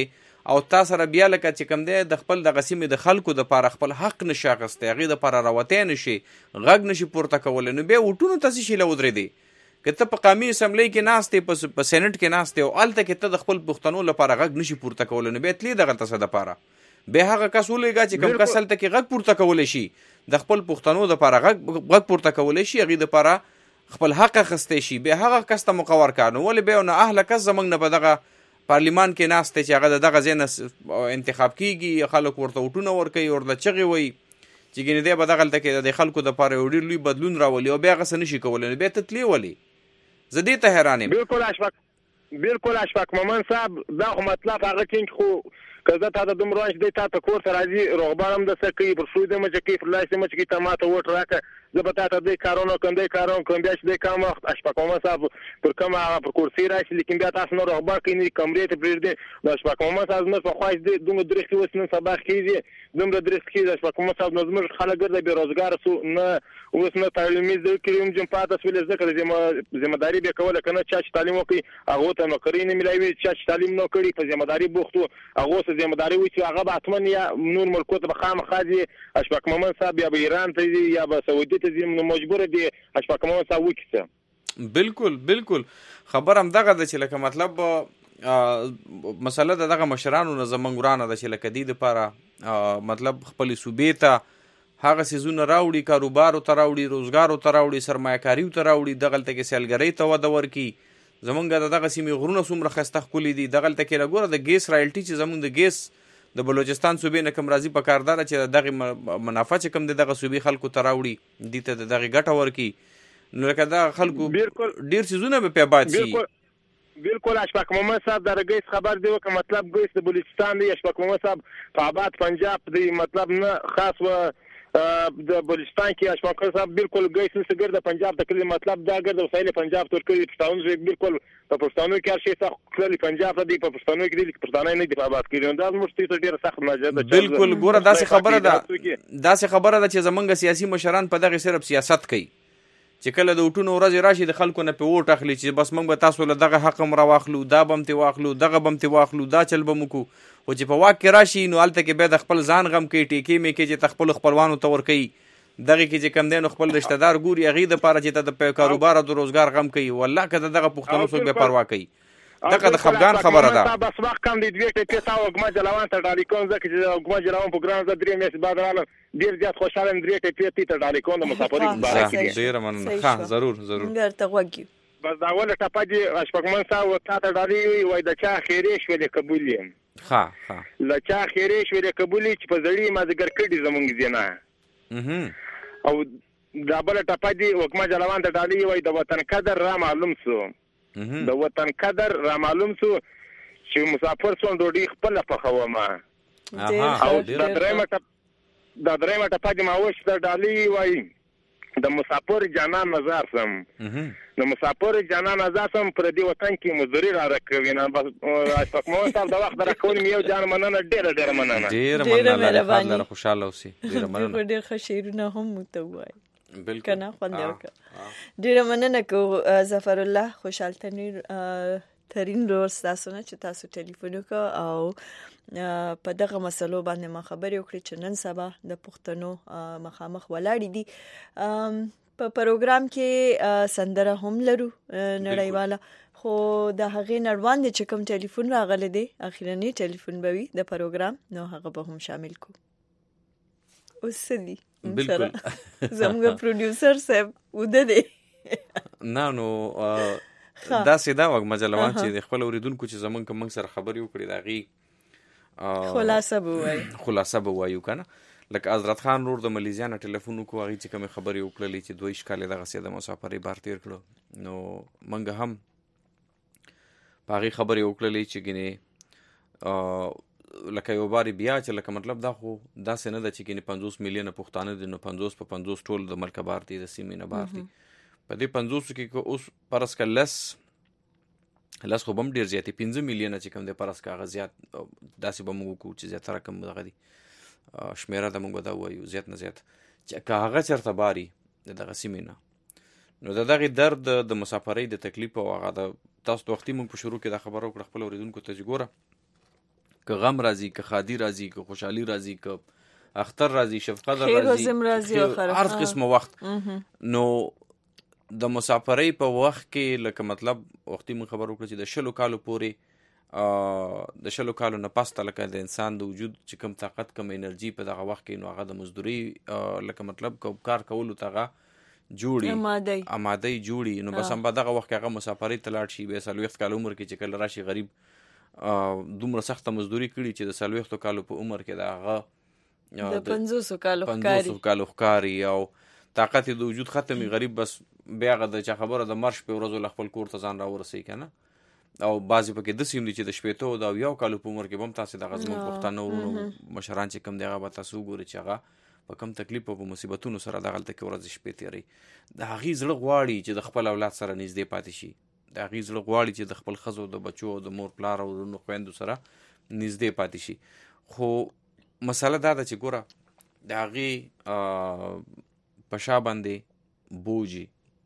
او تا سره بیا لکه چې کوم دی د خپل دغه سیمې د خلکو دپاره خپل حق نشي اخیستی، هغې دپاره راوتی نشي، غږ نشي پورته کولی، نو بیا وټونو ته څه شي له ودرېدې؟ که ته په قومي اسمبلۍ کې ناست یې، په سینټ کې ناست یې، او هلته کې ته د خپل پښتنو لپاره غږ نشي پورته کولی، نو بیا تلې دغلته څه دپاره؟ بیا هغه کس ولېږه چې کوم کس هلته کې غږ پورته کولی شي، د خپل پښتنو دپاره غږ پورته کولی شي، هغې دپاره خپل حق اخیستی شي، بیا هغه کس ته موقع ورکړه. نو ولې بیا نه اهله کس زموږ نه په دغه پارلیمان کې ناست دی چې هغه د دغه ځای نه انتخاب کېږي، خلک ورته وټونه ورکوي، ورته چغې وایي چې ګینې دی به دغلته کې د خلکو دپاره یو ډېر لوی بدلون راولي، او بیا هغه څه نشي کولی، نو بیا ته تلې ولې؟ زه دې ته حیران یم. بالکل اشفاق بالکل اشفاق مومن صاحب، دا خو مطلب هغه ټینګ خو که زه تا ته دومره وایم چې دی تا ته کور ته راځي، روغبړ هم د څه کوي، پر شوي دې مچه کوي، پر لاس دې مچه کوي، ته ما ته ووټ راکړه، زه به تا ته دی کارونه کوم، دی کارونه کوم، بیا چې دی کم وخت اشفاق مومن صاحب پر کومه هغه پر کرسۍ راشي، لیکن بیا تاسو نه روغبړ کوي، نه کمرې ته پرېږدي. نو اشفاق مومن صاحب زموږ په خواهش دی دومره درېښتې اوس نن سبا کېږي، دومره درېښت کېږي اشفاق مومن صاحب، نو زموږ خلک ګرده بېروزګاره سو، نه اوس نه تعلیمي زده کړې هم جم پاته سولې، زده کړه ذمهداري به یې کوله، که نه چا چې تعلیم وکړي هغو ته نوکرۍ نه میلاوي، چا چې تعلیم نه کړي په ذمهداري بوخت و هغو ته ذمهداري وایي چې هغه به حتما یا نور ملکو ته به خامخا ځي اشفاق مومن صاحب، یا به ایران ته ځي یا به سعودي ته ځي، نو مجبوره دي اشفاق مومن صاحب وکړي څه. بالکل بالکل خبر هم دغه ده چې لکه مطلب مسله د دغه مشرانو نه زموږ ورانه ده چې لکه دې دپاره مطلب خپلې صوبې ته هغه څیزونه راوړي، کاروبارو ته راوړي، روزګارو ته راوړي، سرمایه‌کاریو ته راوړي، دغلته کې سیلګرۍ ته وده ورکړي. زمونږ د دغه سیمې غرونه څومره ښایسته ښکلي دي، دغلته کې لګوره د ګیس رایلټي چې زمونږ د ګیس د بلوچستان صوبې نه کوم راځي، په کار داره چې دغه منافع چې کوم د دغه صوبې خلکو ته راوړي، دې ته د دغې ګټه ورکړي، نو لکه دغه خلکو ډېر څیزونه به پې آباد شي. بالکل اشفاق مومن صاحب دا ګیس خبر دی وکړه، مطلب ګیس د بلوچستان دی، اشفاق مومن صاحب په آباد پنجاب دی، مطلب نه خاص و د بلوچستان کې اشفاق صاحب بالکل ګیس نشي ګرځي پنجاب ته کړي، مطلب دا ګرځي وسایل پنجاب ته ورکړي، پښتانه بالکل په پښتانو کې هر شي سخت کړي، پنجاب ته دی په پښتانو کې دي، پښتانه نه دی په آباد کړي، دا زموږ ته ډیره سخت ماجره ده. بالکل ګوره داسې خبره ده داسې خبره ده چې زمونږ سیاسي مشران په دغه صرف سیاست کوي، چې کله د وټونو ورځې راشي د خلکو نه پې ووټ اخلي چې بس موږ به تاسو له دغه حق هم راواخلو، دا به هم ترې واخلو، دغه به هم ترې واخلو، دا چل به مو کوو، خو چې په واک کې راشي نو هلته کې بیا د خپل ځان غم کوي، ټیکې میکې چې ته خپلو خپلوانو ته ورکوي، دغه کې چې کم دی نو خپل رشته دار ګوري، هغې دپاره چې ته د کاروبار او د روزګار غم کوي، والله که د دغه پښتنو څوک بیا پروا کوي، دغه د خفګان خبره ده. بس وخت کم دی، دوې ټپې تا وږمه جلوان ته ډالۍ کوم، ځکه چې وږمه جلوان په ګران زه درې میاشتې بعد رالم، ډېر زیات خوشحاله یم، درې ټپې تی ته ډالۍ کوم د مسافرۍ په باره کې. ډېره مننه. ښه ضرور ضرور درته غوږ یو. بس دا اوله ټپه دې اشفاق مومن صاحب تا ته ډالۍ وایي د چا خیرې شولې قبول یم، ښه ښه له چا خیرې شولې قبول چې په زړې مازدیګر کړي زموږ ځینه، او دا بله ټپه دې وږمه جلوان ته ډالۍ وایي د وطن قدر را معلوم سو، د وطن قدر را معلوم سو چې مسافر سوم ډوډۍ خپله پخومه، او دا درېیمه دا درېیمه ټپه دې ما وش ته ډالۍ وایي د مسافر جانان نظر سم، د مسافر جانان نظر سم پر دې وطن کې مزدوري را رکوي نه. بس اشفاق مومن صاحب د وخت راکول مې یو جان مننه، ډېره ډېره مننه، ډېره مننه، خوشحاله اوسئ، ډېره مننه. ډېر ښه شعرونه هم ورته ووایي کنه، خوند یې وکړه. ډېره مننه کوو ظفر الله خوشحال تنویر ترین رور ستاسو نه چې تاسو ټلیفون وکړه او په دغه مسلو باندې ما خبرې وکړې چې نن سبا د پښتنو مخامخ ولاړې دي. په پروګرام کې سندره هم لرو نړیواله، خو د هغې نه وړاندې چې کوم ټلیفون راغلی دی اخرنی ټلیفون به وي د پروګرام، نو هغه به هم شامل کو. اوس څه دي بالکل زموږ پروډیوسر صاحب وده دی نه نو داسې دا وږمه جلوان چې د خپل اوریدونکو چې زمونږ که موږ سره خبرې وکړي د هغې خلاصه به ووایو خلاصه به ووایو که نه. لکه حضرت خان رور د ملیزیا نه ټلیفون وکړو، هغې چې کومې خبرې وکړلې چې دوه ویشت کال یې دغسې د مسافرۍ بار تېر کړو، نو موږ هم په هغې خبرې وکړلې چې ګینې لکه یو بار بیا چې لکه مطلب دا خو داسې نه ده چې ګینې پنځوس میلیونه پښتانه دي نو پنځوس په پنځوس ټول د ملکه بار دي، د سیمې نه بار دي. په دې پنځوسو کې که اوس فرض که لس لس خو به هم ډېر زیات دي، پنځه میلیونه چې کوم دی فرض که هغه زیات داسې به موږ وکړو چې زیاتره کم دغه دي شمېره ده، موږ به دا ووایو زیات نه زیات چې که هغه چېرته باري د دغه سیمې نه، نو د دغې درد د مسافرۍ د تکلیف او هغه د تاسو د وختي موږ په شروع کې دا خبره وکړه خپل اورېدونکو ته چې ګوره که غم راځي، که خادي راځي، که خوشحالي راځي، که اختر راځي، شفقت خیر و راځي، زم راځي، هر قسمه وخت. نو د مسافرۍ په وخت کې لکه مطلب وختي مون خبر وکړه چې د شلو کالو پورې د شلو کالو نه پاسته لکه د انسان د وجود چې کم طاقت کم انرژي په دغه وخت کې نو هغه د مزدوري لکه مطلب کار کولو ته هغه جوړي امادی امادی جوړي. نو بس هم په دغه وخت کې هغه مسافرۍ ته لاړ شي. بیا څلوېښت کال عمر کې چې کله راشي غریب دومره سخته مزدوري کړي چې د څلوېښتو کالو په عمر کې د هغه د پنځوسو کالو ښکاري پنځوسو کالو ښکاري او طاقت د وجود ختمي. غریب بس بیا هغه د چا خبره د مرش په ورځو له خپل کور ته ځان راورسوي که نه. او بعضې پکې داسې هم دي چې د شپېتو د اویاو کالو په عمر کې به هم تاسې دغه زموږ پښتانه ورونو مشران چې کوم دی هغه به تاسو وګورئ چې هغه په کم تکلیف او په مصیبتونو سره دغلته کې ورځې شپې تېروي. د هغې زړه غواړي چې د خپل اولاد سره نږدې پاتې شي. د هغې زړه غواړي چې د خپل ښځو د بچو او د مور پلار او ورونو خویندو سره نږدې پاتې شي. خو مسله دا ده چې ګوره د هغې په شا باندې بوجي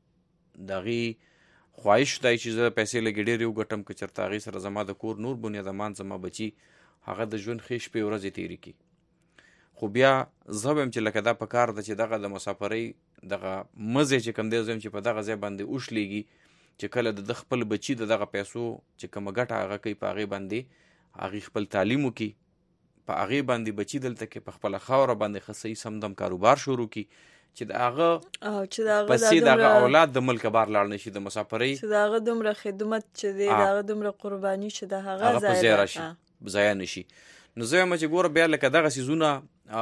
د هغې خواهش دی چې زه پیسې لږې ډېرې وګټم که چېرته هغې سره زما د کور نور بنیادمان زما بچي هغه د ژوند ښې شپې ورځې تېرې کړي. خو بیا زه به یم چې لکه دا په کار ده چې دغه د مسافرۍ دغه مزې چې کوم دی زه یم چې په دغه ځای باندې وشلېږي چې کله د ده خپل بچي د دغه پیسو چې کومه ګټه هغه کوي په هغې باندې هغې خپل تعلیم وکړي، په هغې باندې بچي دلته کې په خپله خاوره باندې ښه صحیح سمدم کاروبار شروع کړي چې د هغه پسې د هغه اولاد د ملک بار لاړ نشي. د مسافرۍ چې د هغه دومره خدمت چې دی د هغه دومره قرباني چې د هغه هغه په ځای راشي ضایع نشي. نو زه وایم چې ګوره بیا لکه دغه څیزونه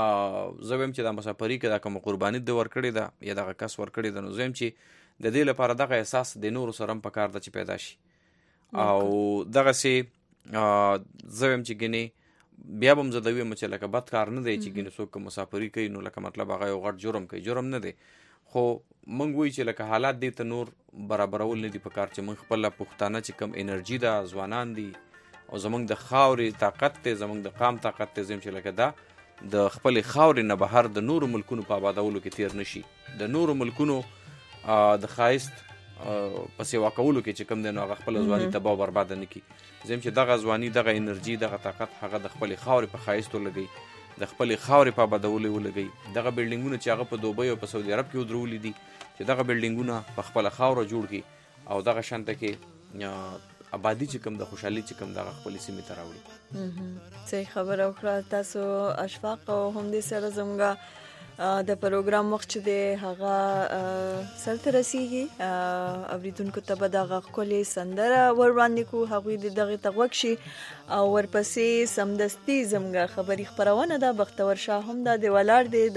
زه وایم چې دا مسافري که دا کومه قرباني ده ورکړې ده یا دغه کس ورکړې ده نو زه وایم چې د دې لپاره دغه احساس د نورو سره هم پکار ده چې پیدا شي. او دغسې زه وایم چې ګنې بیا به هم زه د ویم چې لکه بد کار نه دی چې ګینې څوک مسافري کوي نو لکه مطلب هغه یو غټ جرم کوي. جرم نه دی، خو موږ وایو چې لکه حالات دې ته نور برابرول نه دي په کار چې موږ خپله پښتانه چې کم انرژي ده ځوانان دي او زموږ د خاورې طاقت دی زموږ د قام طاقت دی زم چې لکه دا د خپلې خاورې نه بهر د نورو ملکونو په آبادولو کې تیر نشي. د نورو ملکونو د ښایست په سیوا کولو کې چې کوم دی نو هغه خپله ځواني تباه او برباده نه کړي. زم چې دغه ځواني دغه انرژي دغه طاقت هغه د خپلې خاورې په ښایست ولګوي، د خپلې خاورې په آبادولو ولګوي. دغه بلډینګونه چې هغه په دوبۍ او په سعودي عرب کې ودرولي دي چې دغه بلډینګونه په خپله خاوره جوړ کړي او دغه شانته کې آبادي چې کوم د خوشحالي چې کوم دغه خپلې سیمې ته راوړي. صحیح خبره وکړه تاسو اشفاق. او همدې سره زموږ د پروګرام وخت چې دی هغه سرته رسیږي. اوریدونکو ته به دغه ښکلې سندره ور وړاندې کړو، هغوی د دغې ته غوږ شي او ورپسې سمدستي زموږ خبري خپرونه ده. بختور شاه هم دا د ولاړ دی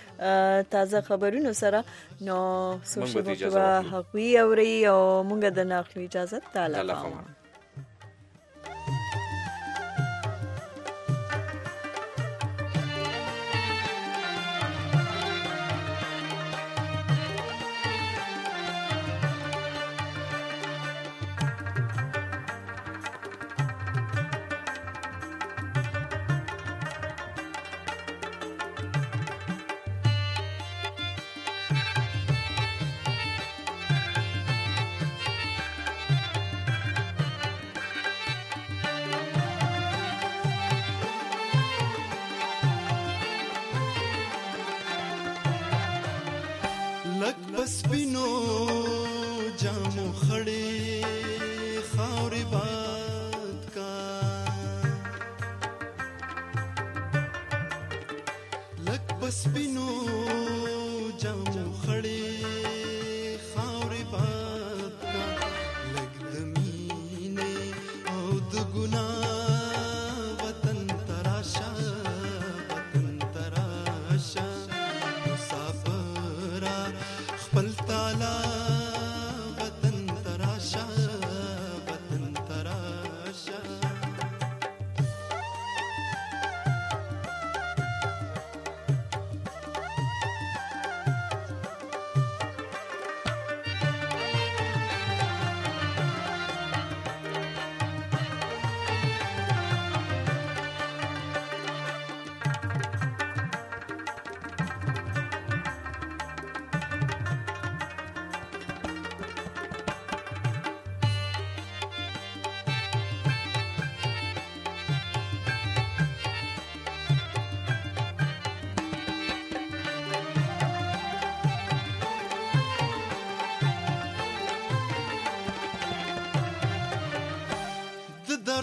د تازه خبرونو سره. نو څو شېبو به هغوی اوري او موږ د نه اخلو اجازه. تعالی پامان. بسپینو جامو خړې خاورې باد کا لک بسپینو جامو خړې خاورې باد کا لک د مینې او د ګناه وطن تراشا وطن تراشا مسافرا خپل تعالی وطن تراشا وطن تراشا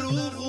دروغ